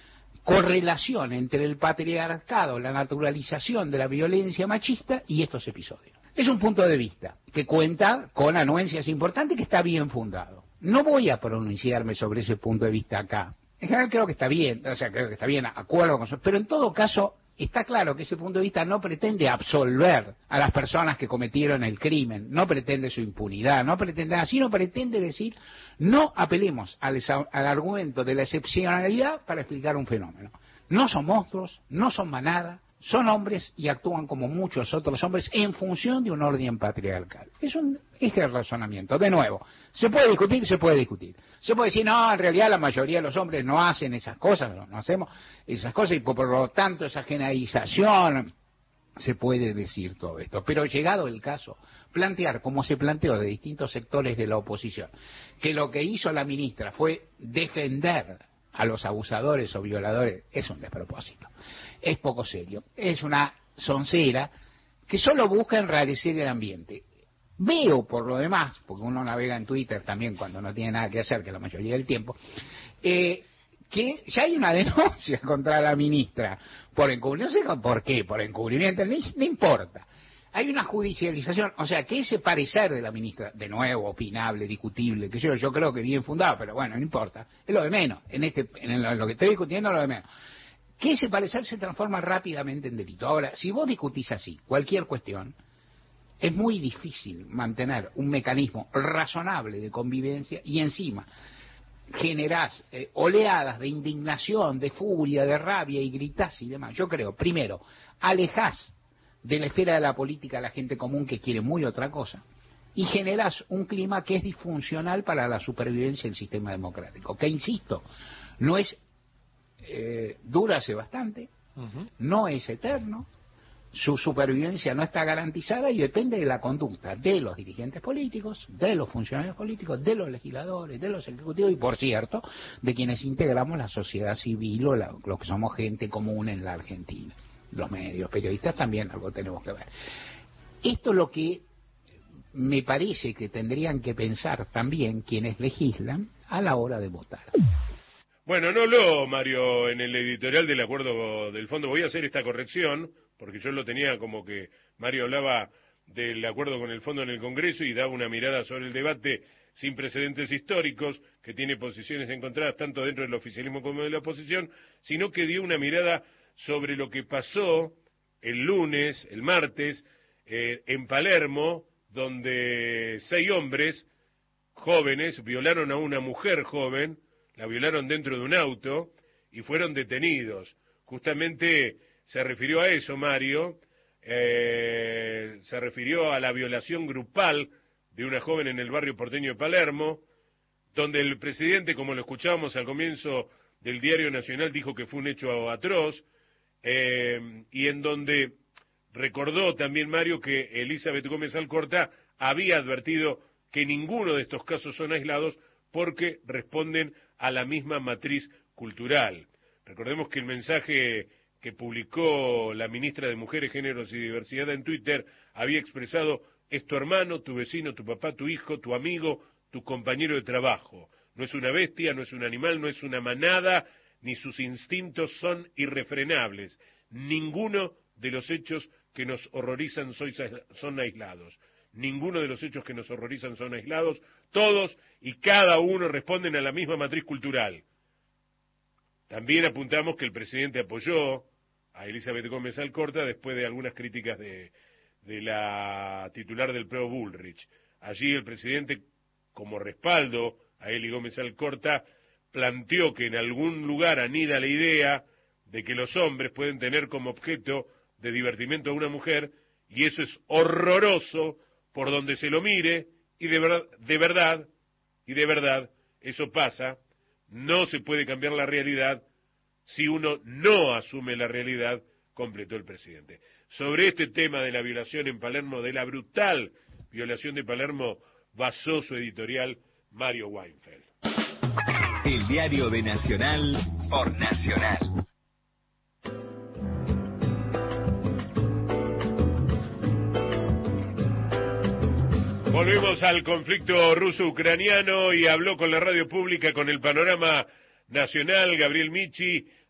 correlación entre el patriarcado, la naturalización de la violencia machista y estos episodios. Es un punto de vista que cuenta con anuencias importantes, que está bien fundado. No voy a pronunciarme sobre ese punto de vista acá. En general creo que está bien, creo que está bien, acuerdo con eso, pero en todo caso está claro que ese punto de vista no pretende absolver a las personas que cometieron el crimen, no pretende su impunidad, no pretende nada, sino pretende decir, no apelemos al argumento de la excepcionalidad para explicar un fenómeno. No son monstruos, no son manada, son hombres y actúan como muchos otros hombres en función de un orden patriarcal. Es el razonamiento. De nuevo, ¿se puede discutir? Se puede discutir. Se puede decir, no, en realidad la mayoría de los hombres no hacen esas cosas, no hacemos esas cosas y por lo tanto esa generalización, se puede decir todo esto. Pero llegado el caso, plantear, como se planteó de distintos sectores de la oposición, que lo que hizo la ministra fue defender a los abusadores o violadores, es un despropósito. Es poco serio, es una soncera que solo busca enrarecer el ambiente. Veo por lo demás, porque uno navega en Twitter también cuando no tiene nada que hacer, que la mayoría del tiempo, que ya hay una denuncia contra la ministra por encubrimiento, no sé por qué, por encubrimiento, no importa. Hay una judicialización, o sea, que ese parecer de la ministra, de nuevo, opinable, discutible, que yo creo que bien fundado, pero bueno, no importa, es lo de menos, en lo que estoy discutiendo es lo de menos. Que ese parecer se transforma rápidamente en delito. Ahora, si vos discutís así cualquier cuestión, es muy difícil mantener un mecanismo razonable de convivencia y encima generás oleadas de indignación, de furia, de rabia y gritás y demás. Yo creo, primero, alejás de la esfera de la política a la gente común que quiere muy otra cosa y generás un clima que es disfuncional para la supervivencia del sistema democrático, que insisto, no es dura hace bastante, no es eterno, su supervivencia no está garantizada y depende de la conducta de los dirigentes políticos, de los funcionarios políticos, de los legisladores, de los ejecutivos y, por cierto, de quienes integramos la sociedad civil o los que somos gente común en la Argentina. Los medios, periodistas también algo tenemos que ver. Esto es lo que me parece que tendrían que pensar también quienes legislan a la hora de votar. Bueno, no lo, Mario, en el editorial del acuerdo del fondo. Voy a hacer esta corrección, porque yo lo tenía como que Mario hablaba del acuerdo con el fondo en el Congreso y daba una mirada sobre el debate sin precedentes históricos, que tiene posiciones encontradas tanto dentro del oficialismo como de la oposición, sino que dio una mirada sobre lo que pasó el lunes, el martes, en Palermo, donde 6 hombres jóvenes violaron a una mujer joven, la violaron dentro de un auto y fueron detenidos. Justamente se refirió a eso, Mario, se refirió a la violación grupal de una joven en el barrio porteño de Palermo, donde el presidente, como lo escuchábamos al comienzo del Diario Nacional, dijo que fue un hecho atroz, y en donde recordó también, Mario, que Elizabeth Gómez Alcorta había advertido que ninguno de estos casos son aislados porque responden a la misma matriz cultural. Recordemos que el mensaje que publicó la ministra de Mujeres, Géneros y Diversidad en Twitter había expresado: es tu hermano, tu vecino, tu papá, tu hijo, tu amigo, tu compañero de trabajo. No es una bestia, no es un animal, no es una manada, ni sus instintos son irrefrenables. Ninguno de los hechos que nos horrorizan son aislados. Ninguno de los hechos que nos horrorizan son aislados. Todos y cada uno responden a la misma matriz cultural. También apuntamos que el presidente apoyó a Elizabeth Gómez Alcorta después de algunas críticas de la titular del PRO Bullrich. Allí el presidente, como respaldo a Eli Gómez Alcorta, planteó que en algún lugar anida la idea de que los hombres pueden tener como objeto de divertimento a una mujer, y eso es horroroso por donde se lo mire, y de verdad, eso pasa. No se puede cambiar la realidad si uno no asume la realidad, completó el presidente. Sobre este tema de la violación en Palermo, de la brutal violación de Palermo, basó su editorial Mario Weinfeld. El diario de Nacional por Nacional. Volvemos al conflicto ruso-ucraniano y habló con la radio pública, con el Panorama Nacional, Gabriel Michi,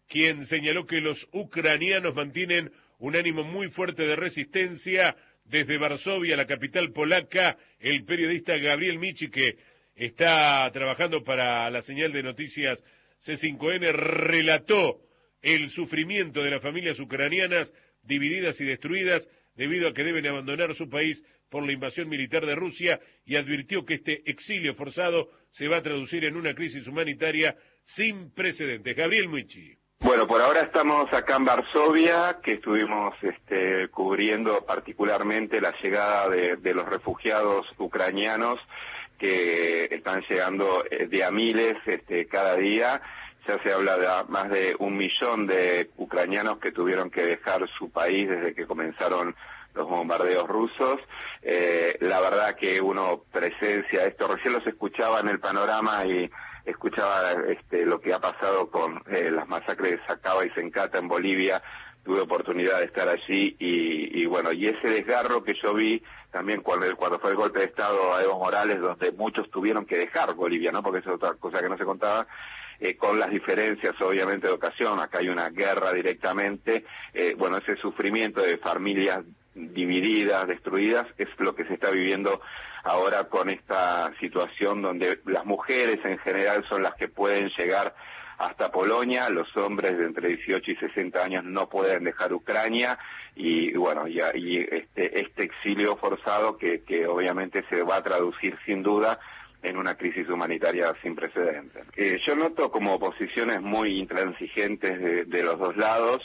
quien señaló que los ucranianos mantienen un ánimo muy fuerte de resistencia. Desde Varsovia, la capital polaca, el periodista Gabriel Michi, que está trabajando para la señal de noticias C5N, relató el sufrimiento de las familias ucranianas divididas y destruidas debido a que deben abandonar su país por la invasión militar de Rusia, y advirtió que este exilio forzado se va a traducir en una crisis humanitaria sin precedentes. Gabriel Michi. Bueno, por ahora estamos acá en Varsovia, que estuvimos cubriendo particularmente la llegada de los refugiados ucranianos que están llegando de a miles cada día. Ya se habla de más de 1 millón de ucranianos que tuvieron que dejar su país desde que comenzaron los bombardeos rusos. La verdad que uno presencia esto, recién los escuchaba en el panorama y escuchaba lo que ha pasado con las masacres de Sacaba y Sencata en Bolivia. Tuve oportunidad de estar allí y bueno, y ese desgarro que yo vi también cuando fue el golpe de Estado a Evo Morales, donde muchos tuvieron que dejar Bolivia, ¿no? Porque esa es otra cosa que no se contaba. Con las diferencias obviamente de ocasión, acá hay una guerra directamente, bueno, ese sufrimiento de familias divididas, destruidas, es lo que se está viviendo ahora con esta situación donde las mujeres en general son las que pueden llegar hasta Polonia, los hombres de entre 18 y 60 años no pueden dejar Ucrania, y bueno, este exilio forzado que obviamente se va a traducir sin duda en una crisis humanitaria sin precedentes. Yo noto como posiciones muy intransigentes de los dos lados.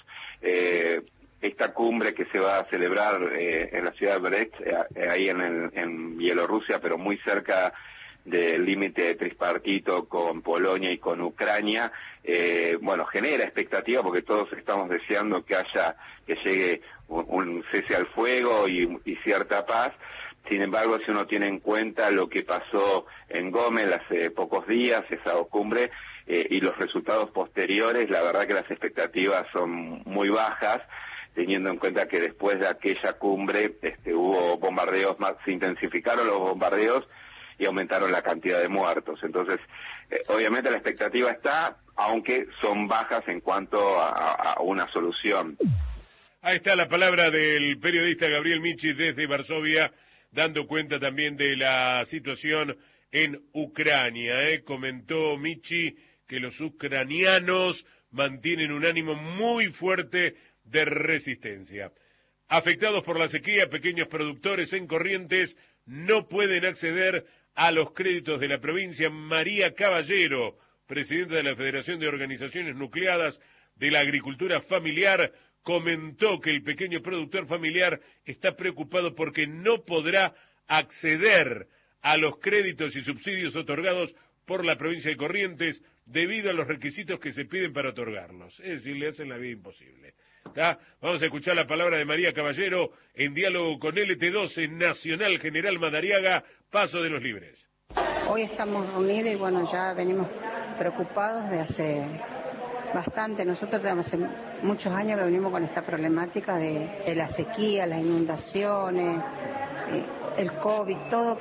Esta cumbre que se va a celebrar en la ciudad de Brest, ahí en Bielorrusia, pero muy cerca del límite tripartito con Polonia y con Ucrania, bueno, genera expectativa porque todos estamos deseando que llegue un cese al fuego y cierta paz. Sin embargo, si uno tiene en cuenta lo que pasó en Gómez hace pocos días, esa cumbre, y los resultados posteriores, la verdad que las expectativas son muy bajas, teniendo en cuenta que después de aquella cumbre hubo bombardeos, se intensificaron los bombardeos y aumentaron la cantidad de muertos. Entonces, obviamente la expectativa está, aunque son bajas en cuanto a una solución. Ahí está la palabra del periodista Gabriel Michi desde Varsovia, dando cuenta también de la situación en Ucrania. Comentó Michi que los ucranianos mantienen un ánimo muy fuerte de resistencia. Afectados por la sequía, pequeños productores en Corrientes no pueden acceder a los créditos de la provincia. María Caballero, presidenta de la Federación de Organizaciones Nucleadas de la Agricultura Familiar, comentó que el pequeño productor familiar está preocupado porque no podrá acceder a los créditos y subsidios otorgados por la provincia de Corrientes debido a los requisitos que se piden para otorgarlos. Es decir, le hacen la vida imposible. ¿Tá? Vamos a escuchar la palabra de María Caballero en diálogo con LT12 Nacional General Madariaga, Paso de los Libres. Hoy estamos reunidos y bueno, ya venimos preocupados de hace bastante. Nosotros hace muchos años que venimos con esta problemática de la sequía, las inundaciones, el COVID,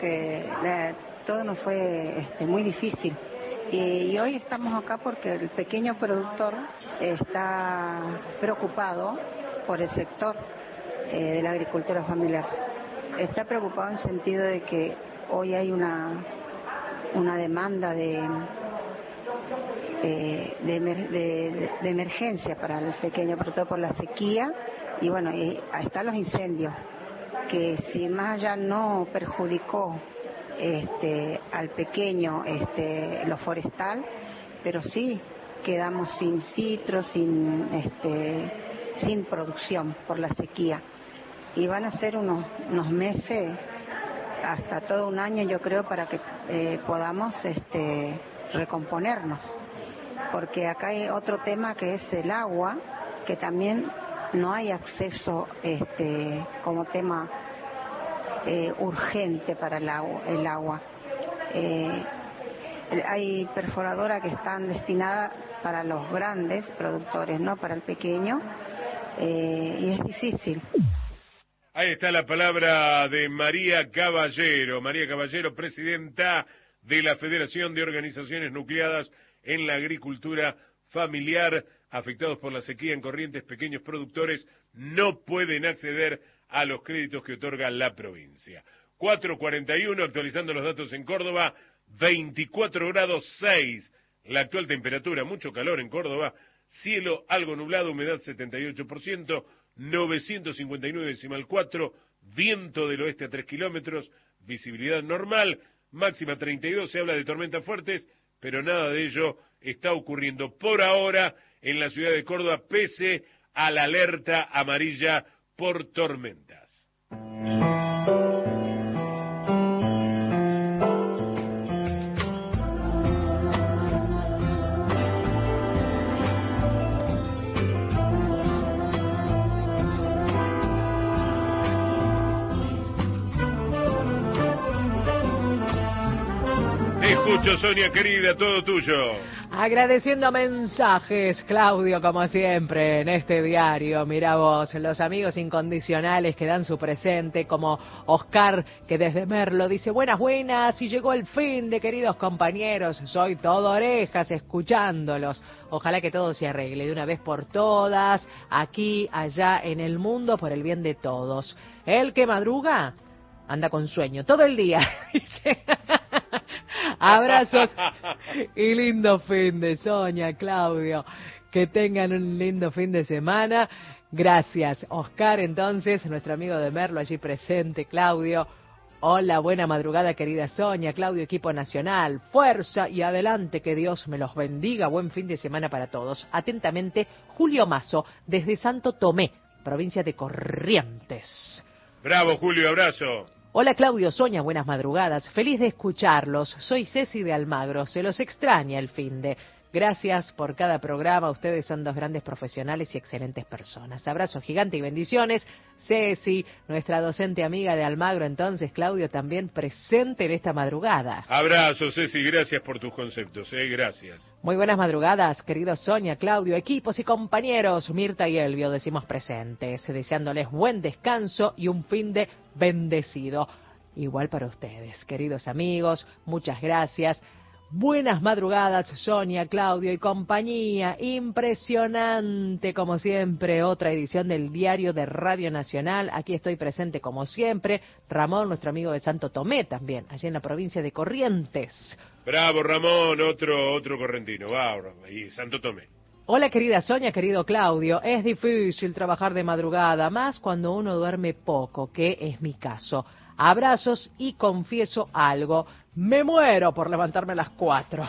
todo nos fue muy difícil. Y hoy estamos acá porque el pequeño productor está preocupado por el sector de la agricultura familiar. Está preocupado en el sentido de que hoy hay una demanda de emergencia para el pequeño productor por la sequía y bueno, y están los incendios, que si más allá no perjudicó al pequeño lo forestal, pero sí quedamos sin citros, sin producción por la sequía. Y van a ser unos meses, hasta todo un año yo creo, para que podamos recomponernos. Porque acá hay otro tema que es el agua, que también no hay acceso como tema urgente para el agua. Hay perforadoras que están destinadas para los grandes productores, no para el pequeño, y es difícil. Ahí está la palabra de María Caballero, presidenta de la Federación de Organizaciones Nucleadas en la Agricultura Familiar afectados por la sequía en Corrientes, pequeños productores no pueden acceder a los créditos que otorga la provincia. 4:41, actualizando los datos en Córdoba, 24 grados 6, la actual temperatura, mucho calor en Córdoba, cielo algo nublado, humedad 78%, 959,4, viento del oeste a 3 kilómetros, visibilidad normal, máxima 32, se habla de tormentas fuertes, pero nada de ello está ocurriendo por ahora en la ciudad de Córdoba, pese a la alerta amarilla por tormentas. Escucho, Sonia querida, todo tuyo. Agradeciendo mensajes, Claudio, como siempre, en este diario. Mira vos, los amigos incondicionales que dan su presente, como Oscar, que desde Merlo dice, buenas, y llegó el fin de queridos compañeros, soy todo orejas escuchándolos. Ojalá que todo se arregle de una vez por todas, aquí, allá, en el mundo, por el bien de todos. El que madruga anda con sueño todo el día, dice. Abrazos y lindo fin de Sonia, Claudio. Que tengan un lindo fin de semana. Gracias, Oscar, entonces, nuestro amigo de Merlo allí presente, Claudio. Hola, buena madrugada, querida Sonia, Claudio, equipo nacional. Fuerza y adelante, que Dios me los bendiga. Buen fin de semana para todos. Atentamente, Julio Mazo, desde Santo Tomé, provincia de Corrientes. Bravo, Julio, abrazo. Hola Claudio, Sonia, buenas madrugadas. Feliz de escucharlos. Soy Ceci de Almagro. Se los extraña el finde. Gracias por cada programa. Ustedes son dos grandes profesionales y excelentes personas. Abrazo gigante y bendiciones. Ceci, nuestra docente amiga de Almagro, entonces, Claudio, también presente en esta madrugada. Abrazo, Ceci, gracias por tus conceptos, gracias. Muy buenas madrugadas, queridos Sonia, Claudio, equipos y compañeros. Mirta y Elvio decimos presentes, deseándoles buen descanso y un finde bendecido. Igual para ustedes, queridos amigos, muchas gracias. Buenas madrugadas, Sonia, Claudio y compañía. Impresionante, como siempre, otra edición del Diario de Radio Nacional. Aquí estoy presente, como siempre. Ramón, nuestro amigo de Santo Tomé, también, allí en la provincia de Corrientes. Bravo, Ramón, otro correntino. Va, y Santo Tomé. Hola, querida Sonia, querido Claudio. Es difícil trabajar de madrugada, más cuando uno duerme poco, que es mi caso. Abrazos y confieso algo. Me muero por levantarme a las 4.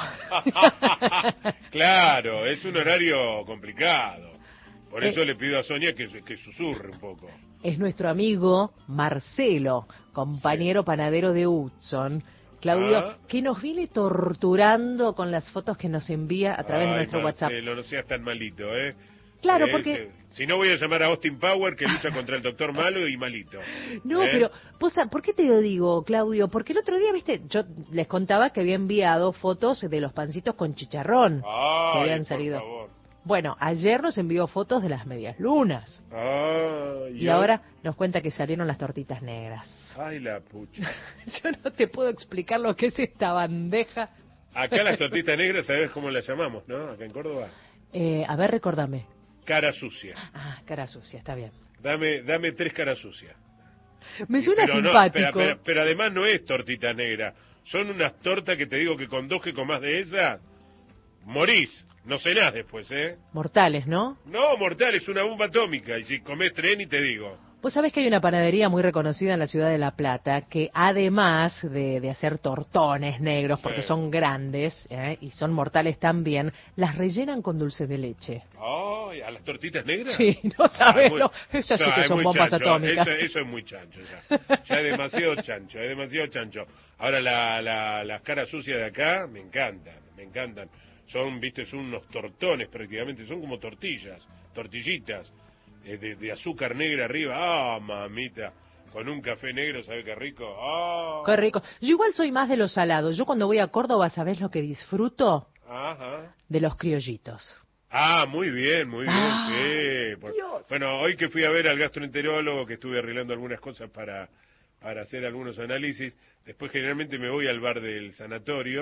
Claro, es un horario complicado. Por eso le pido a Sonia que susurre un poco. Es nuestro amigo Marcelo, compañero panadero de Hudson. Claudio, que nos viene torturando con las fotos que nos envía a través de nuestro WhatsApp. No seas tan malito, Claro, porque... Si no, voy a llamar a Austin Power, que lucha contra el doctor malo y malito. No, pero, ¿por qué te lo digo, Claudio? Porque el otro día, viste, yo les contaba que había enviado fotos de los pancitos con chicharrón que habían salido. Por favor. Bueno, ayer nos envió fotos de las medias lunas. Y ahora nos cuenta que salieron las tortitas negras. Ay, la pucha. Yo no te puedo explicar lo que es esta bandeja. Acá las tortitas negras, ¿sabes cómo las llamamos, no? Acá en Córdoba. A ver, recórdame. Cara sucia. Ah, cara sucia, está bien. Dame 3 caras sucias. Me suena simpático. Pero además no es tortita negra. Son unas tortas que te digo que con 2 que comás de esas, morís. No cenás después, Mortales, ¿no? No, mortales, una bomba atómica. Y si comés tren, y te digo. Vos sabés que hay una panadería muy reconocida en la ciudad de La Plata que además de hacer tortones negros, porque son grandes y son mortales también, las rellenan con dulce de leche. ¿A las tortitas negras? Sí, no sabés, esas sí que son bombas chancho. atómicas. Eso es muy chancho ya. Ya es demasiado chancho, Ahora las caras sucias de acá me encantan. Son, viste, son unos tortones prácticamente, son como tortillitas. De azúcar negra arriba, mamita, con un café negro, ¿sabe qué rico? Qué rico. Yo igual soy más de los salados. Yo cuando voy a Córdoba, ¿sabés lo que disfruto? Ajá. De los criollitos. Muy bien, sí. Bueno, hoy que fui a ver al gastroenterólogo, que estuve arreglando algunas cosas para hacer algunos análisis, después generalmente me voy al bar del sanatorio,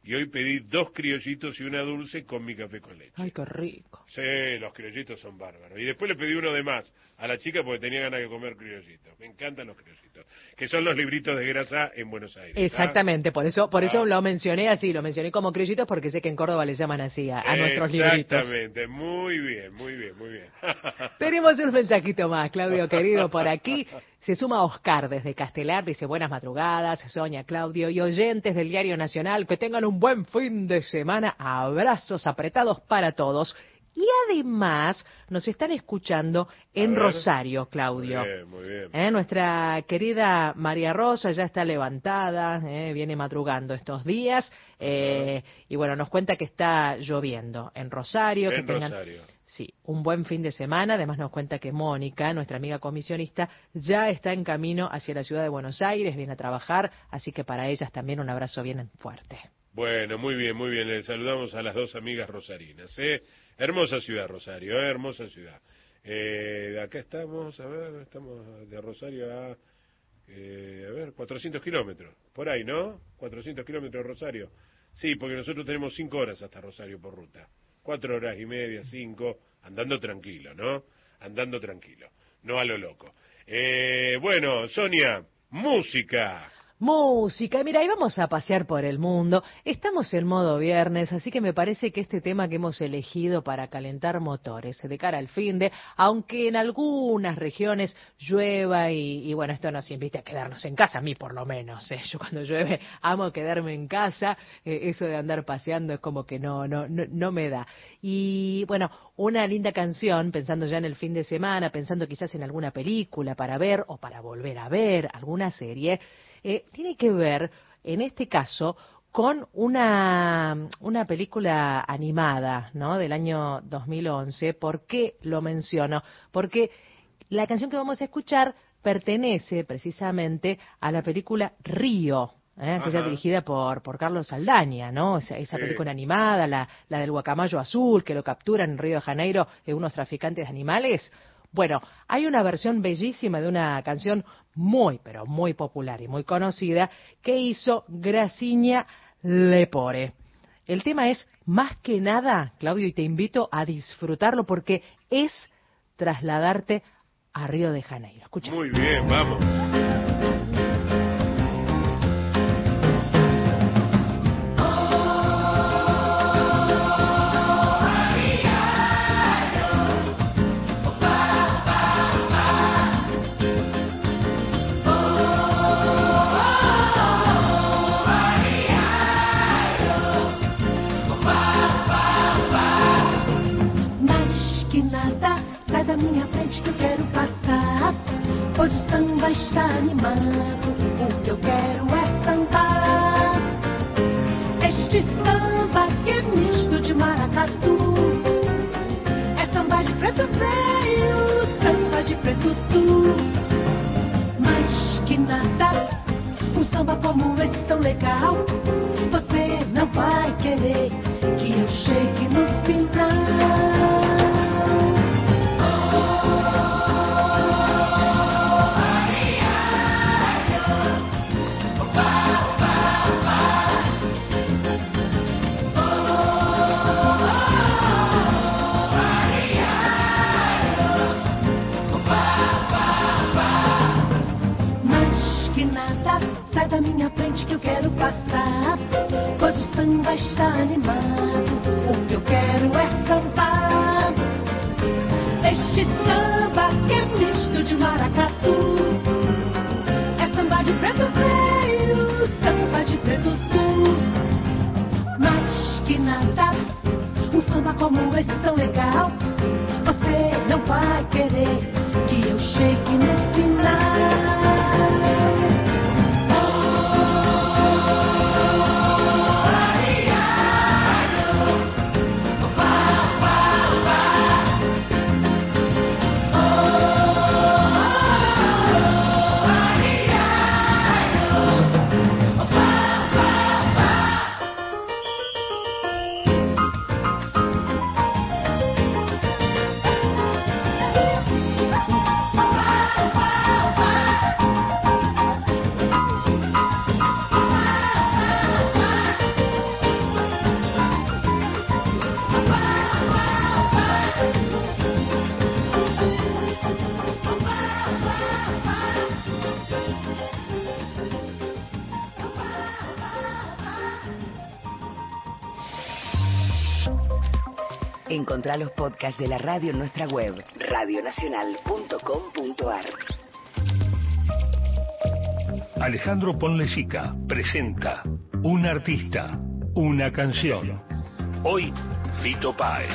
y hoy pedí 2 criollitos y una dulce con mi café con leche. Ay, qué rico. Sí, los criollitos son bárbaros. Y después le pedí uno de más a la chica porque tenía ganas de comer criollitos. Me encantan los criollitos, que son los libritos de grasa en Buenos Aires. Exactamente, por eso lo mencioné así, lo mencioné como criollitos porque sé que en Córdoba le llaman así a nuestros libritos. Exactamente, muy bien, muy bien, muy bien. Tenemos un mensajito más, Claudio querido, por aquí. Se suma Oscar desde Castelar, dice buenas madrugadas, Sonia, Claudio y oyentes del Diario Nacional, que tengan un buen fin de semana, abrazos apretados para todos. Y además nos están escuchando en Rosario, Claudio. Muy bien. Nuestra querida María Rosa ya está levantada, viene madrugando estos días, y bueno, nos cuenta que está lloviendo en Rosario. En Rosario. Sí, un buen fin de semana. Además nos cuenta que Mónica, nuestra amiga comisionista, ya está en camino hacia la ciudad de Buenos Aires, viene a trabajar, así que para ellas también un abrazo bien fuerte. Bueno, muy bien, muy bien. Le saludamos a las 2 amigas rosarinas. Hermosa ciudad, Rosario, hermosa ciudad. Acá estamos, a ver, estamos de Rosario a 400 kilómetros. Por ahí, ¿no? 400 kilómetros de Rosario. Sí, porque nosotros tenemos 5 horas hasta Rosario por ruta. 4 horas y media, 5, andando tranquilo, ¿no? Andando tranquilo, no a lo loco. Bueno, Sonia, música. Música, mira, y vamos a pasear por el mundo. Estamos en modo viernes, así que me parece que este tema que hemos elegido para calentar motores de cara al finde, aunque en algunas regiones llueva y bueno, esto nos invita a quedarnos en casa, a mí por lo menos. Yo cuando llueve amo quedarme en casa, eso de andar paseando es como que no me da. Y bueno, una linda canción, pensando ya en el fin de semana, pensando quizás en alguna película para ver o para volver a ver, alguna serie. Tiene que ver, en este caso, con una película animada, ¿no?, del año 2011. ¿Por qué lo menciono? Porque la canción que vamos a escuchar pertenece precisamente a la película Río, que es dirigida por Carlos Saldaña, ¿no? Esa película animada, la del guacamayo azul, que lo capturan en Río de Janeiro unos traficantes de animales. Bueno, hay una versión bellísima de una canción muy, pero muy popular y muy conocida que hizo Graciña Lepore. El tema es Más que nada, Claudio, y te invito a disfrutarlo porque es trasladarte a Río de Janeiro. Escucha. Muy bien, vamos. Da minha frente que eu quero passar, pois o samba está animado, o que eu quero é sambar. Este samba que é misto de maracatu, é samba de preto velho, samba de preto tu. Mais que nada, um samba como esse tão legal, você não vai querer que eu chegue no final. Sai da minha frente que eu quero passar, pois o samba está animado, o que eu quero é sambar. Este samba que é misto de maracatu, é samba de preto velho, samba de preto tu. Mais que nada, um samba como esse tão legal, você não vai querer que eu chegue no final. Encontrá los podcasts de la radio en nuestra web, radionacional.com.ar. Alejandro Ponlecica presenta Un artista, una canción. Hoy, Fito Páez.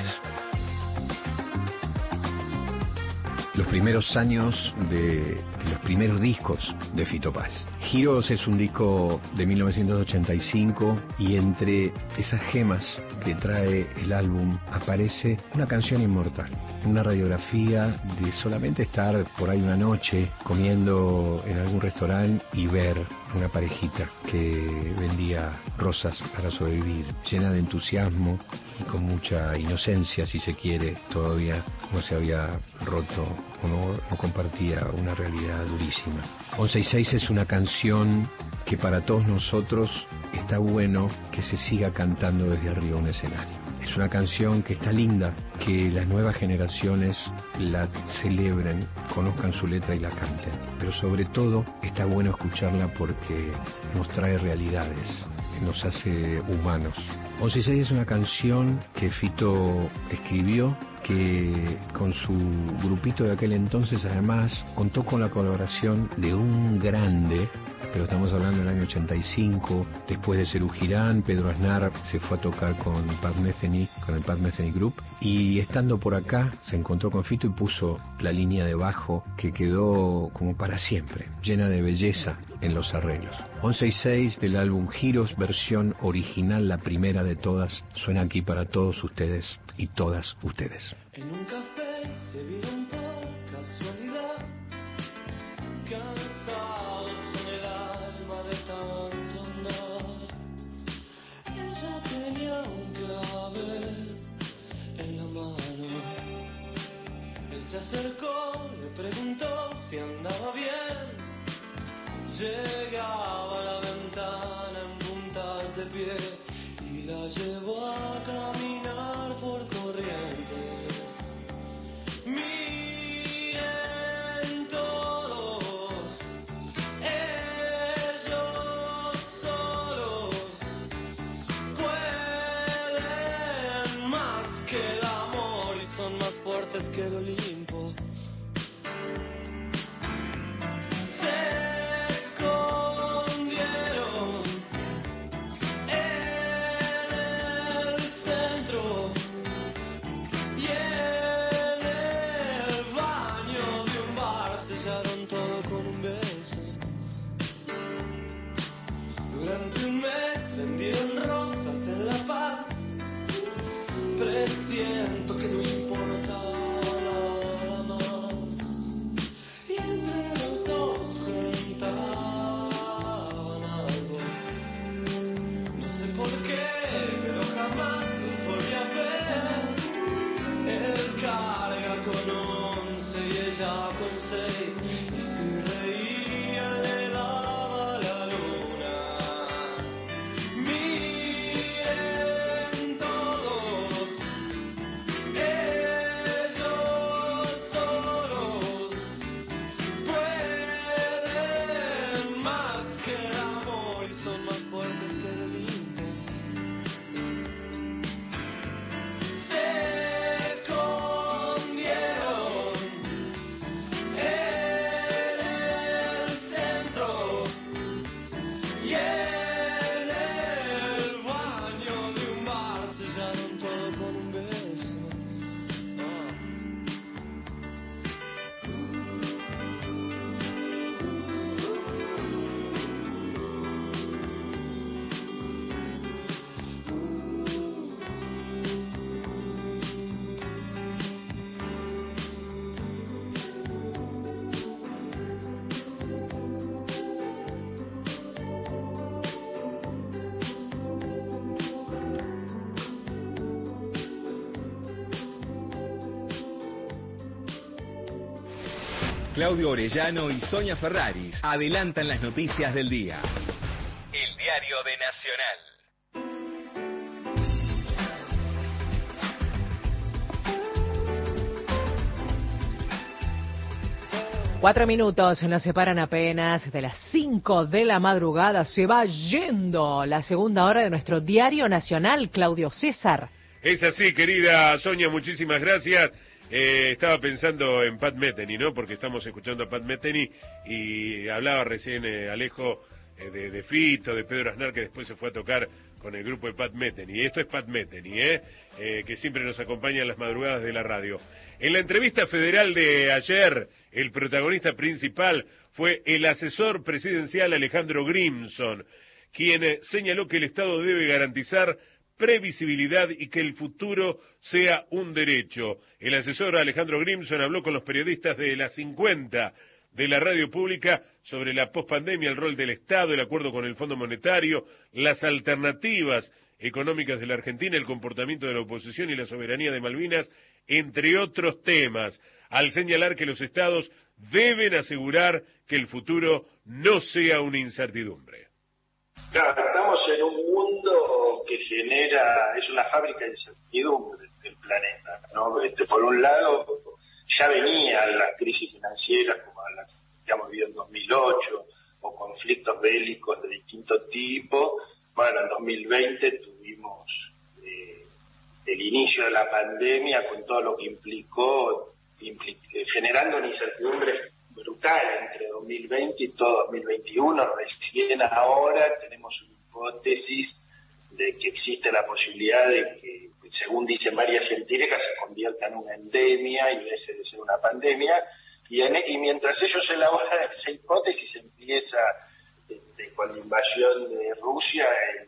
Los primeros años de los primeros discos de Fito Páez. Giros es un disco de 1985 y entre esas gemas que trae el álbum aparece una canción inmortal, una radiografía de solamente estar por ahí una noche comiendo en algún restaurante y ver una parejita que vendía rosas para sobrevivir, llena de entusiasmo y con mucha inocencia, si se quiere. Todavía no se había roto o no compartía una realidad durísima. 1166 es una canción que para todos nosotros está bueno que se siga cantando desde arriba de un escenario. Es una canción que está linda, que las nuevas generaciones la celebren, conozcan su letra y la canten. Pero sobre todo está bueno escucharla porque nos trae realidades, nos hace humanos. 1166 es una canción que Fito escribió, que con su grupito de aquel entonces además contó con la colaboración de un grande, pero estamos hablando del año 85, después de Serú Girán, Pedro Aznar se fue a tocar con Pat Metheny, con el Pat Metheny Group, y estando por acá se encontró con Fito y puso la línea de bajo que quedó como para siempre, llena de belleza en los arreglos. 1166 del álbum Giros, versión original, la primera de todas, suena aquí para todos ustedes y todas ustedes. En un café se vieron por casualidad, cansados en el alma de tanto andar. Ella tenía un clavel en la mano. Él se acercó, le preguntó si andaba bien. Llegaba a la ventana en puntas de pie y la llevó a caminar por Corrientes. Miren todos, ellos solos pueden más que el amor y son más fuertes que el Olimpo. Presiento que no importa nada más. Y entre los dos juntaban algo. No sé por qué, pero jamás los volví a ver. Él carga con 11 y ella con 6. Y si reía le daba la luna. Miren todos, ellos solos pueden más que el amor y son más fuertes que el Olimpo. Se escondieron en el centro y en el baño de un bar sellaron todo con un beso. Claudio Orellano y Sonia Ferraris adelantan las noticias del día. El diario de Nacional. 4 minutos nos separan apenas de las 5 de la madrugada. Se va yendo la segunda hora de nuestro diario nacional, Claudio César. Es así, querida Sonia, muchísimas gracias. Estaba pensando en Pat Metheny, ¿no? Porque estamos escuchando a Pat Metheny y hablaba recién Alejo de Fito, de Pedro Aznar, que después se fue a tocar con el grupo de Pat Metheny. Y esto es Pat Metheny, que siempre nos acompaña en las madrugadas de la radio. En la entrevista federal de ayer, el protagonista principal fue el asesor presidencial Alejandro Grimson, quien señaló que el Estado debe garantizar previsibilidad y que el futuro sea un derecho. El asesor Alejandro Grimson habló con los periodistas de las 50 de la radio pública sobre la pospandemia, el rol del Estado, el acuerdo con el Fondo Monetario, las alternativas económicas de la Argentina, el comportamiento de la oposición y la soberanía de Malvinas, entre otros temas, al señalar que los Estados deben asegurar que el futuro no sea una incertidumbre. Claro, estamos en un mundo que es una fábrica de incertidumbre del planeta, ¿no? Por un lado, ya venían las crisis financieras como la que hemos vivido en 2008, o conflictos bélicos de distinto tipo. Bueno, en 2020 tuvimos el inicio de la pandemia con todo lo que implicó generando una incertidumbre brutal entre 2020 y todo 2021. Recién ahora tenemos una hipótesis de que existe la posibilidad de que, según dicen varias científicas, se convierta en una endemia y deje de ser una pandemia. Y mientras ellos elaboran esa hipótesis, empieza con la invasión de Rusia,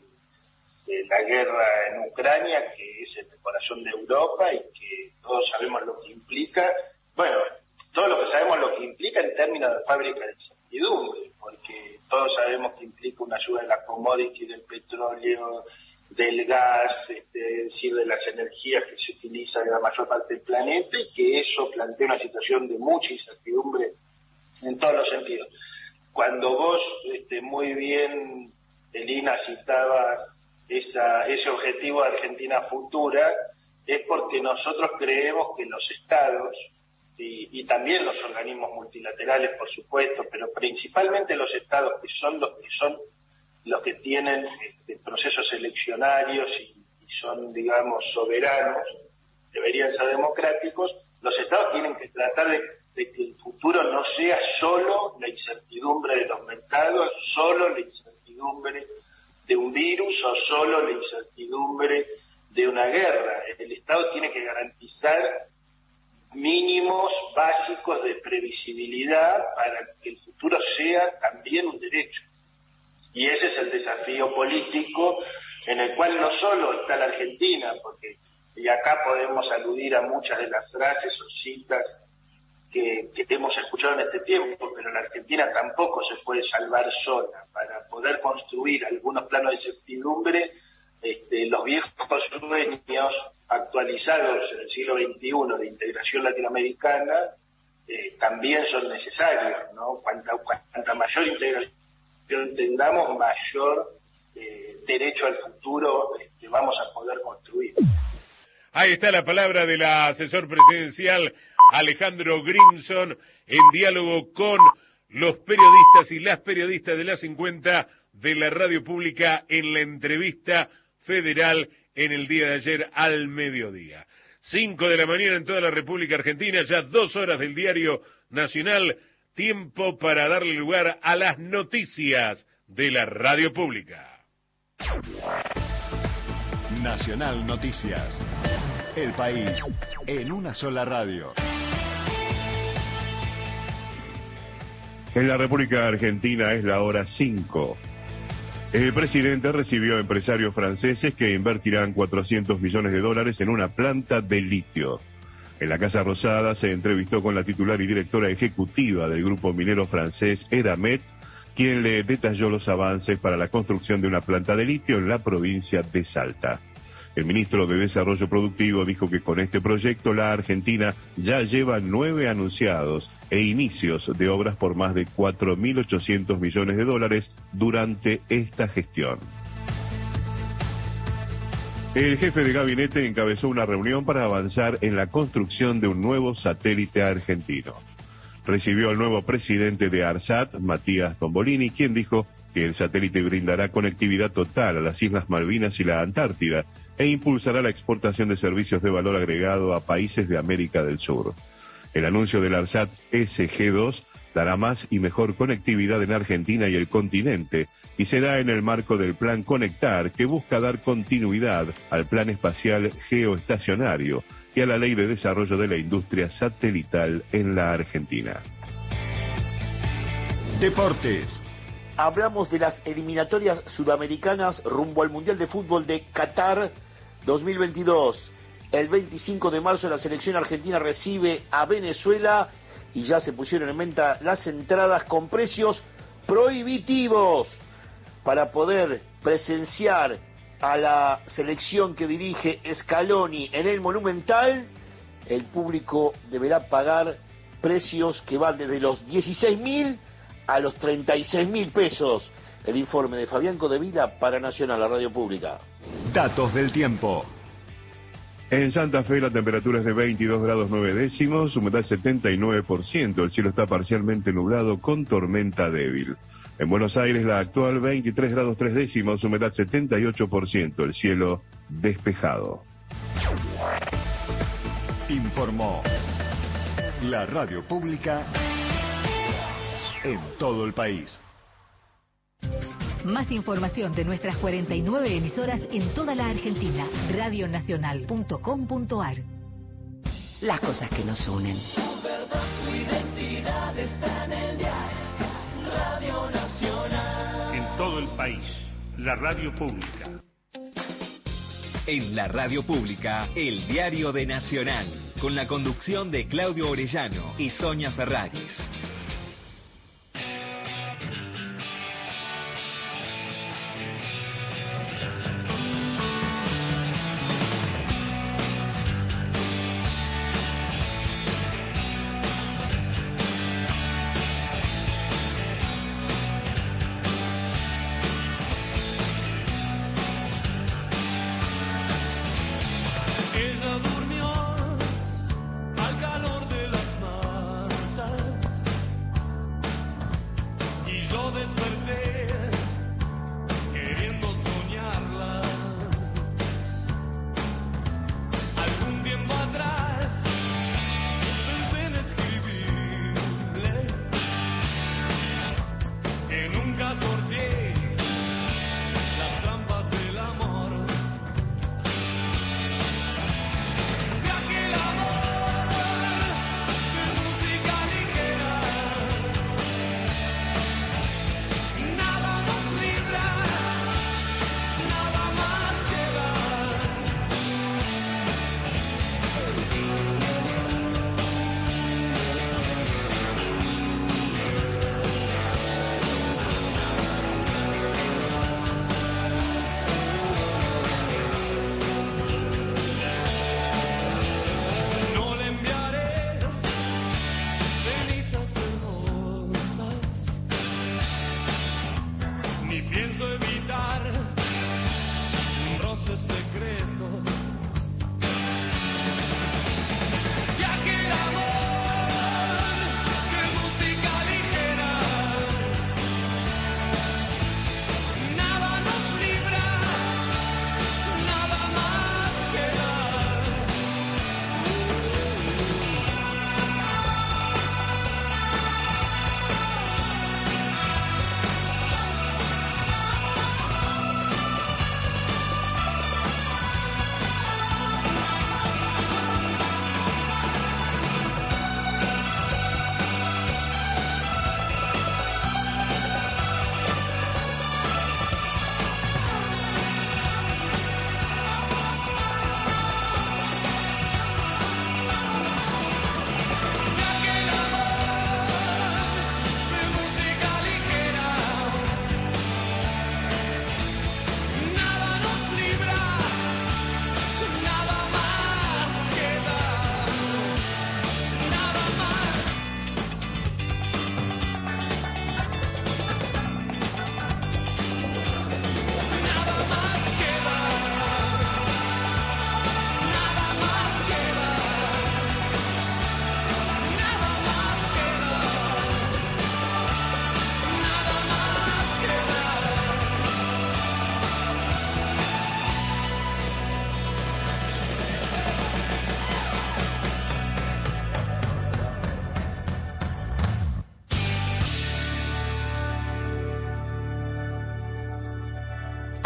la guerra en Ucrania, que es en el corazón de Europa y que todos sabemos lo que implica. Bueno, todo lo que sabemos lo que implica en términos de fábrica de incertidumbre, porque todos sabemos que implica una ayuda de la commodity, del petróleo, del gas, es decir, de las energías que se utilizan en la mayor parte del planeta, y que eso plantea una situación de mucha incertidumbre en todos los sentidos. Cuando vos, muy bien, Elina, citabas ese objetivo de Argentina futura, es porque nosotros creemos que los estados y también los organismos multilaterales, por supuesto, pero principalmente los estados, que son los que tienen procesos eleccionarios y son, digamos, soberanos, deberían ser democráticos. Los estados tienen que tratar de que el futuro no sea solo la incertidumbre de los mercados, solo la incertidumbre de un virus o solo la incertidumbre de una guerra. El Estado tiene que garantizar mínimos básicos de previsibilidad para que el futuro sea también un derecho. Y ese es el desafío político en el cual no solo está la Argentina, y acá podemos aludir a muchas de las frases o citas que hemos escuchado en este tiempo, pero la Argentina tampoco se puede salvar sola. Para poder construir algunos planos de certidumbre, los viejos sueños actualizados en el siglo XXI de integración latinoamericana también son necesarios, ¿no? Cuanta mayor integración tengamos, mayor derecho al futuro vamos a poder construir. Ahí está la palabra del asesor presidencial Alejandro Grimson en diálogo con los periodistas y las periodistas de las 50 de la radio pública en la entrevista federal en el día de ayer al mediodía. 5 de la mañana en toda la República Argentina, ya 2 horas del diario nacional, tiempo para darle lugar a las noticias de la radio pública. Nacional Noticias. El país en una sola radio. En la República Argentina es la hora 5. El presidente recibió empresarios franceses que invertirán $400 millones en una planta de litio. En la Casa Rosada se entrevistó con la titular y directora ejecutiva del grupo minero francés Eramet, quien le detalló los avances para la construcción de una planta de litio en la provincia de Salta. El ministro de Desarrollo Productivo dijo que con este proyecto la Argentina ya lleva 9 anunciados e inicios de obras por más de $4.800 millones durante esta gestión. El jefe de gabinete encabezó una reunión para avanzar en la construcción de un nuevo satélite argentino. Recibió al nuevo presidente de ARSAT, Matías Tombolini, quien dijo que el satélite brindará conectividad total a las Islas Malvinas y la Antártida, e impulsará la exportación de servicios de valor agregado a países de América del Sur. El anuncio del ARSAT SG2 dará más y mejor conectividad en Argentina y el continente y se da en el marco del Plan Conectar, que busca dar continuidad al Plan Espacial Geoestacionario y a la Ley de Desarrollo de la Industria Satelital en la Argentina. Deportes. Hablamos de las eliminatorias sudamericanas rumbo al Mundial de Fútbol de Qatar 2022. El 25 de marzo la selección argentina recibe a Venezuela y ya se pusieron en venta las entradas con precios prohibitivos para poder presenciar a la selección que dirige Scaloni en el Monumental. El público deberá pagar precios que van desde los 16.000 a los 36.000 pesos. El informe de Fabián Codevila para Nacional, la radio pública. Datos del tiempo. En Santa Fe la temperatura es de 22 grados 9 décimos, humedad 79%, el cielo está parcialmente nublado con tormenta débil. En Buenos Aires la actual 23 grados 3 décimos, humedad 78%, el cielo despejado. Informó la radio pública en todo el país. Más información de nuestras 49 emisoras en toda la Argentina. Radionacional.com.ar. Las cosas que nos unen. Tu verdad, tu identidad está en el diario Radio Nacional. En todo el país, la radio pública. En la radio pública, el diario de Nacional, con la conducción de Claudio Orellano y Sonia Ferraris.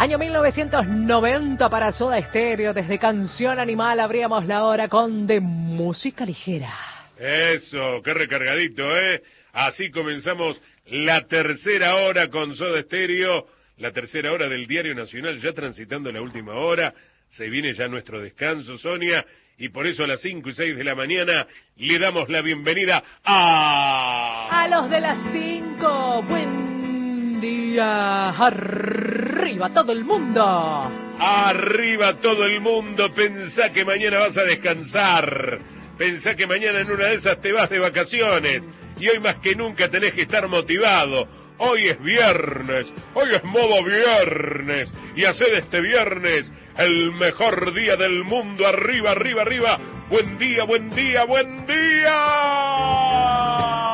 Año 1990 para Soda Stereo. Desde Canción Animal abríamos la hora con De Música Ligera. Eso, qué recargadito, ¿eh? Así comenzamos la tercera hora con Soda Stereo, la tercera hora del Diario Nacional, ya transitando la última hora. Se viene ya nuestro descanso, Sonia, y por eso a las 5 y 6 de la mañana le damos la bienvenida a los de las 5. Buen día. Arriba todo el mundo. Arriba todo el mundo. Pensá que mañana vas a descansar. Pensá que mañana en una de esas te vas de vacaciones. Y hoy más que nunca tenés que estar motivado. Hoy es viernes. Hoy es modo viernes. Y hacer este viernes el mejor día del mundo. Arriba, arriba, arriba. Buen día, buen día, buen día.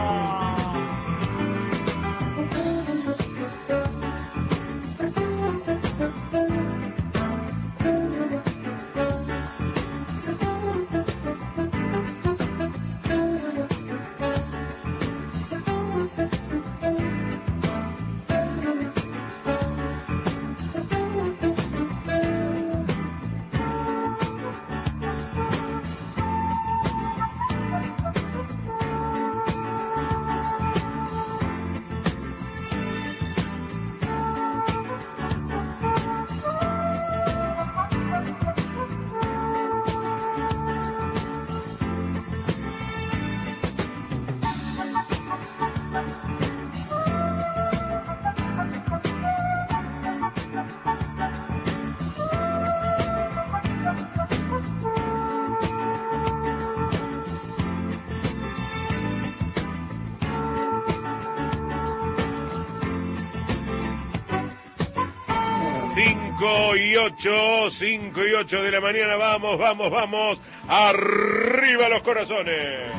5 y 8 de la mañana, vamos, vamos, vamos, arriba los corazones.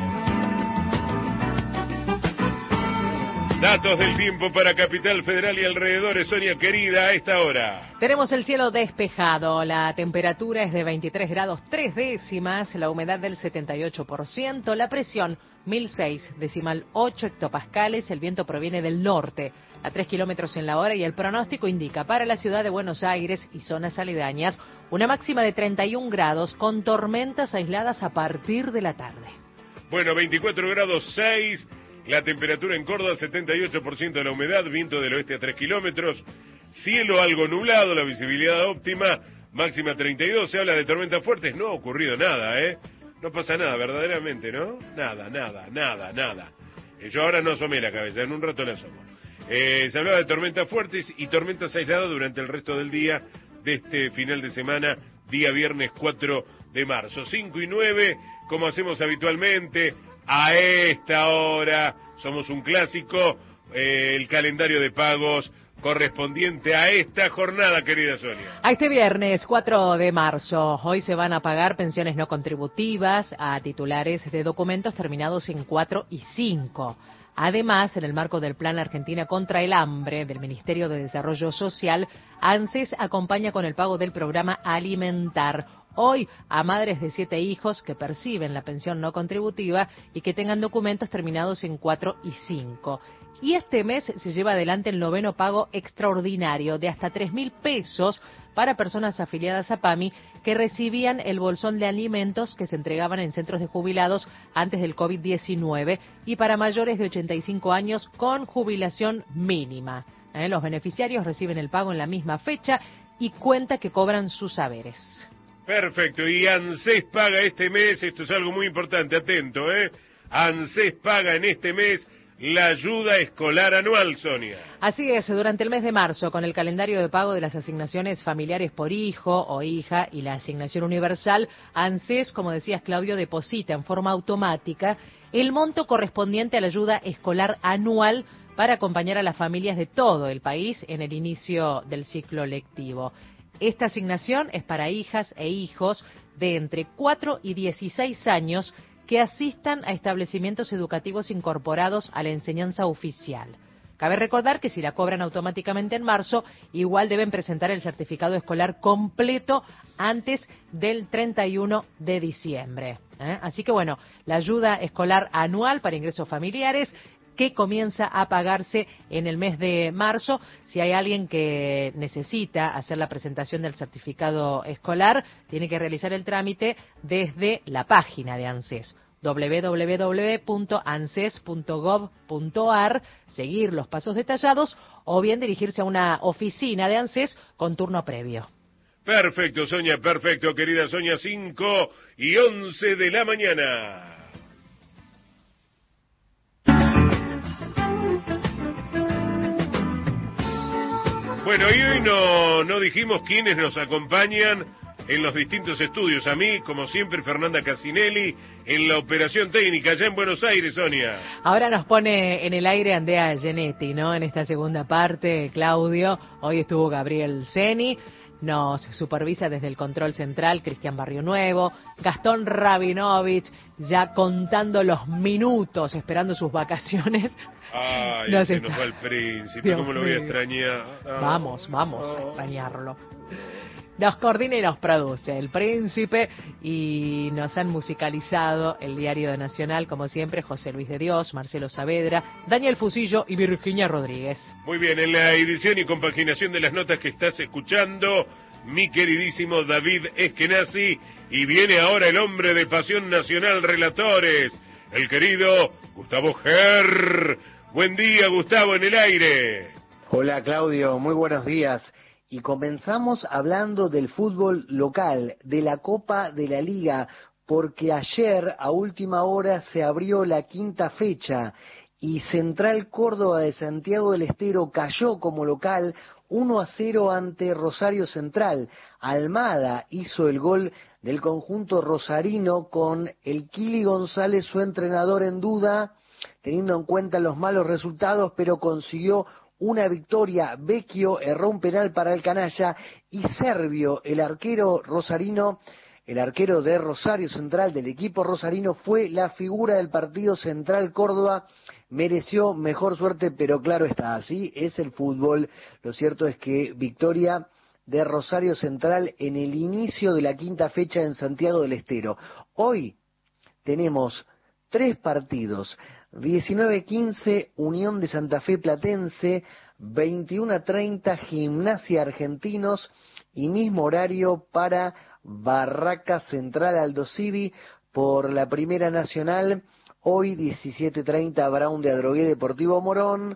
Datos del tiempo para Capital Federal y alrededores, Sonia querida, a esta hora. Tenemos el cielo despejado, la temperatura es de 23 grados 3 décimas, la humedad del 78%, la presión 1006,8 hectopascales, el viento proviene del norte a 3 kilómetros en la hora y el pronóstico indica para la ciudad de Buenos Aires y zonas aledañas una máxima de 31 grados con tormentas aisladas a partir de la tarde. Bueno, 24 grados 6, la temperatura en Córdoba 78% de la humedad, viento del oeste a 3 kilómetros, cielo algo nublado, la visibilidad óptima, máxima 32, se habla de tormentas fuertes, no ha ocurrido nada, no pasa nada, verdaderamente, ¿no? Nada. Yo ahora no asomé la cabeza, en un rato la asomo. Se hablaba de tormentas fuertes y tormentas aisladas durante el resto del día de este final de semana, día viernes 4 de marzo. 5 y 9, como hacemos habitualmente, a esta hora, somos un clásico, el calendario de pagos correspondiente a esta jornada, querida Sonia. A este viernes 4 de marzo, hoy se van a pagar pensiones no contributivas a titulares de documentos terminados en 4 y 5. Además, en el marco del Plan Argentina contra el Hambre del Ministerio de Desarrollo Social, ANSES acompaña con el pago del programa Alimentar. Hoy, a madres de 7 hijos que perciben la pensión no contributiva y que tengan documentos terminados en 4 y 5. Y este mes se lleva adelante el 9º pago extraordinario de hasta 3.000 pesos para personas afiliadas a PAMI que recibían el bolsón de alimentos que se entregaban en centros de jubilados antes del COVID-19 y para mayores de 85 años con jubilación mínima. Los beneficiarios reciben el pago en la misma fecha y cuenta que cobran sus haberes. Perfecto, y ANSES paga este mes, esto es algo muy importante, atento, ANSES paga en este mes la ayuda escolar anual, Sonia. Así es, durante el mes de marzo, con el calendario de pago de las asignaciones familiares por hijo o hija y la asignación universal, ANSES, como decías Claudio, deposita en forma automática el monto correspondiente a la ayuda escolar anual para acompañar a las familias de todo el país en el inicio del ciclo lectivo. Esta asignación es para hijas e hijos de entre 4 y 16 años que asistan a establecimientos educativos incorporados a la enseñanza oficial. Cabe recordar que si la cobran automáticamente en marzo, igual deben presentar el certificado escolar completo antes del 31 de diciembre. Así que bueno, la ayuda escolar anual para ingresos familiares que comienza a pagarse en el mes de marzo. Si hay alguien que necesita hacer la presentación del certificado escolar, tiene que realizar el trámite desde la página de ANSES, www.anses.gov.ar, seguir los pasos detallados o bien dirigirse a una oficina de ANSES con turno previo. Perfecto, Sonia, perfecto, querida Sonia, 5:11 de la mañana. Bueno, y hoy no dijimos quiénes nos acompañan en los distintos estudios. A mí, como siempre, Fernanda Casinelli, en la operación técnica, allá en Buenos Aires, Sonia. Ahora nos pone en el aire Andrea Genetti, ¿no? En esta segunda parte, Claudio. Hoy estuvo Gabriel Ceni. Nos supervisa desde el control central Cristian Barrio Nuevo, Gastón Rabinovich, ya contando los minutos, esperando sus vacaciones. Ay, nos va el príncipe, Dios ¿cómo mío. Lo voy a extrañar? Vamos a extrañarlo. Nos coordina y nos produce el príncipe y nos han musicalizado el Diario de Nacional, como siempre, José Luis de Dios, Marcelo Saavedra, Daniel Fusillo y Virginia Rodríguez. Muy bien, en la edición y compaginación de las notas que estás escuchando, mi queridísimo David Eskenazi, y viene ahora el hombre de Pasión Nacional Relatores, el querido Gustavo Ger. Buen día, Gustavo, en el aire. Hola, Claudio, muy buenos días. Y comenzamos hablando del fútbol local, de la Copa de la Liga, porque ayer a última hora se abrió la quinta fecha y Central Córdoba de Santiago del Estero cayó como local 1-0 ante Rosario Central. Almada hizo el gol del conjunto rosarino con el Kili González, su entrenador, en duda, teniendo en cuenta los malos resultados, pero consiguió una victoria. Vecchio erró un penal para el canalla y Servio, el arquero rosarino, el arquero de Rosario Central del equipo rosarino, fue la figura del partido. Central Córdoba mereció mejor suerte, pero claro está, así es el fútbol. Lo cierto es que victoria de Rosario Central en el inicio de la quinta fecha en Santiago del Estero. Hoy tenemos 3 partidos. 19:15 Unión de Santa Fe Platense, 21:30 Gimnasia Argentinos y mismo horario para Barracas Central Aldo Civi por la Primera Nacional. Hoy 17:30 Brown de Adrogué Deportivo Morón,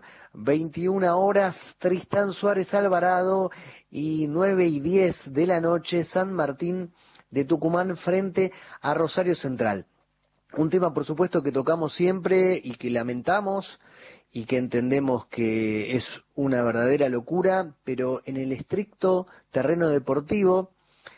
21 horas Tristán Suárez Alvarado y 9:10 de la noche San Martín de Tucumán frente a Rosario Central. Un tema, por supuesto, que tocamos siempre y que lamentamos y que entendemos que es una verdadera locura, pero en el estricto terreno deportivo,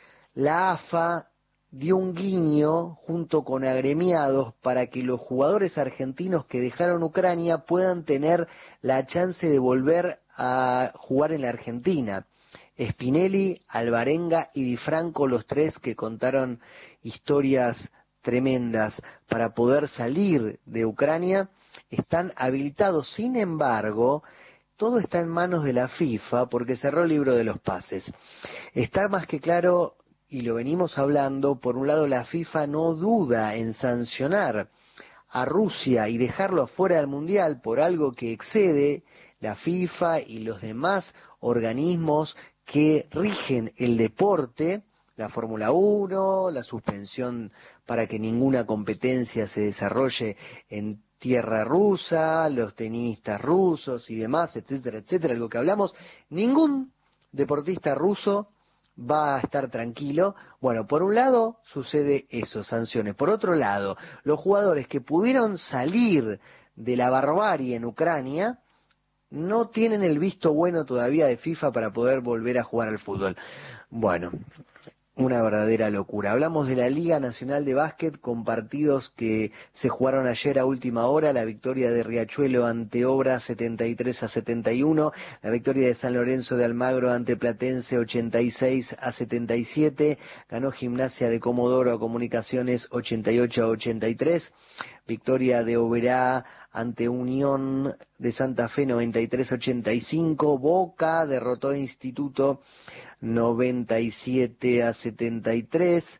la AFA dio un guiño junto con agremiados para que los jugadores argentinos que dejaron Ucrania puedan tener la chance de volver a jugar en la Argentina. Spinelli, Alvarenga y Di Franco, los 3 que contaron historias tremendas para poder salir de Ucrania, están habilitados. Sin embargo, todo está en manos de la FIFA porque cerró el libro de los pases. Está más que claro, y lo venimos hablando, por un lado la FIFA no duda en sancionar a Rusia y dejarlo afuera del Mundial por algo que excede la FIFA y los demás organismos que rigen el deporte, la Fórmula 1, la suspensión para que ninguna competencia se desarrolle en tierra rusa, los tenistas rusos y demás, etcétera, etcétera, algo que hablamos. Ningún deportista ruso va a estar tranquilo. Bueno, por un lado sucede eso, sanciones. Por otro lado, los jugadores que pudieron salir de la barbarie en Ucrania no tienen el visto bueno todavía de FIFA para poder volver a jugar al fútbol. Bueno, una verdadera locura. Hablamos de la Liga Nacional de Básquet con partidos que se jugaron ayer a última hora. La victoria de Riachuelo ante Obra 73-71. La victoria de San Lorenzo de Almagro ante Platense 86-77. Ganó Gimnasia de Comodoro a Comunicaciones 88-83. Victoria de Oberá ante Unión de Santa Fe 93-85. Boca derrotó a Instituto 97-73.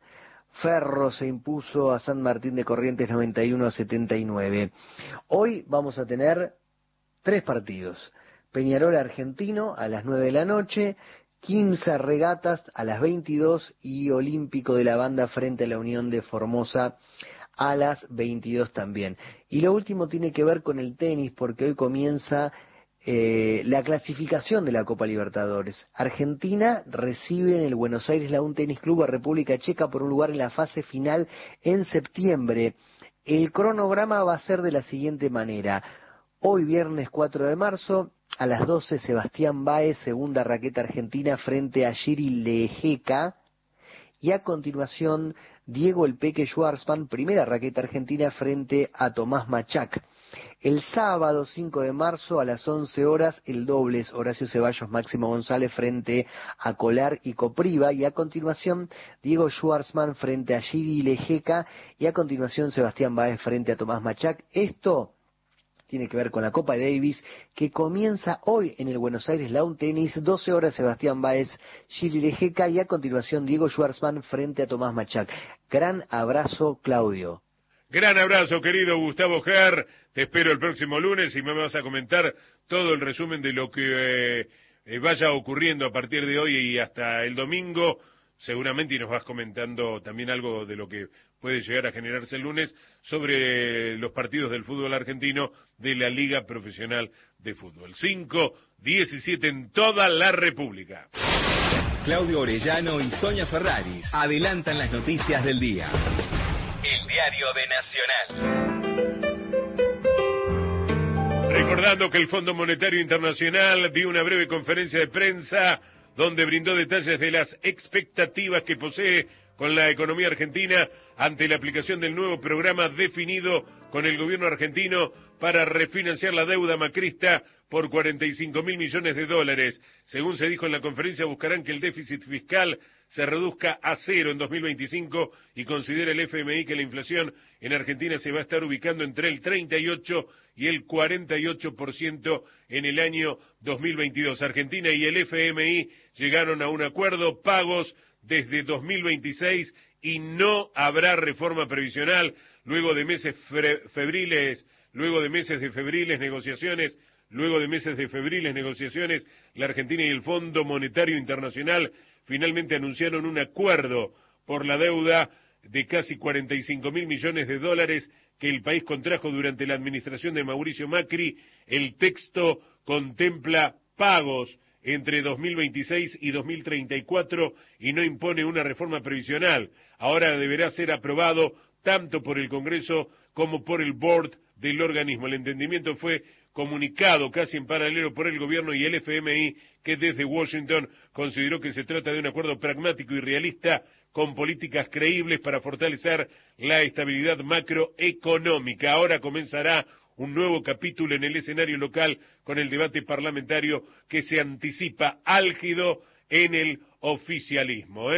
Ferro se impuso a San Martín de Corrientes 91-79. Hoy vamos a tener 3 partidos. Peñarol Argentino a las 9 de la noche, Quimsa Regatas a las 22 y Olímpico de la Banda frente a la Unión de Formosa a las 22 también. Y lo último tiene que ver con el tenis, porque hoy comienza la clasificación de la Copa Libertadores. Argentina recibe en el Buenos Aires Lawn Tennis Club a República Checa por un lugar en la fase final en septiembre. El cronograma va a ser de la siguiente manera. Hoy viernes 4 de marzo a las 12 Sebastián Báez, segunda raqueta argentina frente a Jiri Lejeca. Y a continuación Diego El Peque Schwartzman, primera raqueta argentina frente a Tomás Machac. El sábado 5 de marzo a las 11 horas el dobles Horacio Ceballos Máximo González frente a Colar y Copriva, y a continuación Diego Schwartzman frente a Jiri Lejeca, y a continuación Sebastián Báez frente a Tomás Machac. Esto tiene que ver con la Copa Davis, que comienza hoy en el Buenos Aires Lawn Tennis, 12 horas Sebastián Báez, Jiri Lejeca, y a continuación Diego Schwartzman frente a Tomás Machac. Gran abrazo, Claudio. Gran abrazo, querido Gustavo Ger. Te espero el próximo lunes y me vas a comentar todo el resumen de lo que vaya ocurriendo a partir de hoy y hasta el domingo, seguramente, y nos vas comentando también algo de lo que puede llegar a generarse el lunes sobre los partidos del fútbol argentino de la Liga Profesional de Fútbol. 5-17 en toda la República. Claudio Orellano y Sonia Ferraris adelantan las noticias del día. El diario de Nacional. Recordando que el Fondo Monetario Internacional dio una breve conferencia de prensa donde brindó detalles de las expectativas que posee con la economía argentina ante la aplicación del nuevo programa definido con el gobierno argentino para refinanciar la deuda macrista por 45.000 millones de dólares. Según se dijo en la conferencia, buscarán que el déficit fiscal se reduzca a 0 en 2025 y considera el FMI que la inflación en Argentina se va a estar ubicando entre el 38 y el 48% en el año 2022. Argentina y el FMI llegaron a un acuerdo, pagos desde 2026 y no habrá reforma previsional luego de meses febriles negociaciones. La Argentina y el Fondo Monetario Internacional finalmente anunciaron un acuerdo por la deuda de casi 45.000 millones de dólares que el país contrajo durante la administración de Mauricio Macri. El texto contempla pagos entre 2026 y 2034 y no impone una reforma previsional. Ahora deberá ser aprobado tanto por el Congreso como por el board del organismo. El entendimiento fue comunicado casi en paralelo por el gobierno y el FMI, que desde Washington consideró que se trata de un acuerdo pragmático y realista con políticas creíbles para fortalecer la estabilidad macroeconómica. Ahora comenzará un nuevo capítulo en el escenario local con el debate parlamentario que se anticipa álgido en el oficialismo.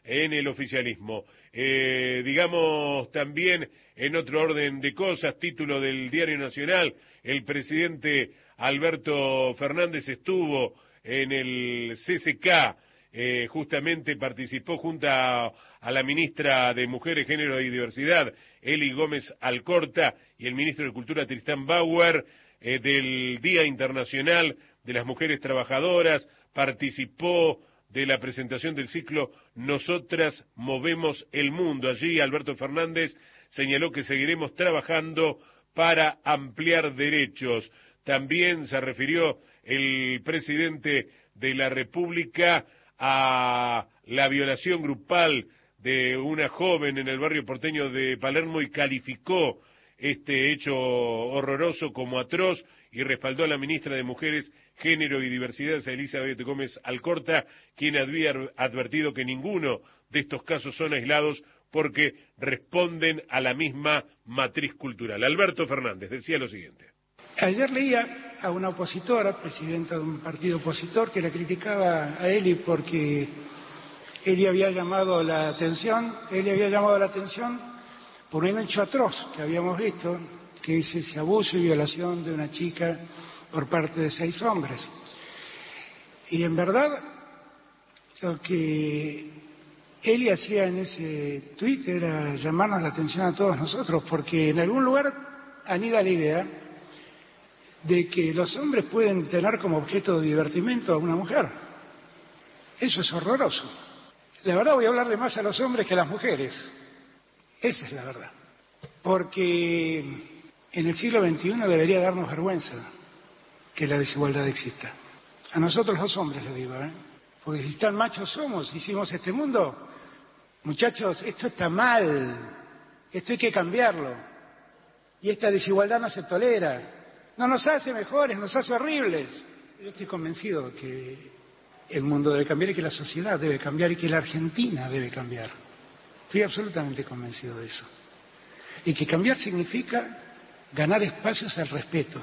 Digamos también, en otro orden de cosas, título del Diario Nacional, el presidente Alberto Fernández estuvo en el CCK, justamente participó junto a la ministra de Mujeres, Género y Diversidad, Eli Gómez Alcorta, y el ministro de Cultura, Tristán Bauer, del Día Internacional de las Mujeres Trabajadoras. Participó de la presentación del ciclo Nosotras Movemos el Mundo. Allí Alberto Fernández señaló que seguiremos trabajando para ampliar derechos. También se refirió el presidente de la República a la violación grupal de una joven en el barrio porteño de Palermo y calificó este hecho horroroso como atroz y respaldó a la ministra de Mujeres, Género y Diversidad, Elizabeth Gómez Alcorta, quien había advertido que ninguno de estos casos son aislados porque responden a la misma matriz cultural. Alberto Fernández decía lo siguiente. Ayer leía a una opositora, presidenta de un partido opositor, que la criticaba a Eli porque Eli había llamado la atención por un hecho atroz que habíamos visto, que es ese abuso y violación de una chica por parte de 6 hombres. Y en verdad, lo que Eli hacía en ese tuit era llamarnos la atención a todos nosotros, porque en algún lugar anida la idea de que los hombres pueden tener como objeto de divertimento a una mujer. Eso es horroroso. La verdad, voy a hablarle más a los hombres que a las mujeres. Esa es la verdad. Porque en el siglo XXI debería darnos vergüenza que la desigualdad exista. A nosotros los hombres, lo digo, porque si tan machos somos, hicimos este mundo. Muchachos, esto está mal. Esto hay que cambiarlo. Y esta desigualdad no se tolera. No nos hace mejores, nos hace horribles. Yo estoy convencido que el mundo debe cambiar y que la sociedad debe cambiar y que la Argentina debe cambiar. Estoy absolutamente convencido de eso. Y que cambiar significa ganar espacios al respeto.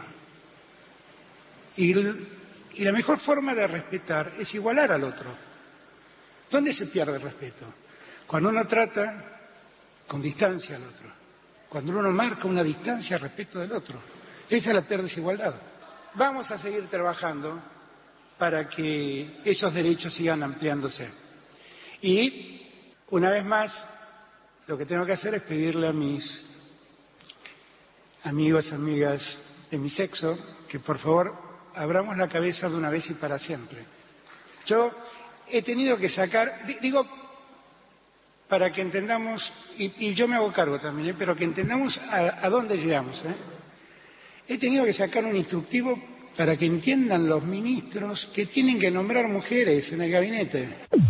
Y la mejor forma de respetar es igualar al otro. ¿Dónde se pierde el respeto? Cuando uno trata con distancia al otro. Cuando uno marca una distancia respecto del otro. Esa es la peor desigualdad. Vamos a seguir trabajando para que esos derechos sigan ampliándose. Y, una vez más, lo que tengo que hacer es pedirle a mis amigos, amigas de mi sexo, que por favor abramos la cabeza de una vez y para siempre. Yo he tenido que sacar, digo, para que entendamos, y yo me hago cargo también, pero que entendamos a dónde llegamos. He tenido que sacar un instructivo para que entiendan los ministros que tienen que nombrar mujeres en el gabinete.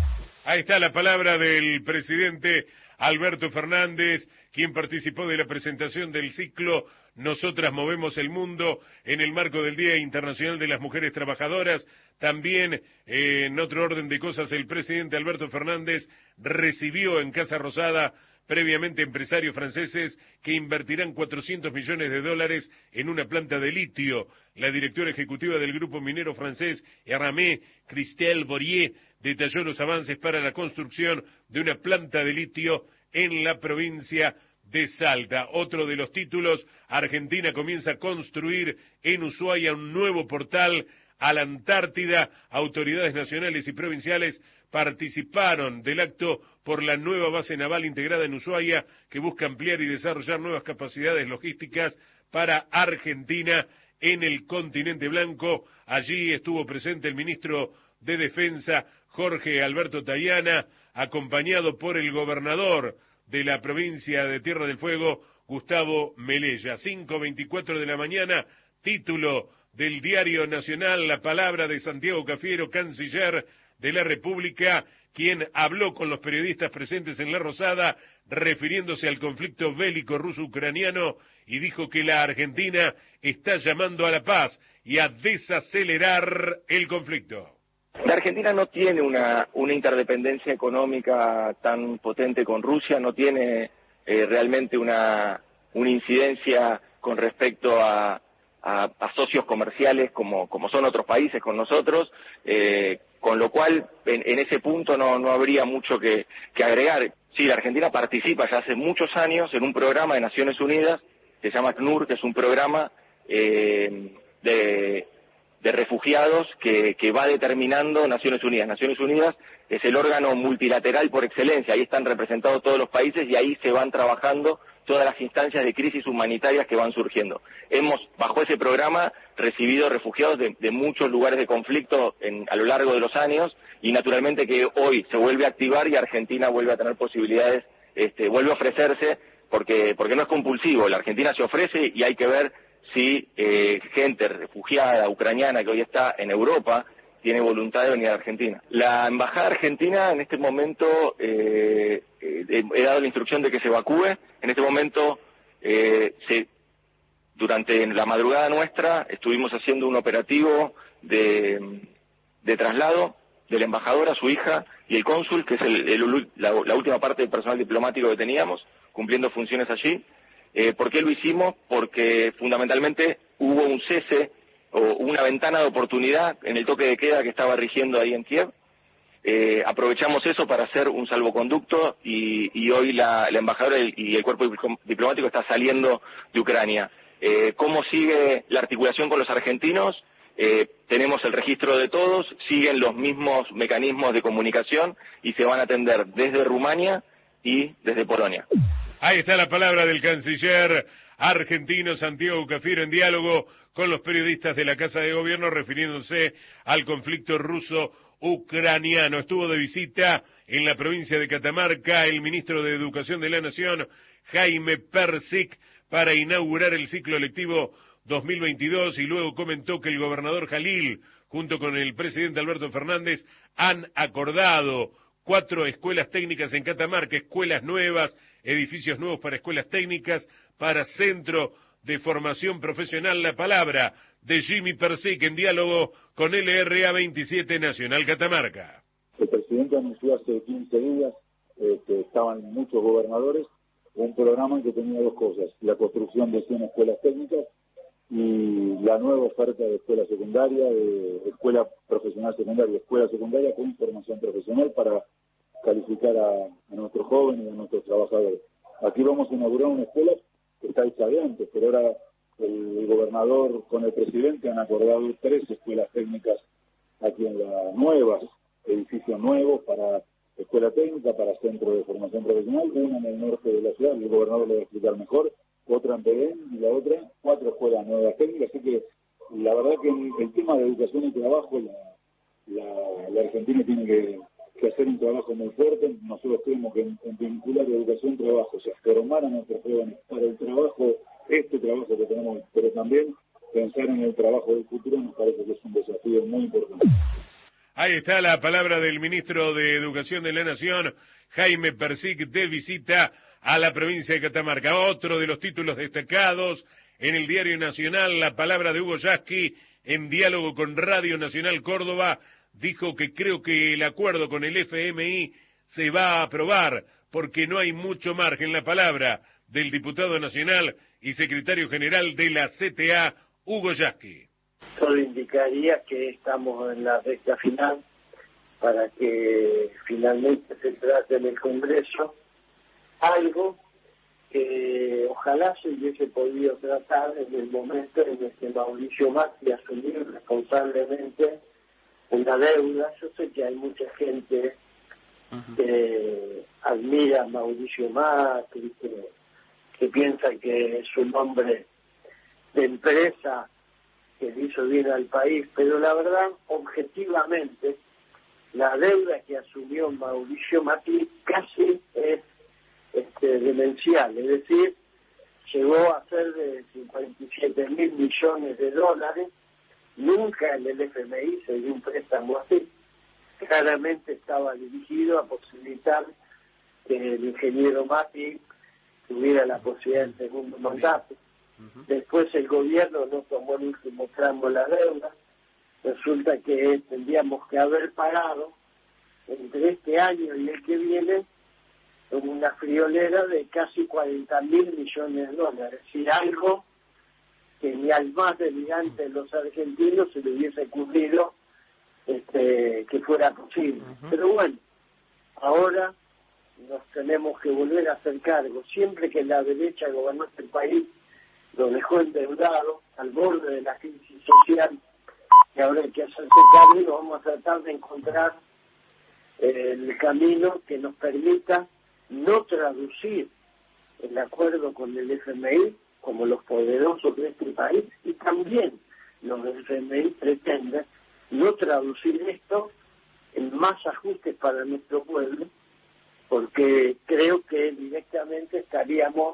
Ahí está la palabra del presidente Alberto Fernández, quien participó de la presentación del ciclo Nosotras Movemos el Mundo en el marco del Día Internacional de las Mujeres Trabajadoras. También, en otro orden de cosas, el presidente Alberto Fernández recibió en Casa Rosada previamente empresarios franceses que invertirán $400 millones en una planta de litio. La directora ejecutiva del grupo minero francés Eramet, Christelle Bourrier, detalló los avances para la construcción de una planta de litio en la provincia de Salta. Otro de los títulos, Argentina comienza a construir en Ushuaia un nuevo portal a la Antártida. Autoridades nacionales y provinciales participaron del acto por la nueva base naval integrada en Ushuaia, que busca ampliar y desarrollar nuevas capacidades logísticas para Argentina en el continente blanco. Allí estuvo presente el ministro de Defensa, Jorge Alberto Tayana, acompañado por el gobernador de la provincia de Tierra del Fuego, Gustavo Melella. 5:24 de la mañana, título del Diario Nacional, la palabra de Santiago Cafiero, canciller de la República, quien habló con los periodistas presentes en La Rosada, refiriéndose al conflicto bélico ruso-ucraniano, y dijo que la Argentina está llamando a la paz y a desacelerar el conflicto. La Argentina no tiene una interdependencia económica tan potente con Rusia, no tiene realmente una incidencia con respecto a socios comerciales como son otros países con nosotros, con lo cual en ese punto no habría mucho que agregar. Sí, la Argentina participa ya hace muchos años en un programa de Naciones Unidas, que se llama ACNUR, que es un programa de refugiados que va determinando Naciones Unidas. Naciones Unidas es el órgano multilateral por excelencia, ahí están representados todos los países y ahí se van trabajando todas las instancias de crisis humanitarias que van surgiendo. Hemos, bajo ese programa, recibido refugiados de muchos lugares de conflicto a lo largo de los años, y naturalmente que hoy se vuelve a activar y Argentina vuelve a tener posibilidades, vuelve a ofrecerse, porque no es compulsivo. La Argentina se ofrece y hay que ver si gente refugiada ucraniana que hoy está en Europa tiene voluntad de venir a Argentina. La embajada argentina en este momento he dado la instrucción de que se evacúe. En este momento, durante la madrugada nuestra, estuvimos haciendo un operativo de traslado del embajador a su hija y el cónsul, que es la última parte del personal diplomático que teníamos, cumpliendo funciones allí. ¿Por qué lo hicimos? Porque fundamentalmente hubo un cese o una ventana de oportunidad en el toque de queda que estaba rigiendo ahí en Kiev. Aprovechamos eso para hacer un salvoconducto y hoy la embajadora y el cuerpo diplomático está saliendo de Ucrania. ¿Cómo sigue la articulación con los argentinos? Tenemos el registro de todos, siguen los mismos mecanismos de comunicación y se van a atender desde Rumania y desde Polonia. Ahí está la palabra del canciller argentino Santiago Cafiero en diálogo con los periodistas de la Casa de Gobierno refiriéndose al conflicto ruso-ucraniano. Estuvo de visita en la provincia de Catamarca el ministro de Educación de la Nación, Jaime Persic, para inaugurar el ciclo lectivo 2022 y luego comentó que el gobernador Jalil, junto con el presidente Alberto Fernández, han acordado 4 escuelas técnicas en Catamarca, escuelas nuevas, edificios nuevos para escuelas técnicas, para centro de formación profesional. La palabra de Jimmy Persic en diálogo con LRA 27 Nacional Catamarca. El presidente anunció hace 15 días que estaban muchos gobernadores, un programa que tenía 2 cosas: la construcción de 100 escuelas técnicas y la nueva oferta de escuela secundaria, de escuela profesional secundaria, escuela secundaria con formación profesional para calificar a nuestros jóvenes y a nuestros trabajadores. Aquí vamos a inaugurar una escuela que está hecha de antes, pero ahora el gobernador con el presidente han acordado 3 escuelas técnicas aquí en las nuevas, edificios nuevos para escuela técnica, para centro de formación profesional, una en el norte de la ciudad, el gobernador le va a explicar mejor, otra en Belén y la otra 4 escuelas nuevas técnicas. Así que la verdad que el tema de educación y trabajo, la Argentina tiene que hacer un trabajo muy fuerte. Nosotros tenemos que vincular educación y trabajo, o sea, formar a nuestros jóvenes para el trabajo, este trabajo que tenemos, pero también pensar en el trabajo del futuro nos parece que es un desafío muy importante. Ahí está la palabra del ministro de Educación de la Nación, Jaime Persic, de visita a la provincia de Catamarca. Otro de los títulos destacados en el Diario Nacional, la palabra de Hugo Yasky, en diálogo con Radio Nacional Córdoba, dijo que creo que el acuerdo con el FMI se va a aprobar porque no hay mucho margen. La palabra del diputado nacional y secretario general de la CTA, Hugo Yasky. Solo indicaría que estamos en la recta final para que finalmente se trate en el Congreso algo que ojalá se hubiese podido tratar en el momento en el que Mauricio Macri asumió responsablemente una deuda. Yo sé que hay mucha gente que admira a Mauricio Macri, que piensa que es un hombre de empresa que le hizo bien al país, pero la verdad, objetivamente, la deuda que asumió Mauricio Macri casi es demencial, es decir, llegó a ser de 57.000 millones de dólares. Nunca en el FMI se dio un préstamo así. Claramente estaba dirigido a posibilitar que el ingeniero Macri tuviera la posibilidad del segundo mandato. Después el gobierno no tomó el último tramo de la deuda. Resulta que tendríamos que haber pagado entre este año y el que viene con una friolera de casi 40.000 millones de dólares. Es decir, algo que ni al más delirante de los argentinos se le hubiese ocurrido que fuera posible. Pero bueno, ahora nos tenemos que volver a hacer cargo. Siempre que la derecha gobernó este país, lo dejó endeudado, al borde de la crisis social, y ahora hay que hacerse cargo y vamos a tratar de encontrar el camino que nos permita no traducir el acuerdo con el FMI como los poderosos de este país, y también los del FMI pretenden no traducir esto en más ajustes para nuestro pueblo, porque creo que directamente estaríamos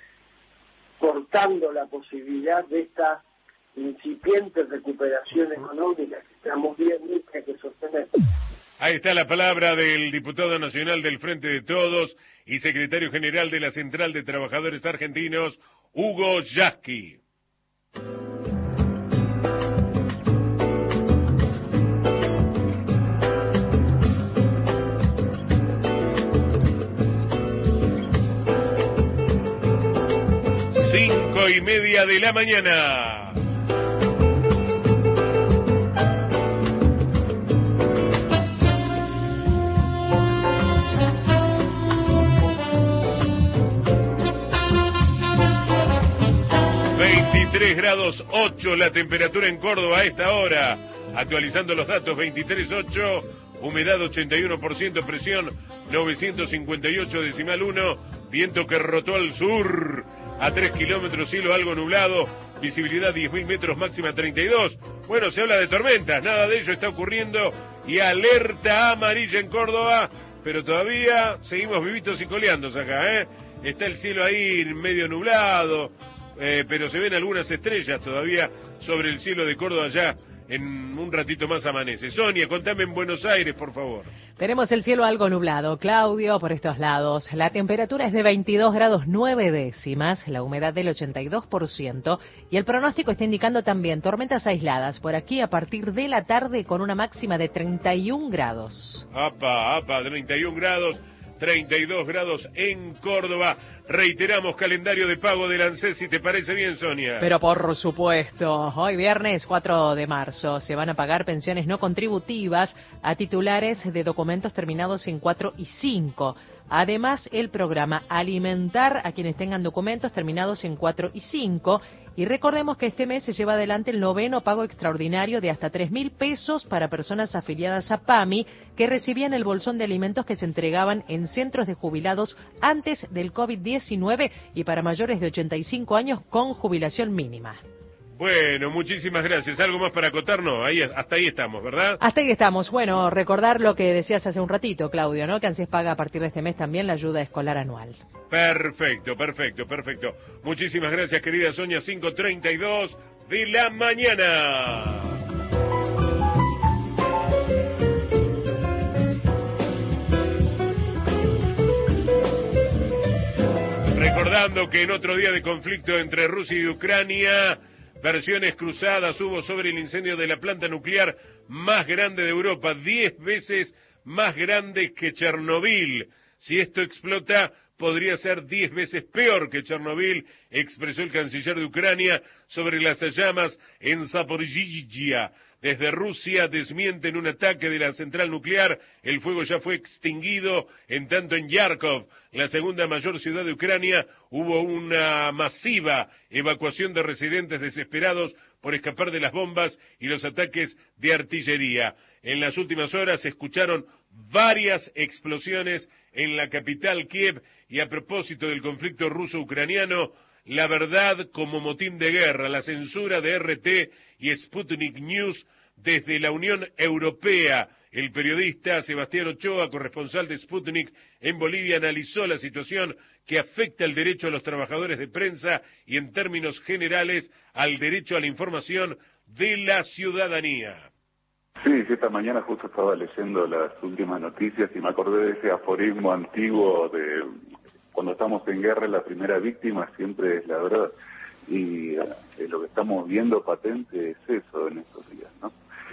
cortando la posibilidad de esta incipiente recuperación económica que estamos viendo y que hay que sostener. Ahí está la palabra del diputado nacional del Frente de Todos y secretario general de la Central de Trabajadores Argentinos, Hugo Yasky. Cinco y media de la mañana. 23 grados 8 la temperatura en Córdoba a esta hora. Actualizando los datos, 23,8, humedad 81%, presión 958,1, viento que rotó al sur a 3 kilómetros, cielo algo nublado, visibilidad 10.000 metros, máxima 32. Bueno, se habla de tormentas, nada de ello está ocurriendo y alerta amarilla en Córdoba, pero todavía seguimos vivitos y coleandos acá, ¿eh? Está el cielo ahí medio nublado, pero se ven algunas estrellas todavía sobre el cielo de Córdoba ya. En un ratito más amanece. Sonia, contame en Buenos Aires, por favor. Tenemos el cielo algo nublado, Claudio, por estos lados. La temperatura es de 22 grados 9 décimas, la humedad del 82%, y el pronóstico está indicando también tormentas aisladas por aquí a partir de la tarde con una máxima de 31 grados. Apa, 31 grados, 32 grados en Córdoba. Reiteramos calendario de pago del ANSES, si te parece bien, Sonia. Pero por supuesto, hoy viernes 4 de marzo se van a pagar pensiones no contributivas a titulares de documentos terminados en 4 y 5. Además, el programa Alimentar a quienes tengan documentos terminados en 4 y 5. Y recordemos que este mes se lleva adelante el 9º pago extraordinario de hasta 3.000 pesos para personas afiliadas a PAMI que recibían el bolsón de alimentos que se entregaban en centros de jubilados antes del COVID-19 y para mayores de 85 años con jubilación mínima. Bueno, muchísimas gracias. ¿Algo más para acotar? No, hasta ahí estamos, ¿verdad? Hasta ahí estamos. Bueno, recordar lo que decías hace un ratito, Claudio, ¿no? Que ANSES paga a partir de este mes también la ayuda escolar anual. Perfecto. Muchísimas gracias, querida Sonia. 5:32 de la mañana. Recordando que en otro día de conflicto entre Rusia y Ucrania, versiones cruzadas hubo sobre el incendio de la planta nuclear más grande de Europa, 10 veces más grande que Chernobyl. Si esto explota, podría ser 10 veces peor que Chernobyl, expresó el canciller de Ucrania sobre las llamas en Zaporizhzhia. Desde Rusia desmienten un ataque de la central nuclear. El fuego ya fue extinguido. En tanto, en Yarkov, la segunda mayor ciudad de Ucrania, hubo una masiva evacuación de residentes desesperados por escapar de las bombas y los ataques de artillería. En las últimas horas se escucharon varias explosiones en la capital Kiev y a propósito del conflicto ruso-ucraniano, la verdad como motín de guerra, la censura de RT y Sputnik News desde la Unión Europea. El periodista Sebastián Ochoa, corresponsal de Sputnik en Bolivia, analizó la situación que afecta el derecho a los trabajadores de prensa y en términos generales al derecho a la información de la ciudadanía. Sí, esta mañana justo estaba leyendo las últimas noticias y me acordé de ese aforismo antiguo de cuando estamos en guerra la primera víctima siempre es la verdad. Y lo que estamos viendo patente es eso en estos días, ¿no?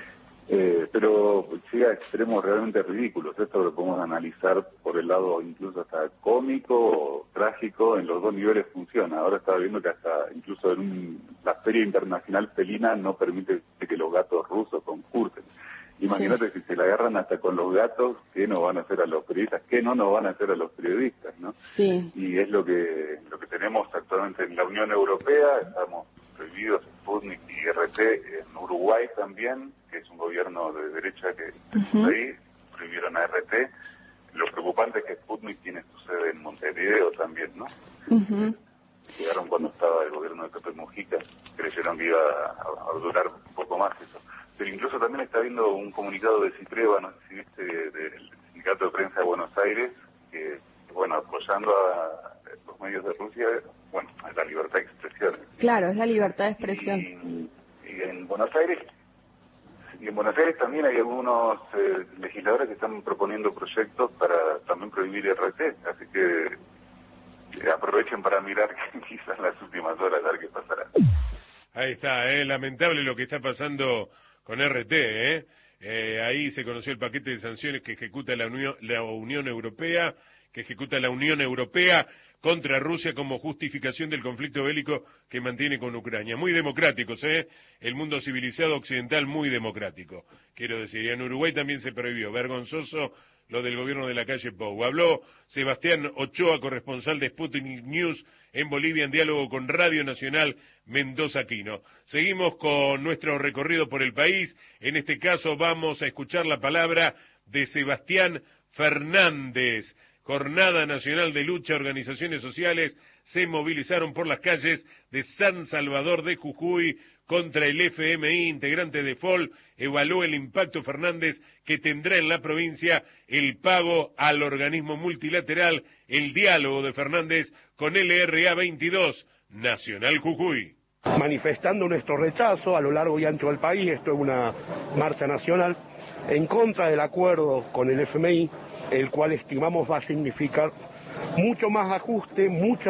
Pero llega a extremos realmente ridículos. Esto lo podemos analizar por el lado incluso hasta cómico o trágico, en los dos niveles funciona. Ahora estaba viendo que hasta incluso la Feria Internacional Felina no permite que los gatos rusos concursen. Imagínate si se la agarran hasta con los gatos, ¿qué no van a hacer a los periodistas? ¿Qué no nos van a hacer a los periodistas, no? Sí. Y es lo que tenemos actualmente en la Unión Europea. Estamos prohibidos Sputnik y RT, en Uruguay también, que es un gobierno de derecha que ahí prohibieron a RT. Lo preocupante es que Sputnik tiene su sede en Montevideo también, ¿no? Llegaron cuando estaba el gobierno de Pepe Mujica, creyeron que iba a durar un poco más eso. Pero incluso también está habiendo un comunicado de Cipreva, no sé si viste, del Sindicato de Prensa de Buenos Aires, que, bueno, apoyando a los medios de Rusia, bueno, a la libertad de expresión. Claro, es la libertad de expresión. Y en Buenos Aires también hay algunos legisladores que están proponiendo proyectos para también prohibir RT, así que aprovechen para mirar quizás las últimas horas a ver qué pasará. Ahí está, lamentable lo que está pasando con RT, ahí se conoció el paquete de sanciones que ejecuta la Unión Europea, contra Rusia como justificación del conflicto bélico que mantiene con Ucrania. Muy democráticos, el mundo civilizado occidental muy democrático, quiero decir. Y en Uruguay también se prohibió, vergonzoso lo del gobierno de la calle Pou. Habló Sebastián Ochoa, corresponsal de Sputnik News en Bolivia, en diálogo con Radio Nacional Mendoza Quino. Seguimos con nuestro recorrido por el país. En este caso vamos a escuchar la palabra de Sebastián Fernández. Jornada Nacional de Lucha, organizaciones sociales se movilizaron por las calles de San Salvador de Jujuy contra el FMI. Integrante de FOL evaluó el impacto, Fernández, que tendrá en la provincia el pago al organismo multilateral. El diálogo de Fernández con LRA 22, Nacional Jujuy. Manifestando nuestro rechazo a lo largo y ancho del país, esto es una marcha nacional en contra del acuerdo con el FMI, el cual estimamos va a significar mucho más ajuste,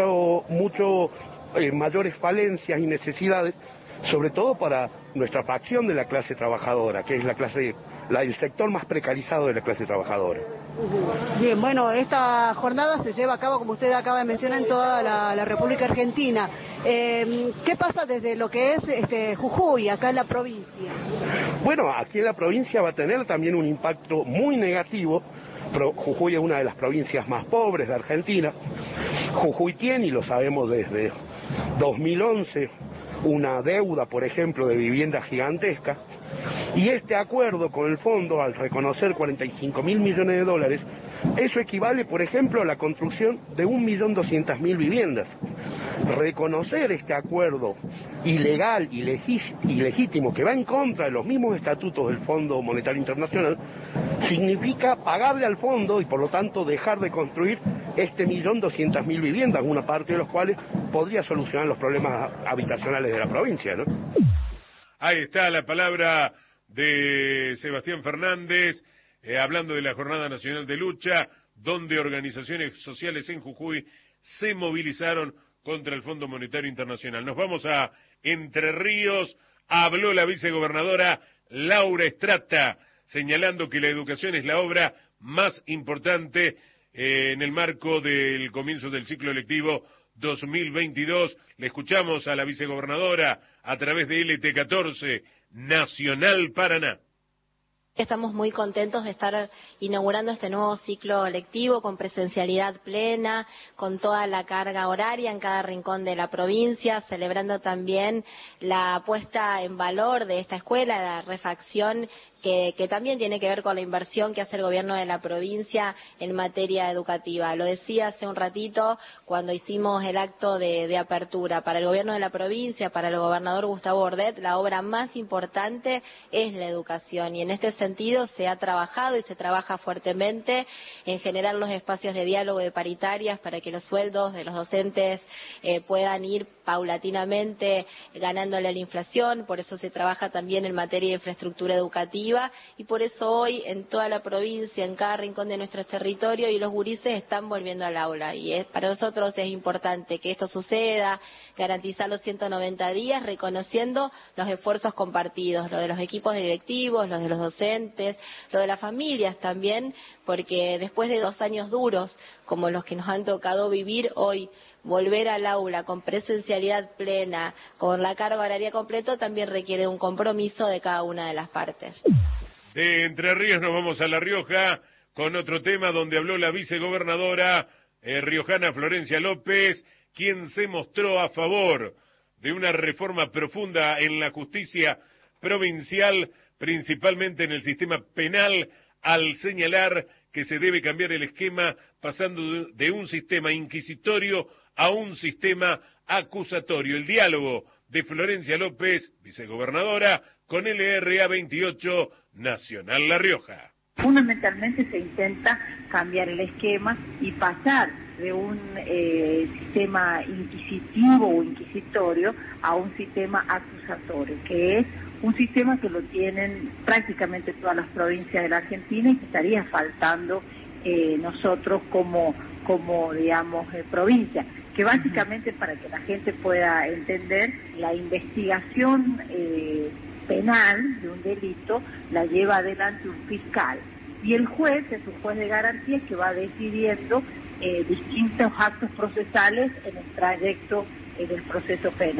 mayores falencias y necesidades, sobre todo para nuestra fracción de la clase trabajadora, que es el sector más precarizado de la clase trabajadora. Bien, bueno, esta jornada se lleva a cabo, como usted acaba de mencionar, en toda la República Argentina. ¿Qué pasa desde lo que es Jujuy, acá en la provincia? Bueno, aquí en la provincia va a tener también un impacto muy negativo. Jujuy es una de las provincias más pobres de Argentina. Jujuy tiene, y lo sabemos desde 2011, una deuda, por ejemplo, de vivienda gigantesca, y este acuerdo con el fondo, al reconocer 45.000 millones de dólares, eso equivale, por ejemplo, a la construcción de 1.200.000 viviendas. Reconocer este acuerdo ilegal y legítimo, que va en contra de los mismos estatutos del Fondo Monetario Internacional, significa pagarle al fondo y por lo tanto dejar de construir 1.200.000 viviendas, una parte de las cuales podría solucionar los problemas habitacionales de la provincia, ¿no? Ahí está la palabra de Sebastián Fernández, hablando de la Jornada Nacional de Lucha, donde organizaciones sociales en Jujuy se movilizaron contra el Fondo Monetario Internacional. Nos vamos a Entre Ríos. Habló la vicegobernadora Laura Estrata, señalando que la educación es la obra más importante en el marco del comienzo del ciclo lectivo 2022. Le escuchamos a la vicegobernadora a través de LT14, Nacional Paraná. Estamos muy contentos de estar inaugurando este nuevo ciclo lectivo con presencialidad plena, con toda la carga horaria en cada rincón de la provincia, celebrando también la puesta en valor de esta escuela, la refacción que también tiene que ver con la inversión que hace el gobierno de la provincia en materia educativa. Lo decía hace un ratito cuando hicimos el acto de apertura. Para el gobierno de la provincia, para el gobernador Gustavo Bordet, la obra más importante es la educación, y en este sentido se ha trabajado y se trabaja fuertemente en generar los espacios de diálogo de paritarias para que los sueldos de los docentes puedan ir paulatinamente ganándole a la inflación. Por eso se trabaja también en materia de infraestructura educativa, y por eso hoy en toda la provincia, en cada rincón de nuestro territorio, y los gurises están volviendo al aula, y para nosotros es importante que esto suceda, garantizar los 190 días reconociendo los esfuerzos compartidos, lo de los equipos directivos, los de los docentes, lo de las familias también, porque después de 2 años duros como los que nos han tocado vivir hoy, volver al aula con presencialidad plena, con la carga horaria completa, también requiere un compromiso de cada una de las partes. De Entre Ríos nos vamos a La Rioja con otro tema donde habló la vicegobernadora riojana Florencia López, quien se mostró a favor de una reforma profunda en la justicia provincial, principalmente en el sistema penal, al señalar que se debe cambiar el esquema pasando de un sistema inquisitorio a un sistema acusatorio. El diálogo de Florencia López, vicegobernadora, con LRA 28, Nacional La Rioja. Fundamentalmente se intenta cambiar el esquema y pasar de un sistema inquisitivo o inquisitorio a un sistema acusatorio, que es un sistema que lo tienen prácticamente todas las provincias de la Argentina y que estaría faltando nosotros como digamos, provincia, que básicamente, para que la gente pueda entender, la investigación penal de un delito la lleva adelante un fiscal, y el juez es un juez de garantías que va decidiendo distintos actos procesales en el trayecto del proceso penal.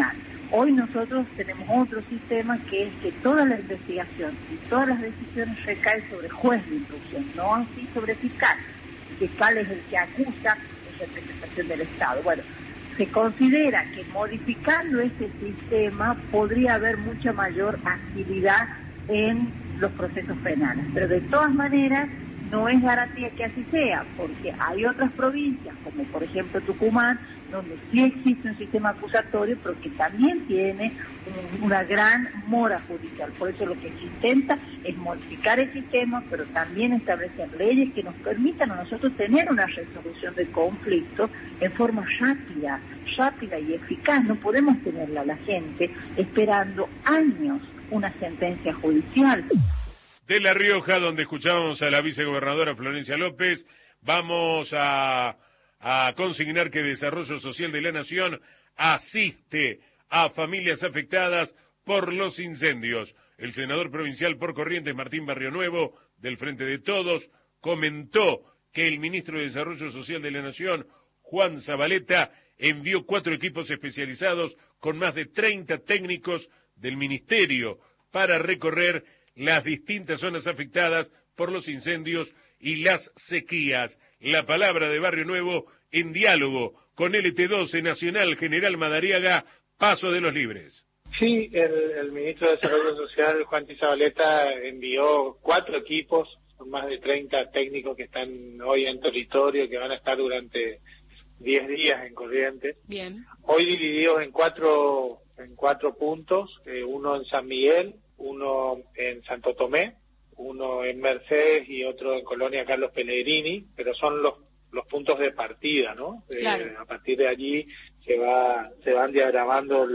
Hoy nosotros tenemos otro sistema que es que toda la investigación y todas las decisiones recaen sobre el juez de instrucción, no así sobre el fiscal. El fiscal es el que acusa en representación del Estado. Bueno, se considera que modificando este sistema podría haber mucha mayor agilidad en los procesos penales, pero de todas maneras no es garantía que así sea, porque hay otras provincias, como por ejemplo Tucumán, donde sí existe un sistema acusatorio, pero que también tiene una gran mora judicial. Por eso lo que se intenta es modificar el sistema, pero también establecer leyes que nos permitan a nosotros tener una resolución de conflictos en forma rápida y eficaz. No podemos tenerla a la gente esperando años una sentencia judicial. De La Rioja, donde escuchábamos a la vicegobernadora Florencia López, vamos a consignar que Desarrollo Social de la Nación asiste a familias afectadas por los incendios. El senador provincial por Corrientes, Martín Barrionuevo, del Frente de Todos, comentó que el ministro de Desarrollo Social de la Nación, Juan Zabaleta, envió 4 equipos especializados con más de 30 técnicos del ministerio para recorrer las distintas zonas afectadas por los incendios y las sequías. La palabra de Barrio Nuevo en diálogo con LT12 Nacional General Madariaga, Paso de los Libres. Sí, el ministro de Desarrollo Social, Juan Zabaleta, envió 4 equipos con más de 30 técnicos que están hoy en territorio, que van a estar durante 10 días en Corrientes. Bien. Hoy divididos en cuatro puntos, uno en San Miguel, uno en Santo Tomé, uno en Mercedes y otro en Colonia Carlos Pellegrini, pero son los puntos de partida, ¿no? Claro. A partir de allí se van diagramando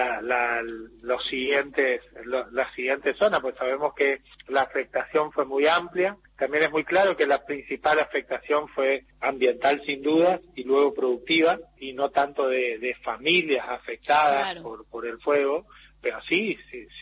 las siguientes zonas, pues sabemos que la afectación fue muy amplia. También es muy claro que la principal afectación fue ambiental sin duda y luego productiva, y no tanto de familias afectadas por el fuego, pero sí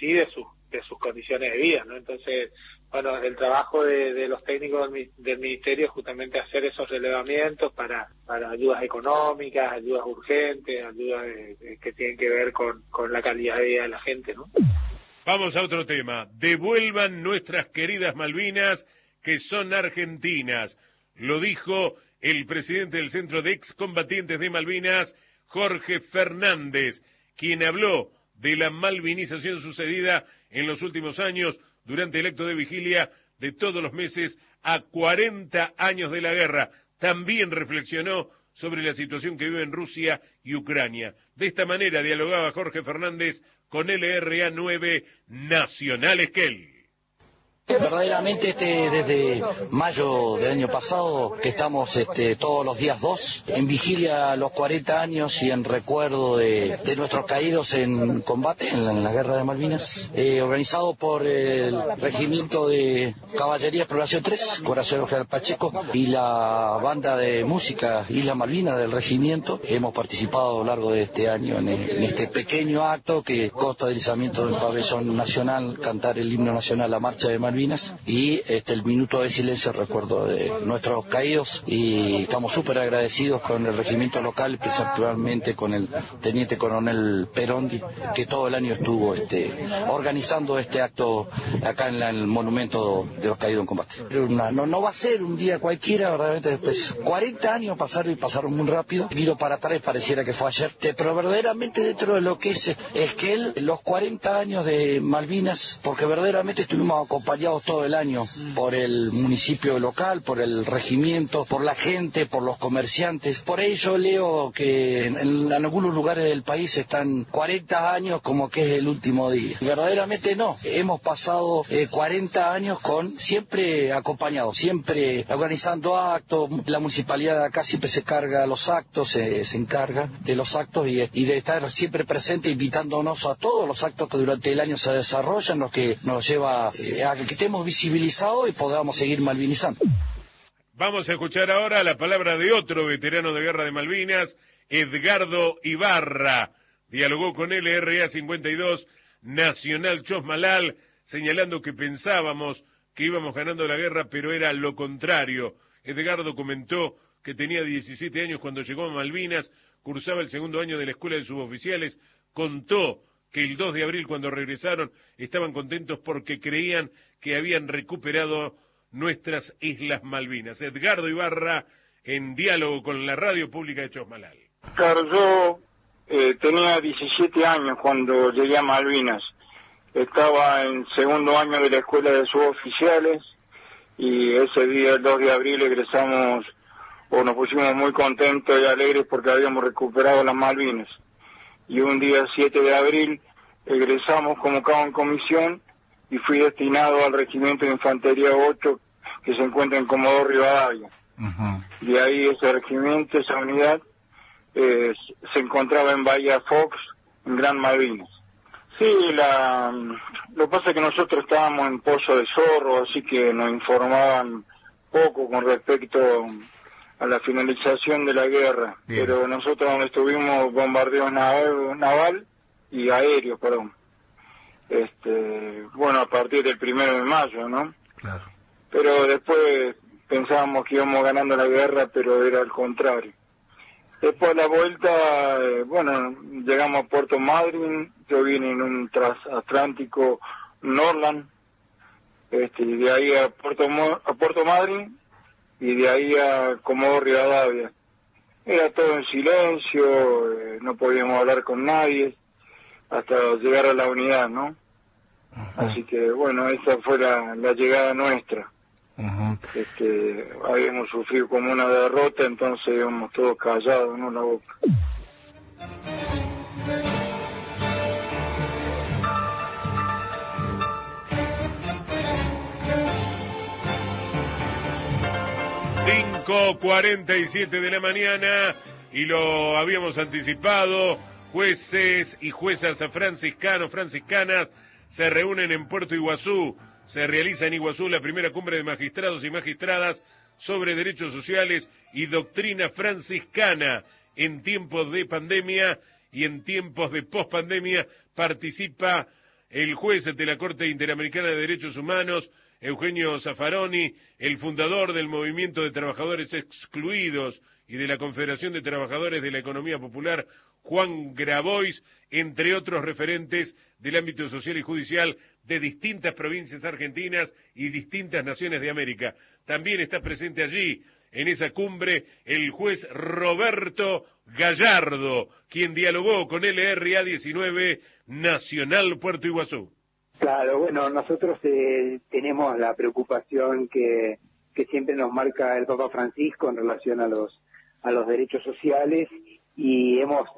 de sus condiciones de vida, ¿no? Entonces, bueno, el trabajo de los técnicos del ministerio es justamente hacer esos relevamientos para ayudas económicas, ayudas urgentes, ayudas que tienen que ver con la calidad de vida de la gente, ¿no? Vamos a otro tema. Devuelvan nuestras queridas Malvinas, que son argentinas. Lo dijo el presidente del Centro de Excombatientes de Malvinas, Jorge Fernández, quien habló de la malvinización sucedida en los últimos años durante el acto de vigilia de todos los meses a 40 años de la guerra. También reflexionó sobre la situación que vive en Rusia y Ucrania. De esta manera dialogaba Jorge Fernández con LRA 9 Nacional Esquel. Verdaderamente desde mayo del año pasado que estamos todos los días 2 en vigilia a los 40 años y en recuerdo de nuestros caídos en combate en la guerra de Malvinas, organizado por el Regimiento de Caballería Exploración 3, Corazón General Pacheco, y la banda de música Isla Malvina del regimiento. Hemos participado a lo largo de este año en este pequeño acto que consta del izamiento del pabellón nacional, cantar el himno nacional, la marcha de Malvinas, y el minuto de silencio en recuerdo de nuestros caídos, y estamos súper agradecidos con el regimiento local, principalmente con el teniente coronel Perondi, que todo el año estuvo organizando este acto acá en el monumento de los caídos en combate. No va a ser un día cualquiera, verdaderamente. Después 40 años pasaron muy rápido. Miro para atrás, pareciera que fue ayer, pero verdaderamente dentro de lo que es Esquel, los 40 años de Malvinas, porque verdaderamente estuvimos acompañados todo el año por el municipio local, por el regimiento, por la gente, por los comerciantes. Por ello leo que en algunos lugares del país están 40 años como que es el último día. Verdaderamente no. Hemos pasado 40 años siempre acompañados, siempre organizando actos. La municipalidad de acá siempre se carga los actos, se encarga de los actos y de estar siempre presente, invitándonos a todos los actos que durante el año se desarrollan, lo que nos lleva a que estemos visibilizados y podamos seguir malvinizando. Vamos a escuchar ahora la palabra de otro veterano de guerra de Malvinas, Edgardo Ibarra. Dialogó con LRA 52 Nacional Chosmalal, señalando que pensábamos que íbamos ganando la guerra, pero era lo contrario. Edgardo comentó que tenía 17 años cuando llegó a Malvinas, cursaba el segundo año de la Escuela de Suboficiales, contó que el 2 de abril cuando regresaron estaban contentos porque creían que habían recuperado nuestras Islas Malvinas. Edgardo Ibarra, en diálogo con la radio pública de Chosmalal. Claro, yo tenía 17 años cuando llegué a Malvinas. Estaba en segundo año de la escuela de suboficiales y ese día, el 2 de abril, egresamos, o nos pusimos muy contentos y alegres porque habíamos recuperado las Malvinas. Y un día 7 de abril egresamos como cabo en comisión y fui destinado al Regimiento de Infantería 8 que se encuentra en Comodoro Rivadavia. De ahí ese regimiento, esa unidad, se encontraba en Bahía Fox, en Gran Malvinas. Sí, lo que pasa es que nosotros estábamos en Pozo de Zorro, así que nos informaban poco con respecto a la finalización de la guerra. Bien. Pero nosotros donde estuvimos, bombardeos naval y aéreos, perdón. Bueno, a partir del 1 de mayo, ¿no? Claro. Pero después pensábamos que íbamos ganando la guerra, pero era al contrario. Después de la vuelta, bueno, llegamos a Puerto Madryn, yo vine en un transatlántico Norland, y de ahí a Puerto Madryn, y de ahí a Comodoro Rivadavia. Era todo en silencio, no podíamos hablar con nadie, hasta llegar a la unidad, ¿no? Así que, bueno, esa fue la llegada nuestra. Habíamos sufrido como una derrota, entonces íbamos todos callados, ¿no? La boca. Cinco 47 de la mañana, y lo habíamos anticipado. Jueces y juezas franciscanas se reúnen en Puerto Iguazú. Se realiza en Iguazú la primera cumbre de magistrados y magistradas sobre derechos sociales y doctrina franciscana. En tiempos de pandemia y en tiempos de pospandemia participa el juez de la Corte Interamericana de Derechos Humanos, Eugenio Zaffaroni, el fundador del Movimiento de Trabajadores Excluidos y de la Confederación de Trabajadores de la Economía Popular, Juan Grabois, entre otros referentes del ámbito social y judicial de distintas provincias argentinas y distintas naciones de América. También está presente allí, en esa cumbre, el juez Roberto Gallardo, quien dialogó con LRA 19 Nacional Puerto Iguazú. Claro, bueno, nosotros tenemos la preocupación que siempre nos marca el Papa Francisco en relación a los derechos sociales, y hemos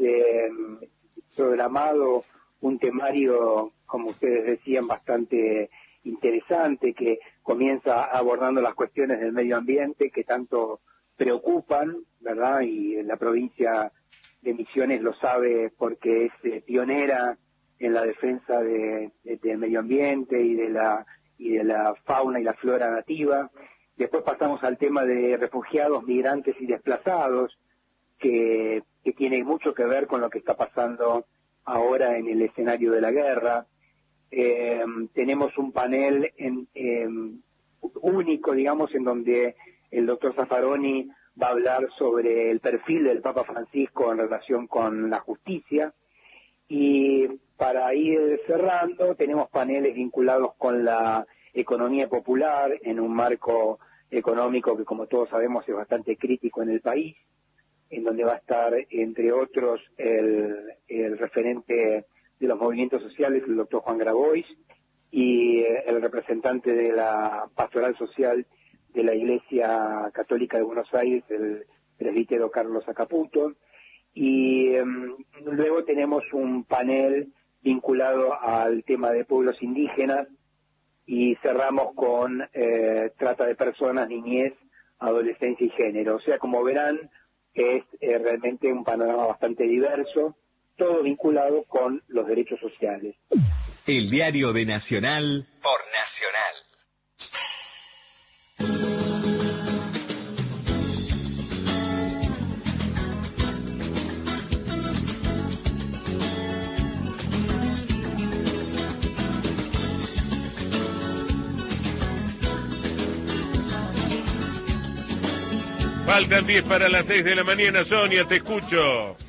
programado un temario, como ustedes decían, bastante interesante, que comienza abordando las cuestiones del medio ambiente que tanto preocupan, ¿verdad? Y la provincia de Misiones lo sabe porque es pionera en la defensa del medio ambiente y de la fauna y la flora nativa. Después pasamos al tema de refugiados, migrantes y desplazados, que tiene mucho que ver con lo que está pasando ahora en el escenario de la guerra. Tenemos un panel único, digamos, en donde el doctor Zaffaroni va a hablar sobre el perfil del Papa Francisco en relación con la justicia. Y para ir cerrando, tenemos paneles vinculados con la economía popular en un marco económico que, como todos sabemos, es bastante crítico en el país, en donde va a estar, entre otros, el referente de los movimientos sociales, el doctor Juan Grabois, y el representante de la pastoral social de la Iglesia Católica de Buenos Aires, el presbítero Carlos Acaputo. Y luego tenemos un panel vinculado al tema de pueblos indígenas, y cerramos con trata de personas, niñez, adolescencia y género. O sea, como verán, es realmente un panorama bastante diverso, todo vinculado con los derechos sociales. El diario de Nacional por Nacional. Faltan 10 para las 6 de la mañana, Sonia, te escucho.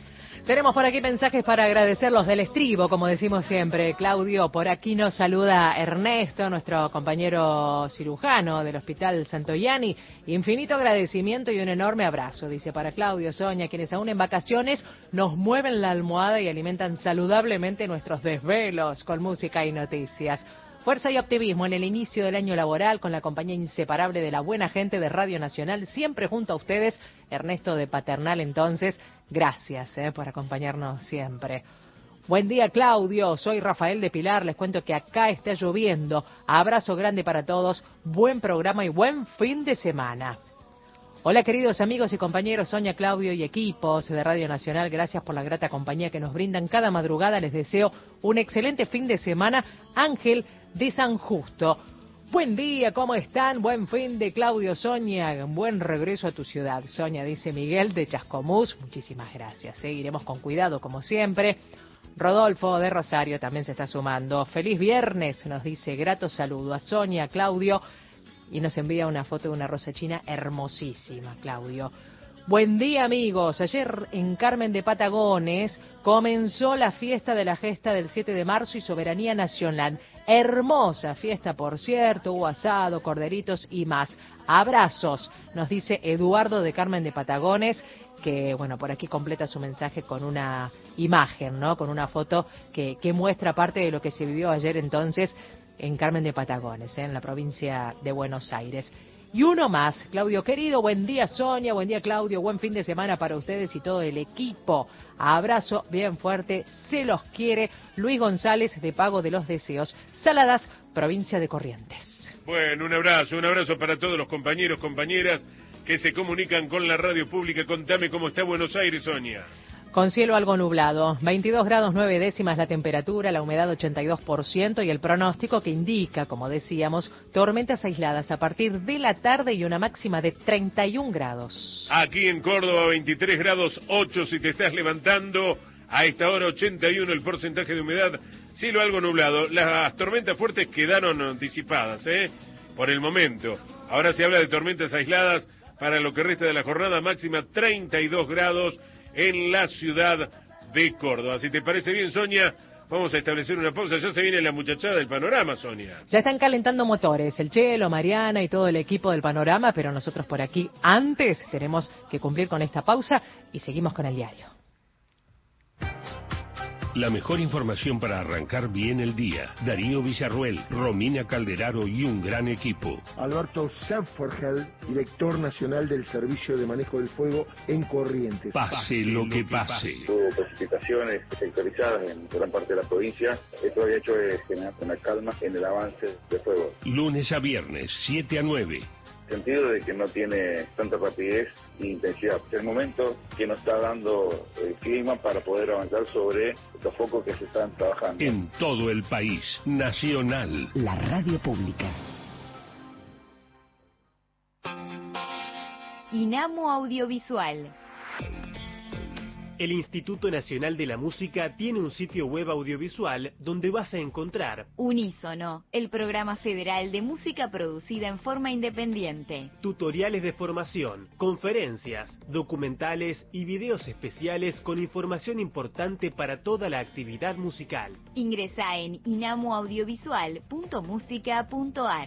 Tenemos por aquí mensajes para agradecer los del estribo, como decimos siempre. Claudio, por aquí nos saluda Ernesto, nuestro compañero cirujano del Hospital Santoyani. Infinito agradecimiento y un enorme abrazo, dice para Claudio, Sonia, quienes aún en vacaciones nos mueven la almohada y alimentan saludablemente nuestros desvelos con música y noticias. Fuerza y optimismo en el inicio del año laboral con la compañía inseparable de la buena gente de Radio Nacional, siempre junto a ustedes. Ernesto de Paternal, entonces, gracias por acompañarnos siempre. Buen día, Claudio, soy Rafael de Pilar, les cuento que acá está lloviendo. Abrazo grande para todos, buen programa y buen fin de semana. Hola, queridos amigos y compañeros, Sonia, Claudio y equipos de Radio Nacional, gracias por la grata compañía que nos brindan cada madrugada. Les deseo un excelente fin de semana. Ángel de San Justo. Buen día, ¿cómo están? Buen fin de Claudio, Sonia. Buen regreso a tu ciudad, Sonia, dice Miguel de Chascomús. Muchísimas gracias. Iremos con cuidado, como siempre. Rodolfo de Rosario también se está sumando. Feliz viernes, nos dice. Grato saludo a Sonia, Claudio. Y nos envía una foto de una rosa china hermosísima, Claudio. Buen día, amigos. Ayer en Carmen de Patagones comenzó la fiesta de la gesta del 7 de marzo y soberanía nacional. Hermosa fiesta, por cierto, hubo asado, corderitos y más. Abrazos, nos dice Eduardo de Carmen de Patagones, que, bueno, por aquí completa su mensaje con una imagen, ¿no? Con una foto que muestra parte de lo que se vivió ayer entonces en Carmen de Patagones, en la provincia de Buenos Aires. Y uno más, Claudio querido, buen día Sonia, buen día Claudio, buen fin de semana para ustedes y todo el equipo. Abrazo bien fuerte, se los quiere. Luis González de Pago de los Deseos, Saladas, provincia de Corrientes. Bueno, un abrazo para todos los compañeros, compañeras que se comunican con la radio pública. Contame cómo está Buenos Aires, Sonia. Con cielo algo nublado, 22 grados 9 décimas la temperatura, la humedad 82% y el pronóstico que indica, como decíamos, tormentas aisladas a partir de la tarde y una máxima de 31 grados. Aquí en Córdoba 23 grados 8 si te estás levantando, a esta hora 81 el porcentaje de humedad, cielo algo nublado. Las tormentas fuertes quedaron disipadas, por el momento. Ahora se habla de tormentas aisladas para lo que resta de la jornada, máxima 32 grados. En la ciudad de Córdoba. Si te parece bien, Sonia, vamos a establecer una pausa. Ya se viene la muchachada del Panorama, Sonia. Ya están calentando motores, el Chelo, Mariana y todo el equipo del Panorama, pero nosotros por aquí antes tenemos que cumplir con esta pausa y seguimos con el diario. La mejor información para arrancar bien el día. Darío Villarruel, Romina Calderaro y un gran equipo. Alberto Sepforgel, director nacional del Servicio de Manejo del Fuego en Corrientes. Pase lo que pase. Hubo precipitaciones sectorizadas en gran parte de la provincia. Esto había hecho generar una calma en el avance de fuego. Lunes a viernes, 7 a 9. Sentido de que no tiene tanta rapidez e intensidad. Es el momento que nos está dando el clima para poder avanzar sobre los focos que se están trabajando. En todo el país, nacional. La radio pública. INAMU Audiovisual. El Instituto Nacional de la Música tiene un sitio web audiovisual donde vas a encontrar Unísono, el programa federal de música producida en forma independiente. Tutoriales de formación, conferencias, documentales y videos especiales con información importante para toda la actividad musical. Ingresa en inamuaudiovisual.musica.ar.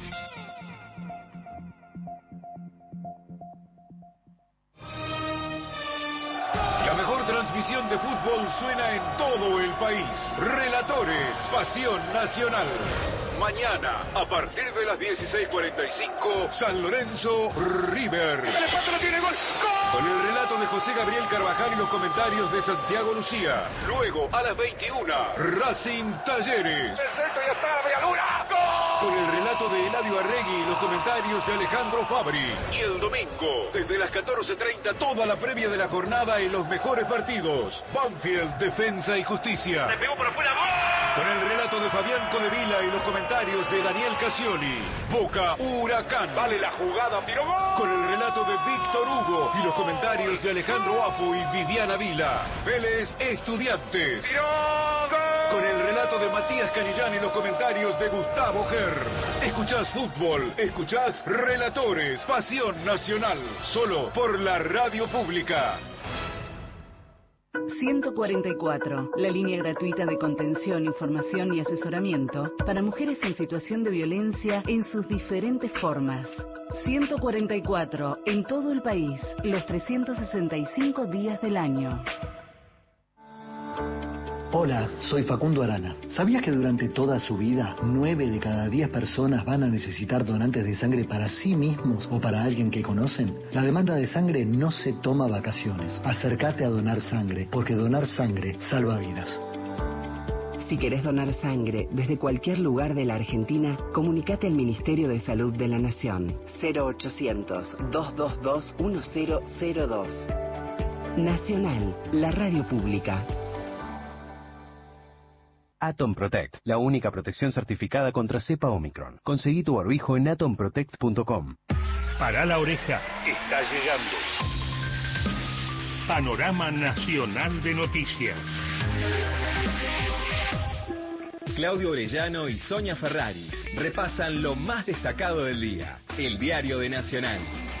La mejor transmisión de fútbol suena en todo el país. Relatores, Pasión Nacional. Mañana, a partir de las 16:45, San Lorenzo, River. ¡El 4 tiene gol! Con el relato de José Gabriel Carvajal y los comentarios de Santiago Lucía. Luego, a las 21, Racing Talleres. ¡El centro ya está, Bellaluna! ¡Gol! Con el relato de Eladio Arregui y los comentarios de Alejandro Fabri. Y el domingo, desde las 14:30, toda la previa de la jornada en los mejores partidos. Banfield, Defensa y Justicia. ¡Le pegó por afuera! ¡Gol! Con el relato de Fabián Codevila y los comentarios de Daniel Casioli. Boca, Huracán. Vale la jugada, tiró gol. Con el relato de Víctor Hugo y los comentarios de Alejandro Apo y Viviana Vila. Vélez, Estudiantes. ¡Tiró gol! Con el relato de Matías Canillán y los comentarios de Gustavo Ger. Escuchás fútbol, escuchás Relatores, Pasión Nacional, solo por la radio pública. 144, la línea gratuita de contención, información y asesoramiento para mujeres en situación de violencia en sus diferentes formas. 144, en todo el país, los 365 días del año. Hola, soy Facundo Arana. ¿Sabías que durante toda su vida, 9 de cada 10 personas van a necesitar donantes de sangre para sí mismos o para alguien que conocen? La demanda de sangre no se toma vacaciones. Acércate a donar sangre, porque donar sangre salva vidas. Si querés donar sangre desde cualquier lugar de la Argentina, comunicate al Ministerio de Salud de la Nación. 0800-222-1002. Nacional, la radio pública. Atom Protect, la única protección certificada contra cepa Omicron. Conseguí tu barbijo en atomprotect.com. Para la oreja, está llegando. Panorama Nacional de Noticias. Claudio Orellano y Sonia Ferraris repasan lo más destacado del día. El diario de Nacional.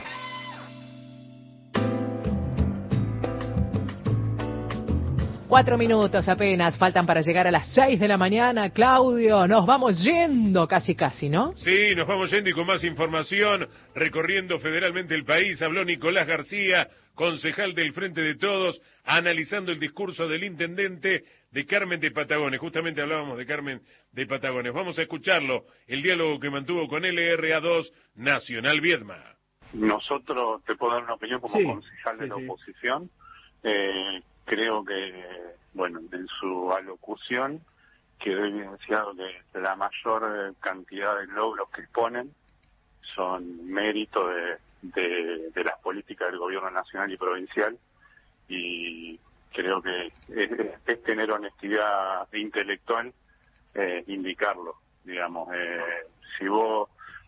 4 minutos apenas faltan para llegar a las 6 de la mañana. Claudio, nos vamos yendo casi, ¿no? Sí, nos vamos yendo y con más información, recorriendo federalmente el país, habló Nicolás García, concejal del Frente de Todos, analizando el discurso del intendente de Carmen de Patagones. Justamente hablábamos de Carmen de Patagones. Vamos a escucharlo, el diálogo que mantuvo con LRA2 Nacional Viedma. Nosotros, te puedo dar una opinión como concejal de la oposición, creo que, bueno, en su alocución quedó evidenciado que la mayor cantidad de logros que exponen son mérito de las políticas del gobierno nacional y provincial, y creo que es tener honestidad intelectual indicarlo, digamos. Si vos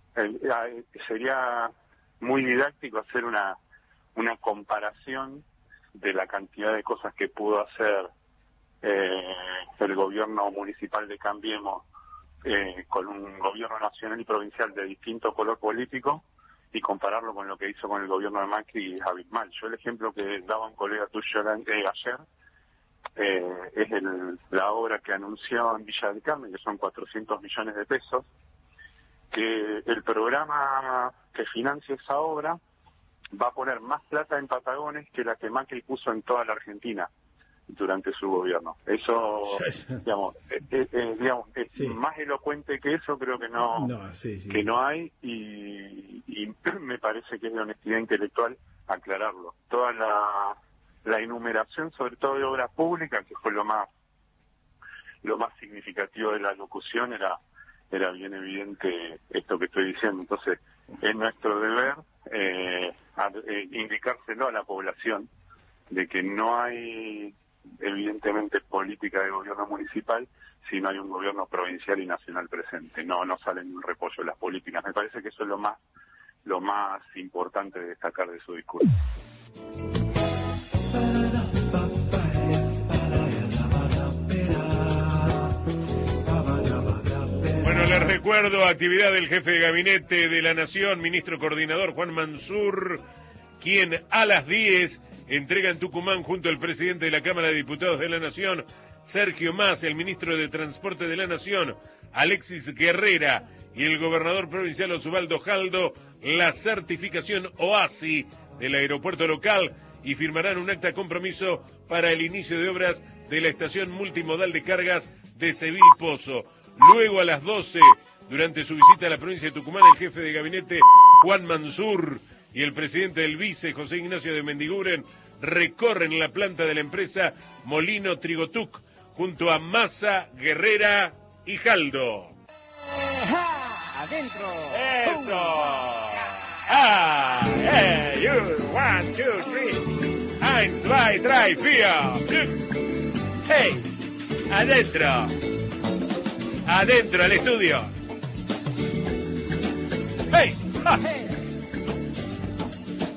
sería muy didáctico hacer una comparación de la cantidad de cosas que pudo hacer el gobierno municipal de Cambiemos con un gobierno nacional y provincial de distinto color político y compararlo con lo que hizo con el gobierno de Macri es abismal. Yo el ejemplo que daba un colega tuyo ayer es la obra que anunció en Villa del Carmen, que son 400 millones de pesos, que el programa que financia esa obra va a poner más plata en Patagones que la que Macri puso en toda la Argentina durante su gobierno. Eso, digamos, es más elocuente que eso, creo que que no hay, y me parece que es de honestidad intelectual aclararlo. Toda la enumeración, sobre todo de obras públicas, que fue lo más significativo de la locución, era bien evidente esto que estoy diciendo. Entonces, es nuestro deber indicárselo a la población de que no hay evidentemente política de gobierno municipal si no hay un gobierno provincial y nacional presente. No salen un repollo las políticas. Me parece que eso es lo más importante de destacar de su discurso. Bueno, les recuerdo, actividad del jefe de gabinete de la Nación, ministro coordinador Juan Mansur, quien a las 10 entrega en Tucumán junto al presidente de la Cámara de Diputados de la Nación, Sergio Mas, el ministro de Transporte de la Nación, Alexis Guerrera, y el gobernador provincial Osvaldo Jaldo, la certificación OASI del aeropuerto local, y firmarán un acta de compromiso para el inicio de obras de la estación multimodal de cargas de Seville Pozo. Luego a las 12, durante su visita a la provincia de Tucumán, el jefe de gabinete Juan Mansur y el presidente del Vice, José Ignacio de Mendiguren, recorren la planta de la empresa Molino Trigotuc junto a Massa, Guerrera y Jaldo. ¡Adentro! ¡Eso! ¡Ah! ¡Hey! You! 1, 2, 3. 1, 2, 3, 4. ¡Hey! ¡Adentro! ¡Adentro al estudio!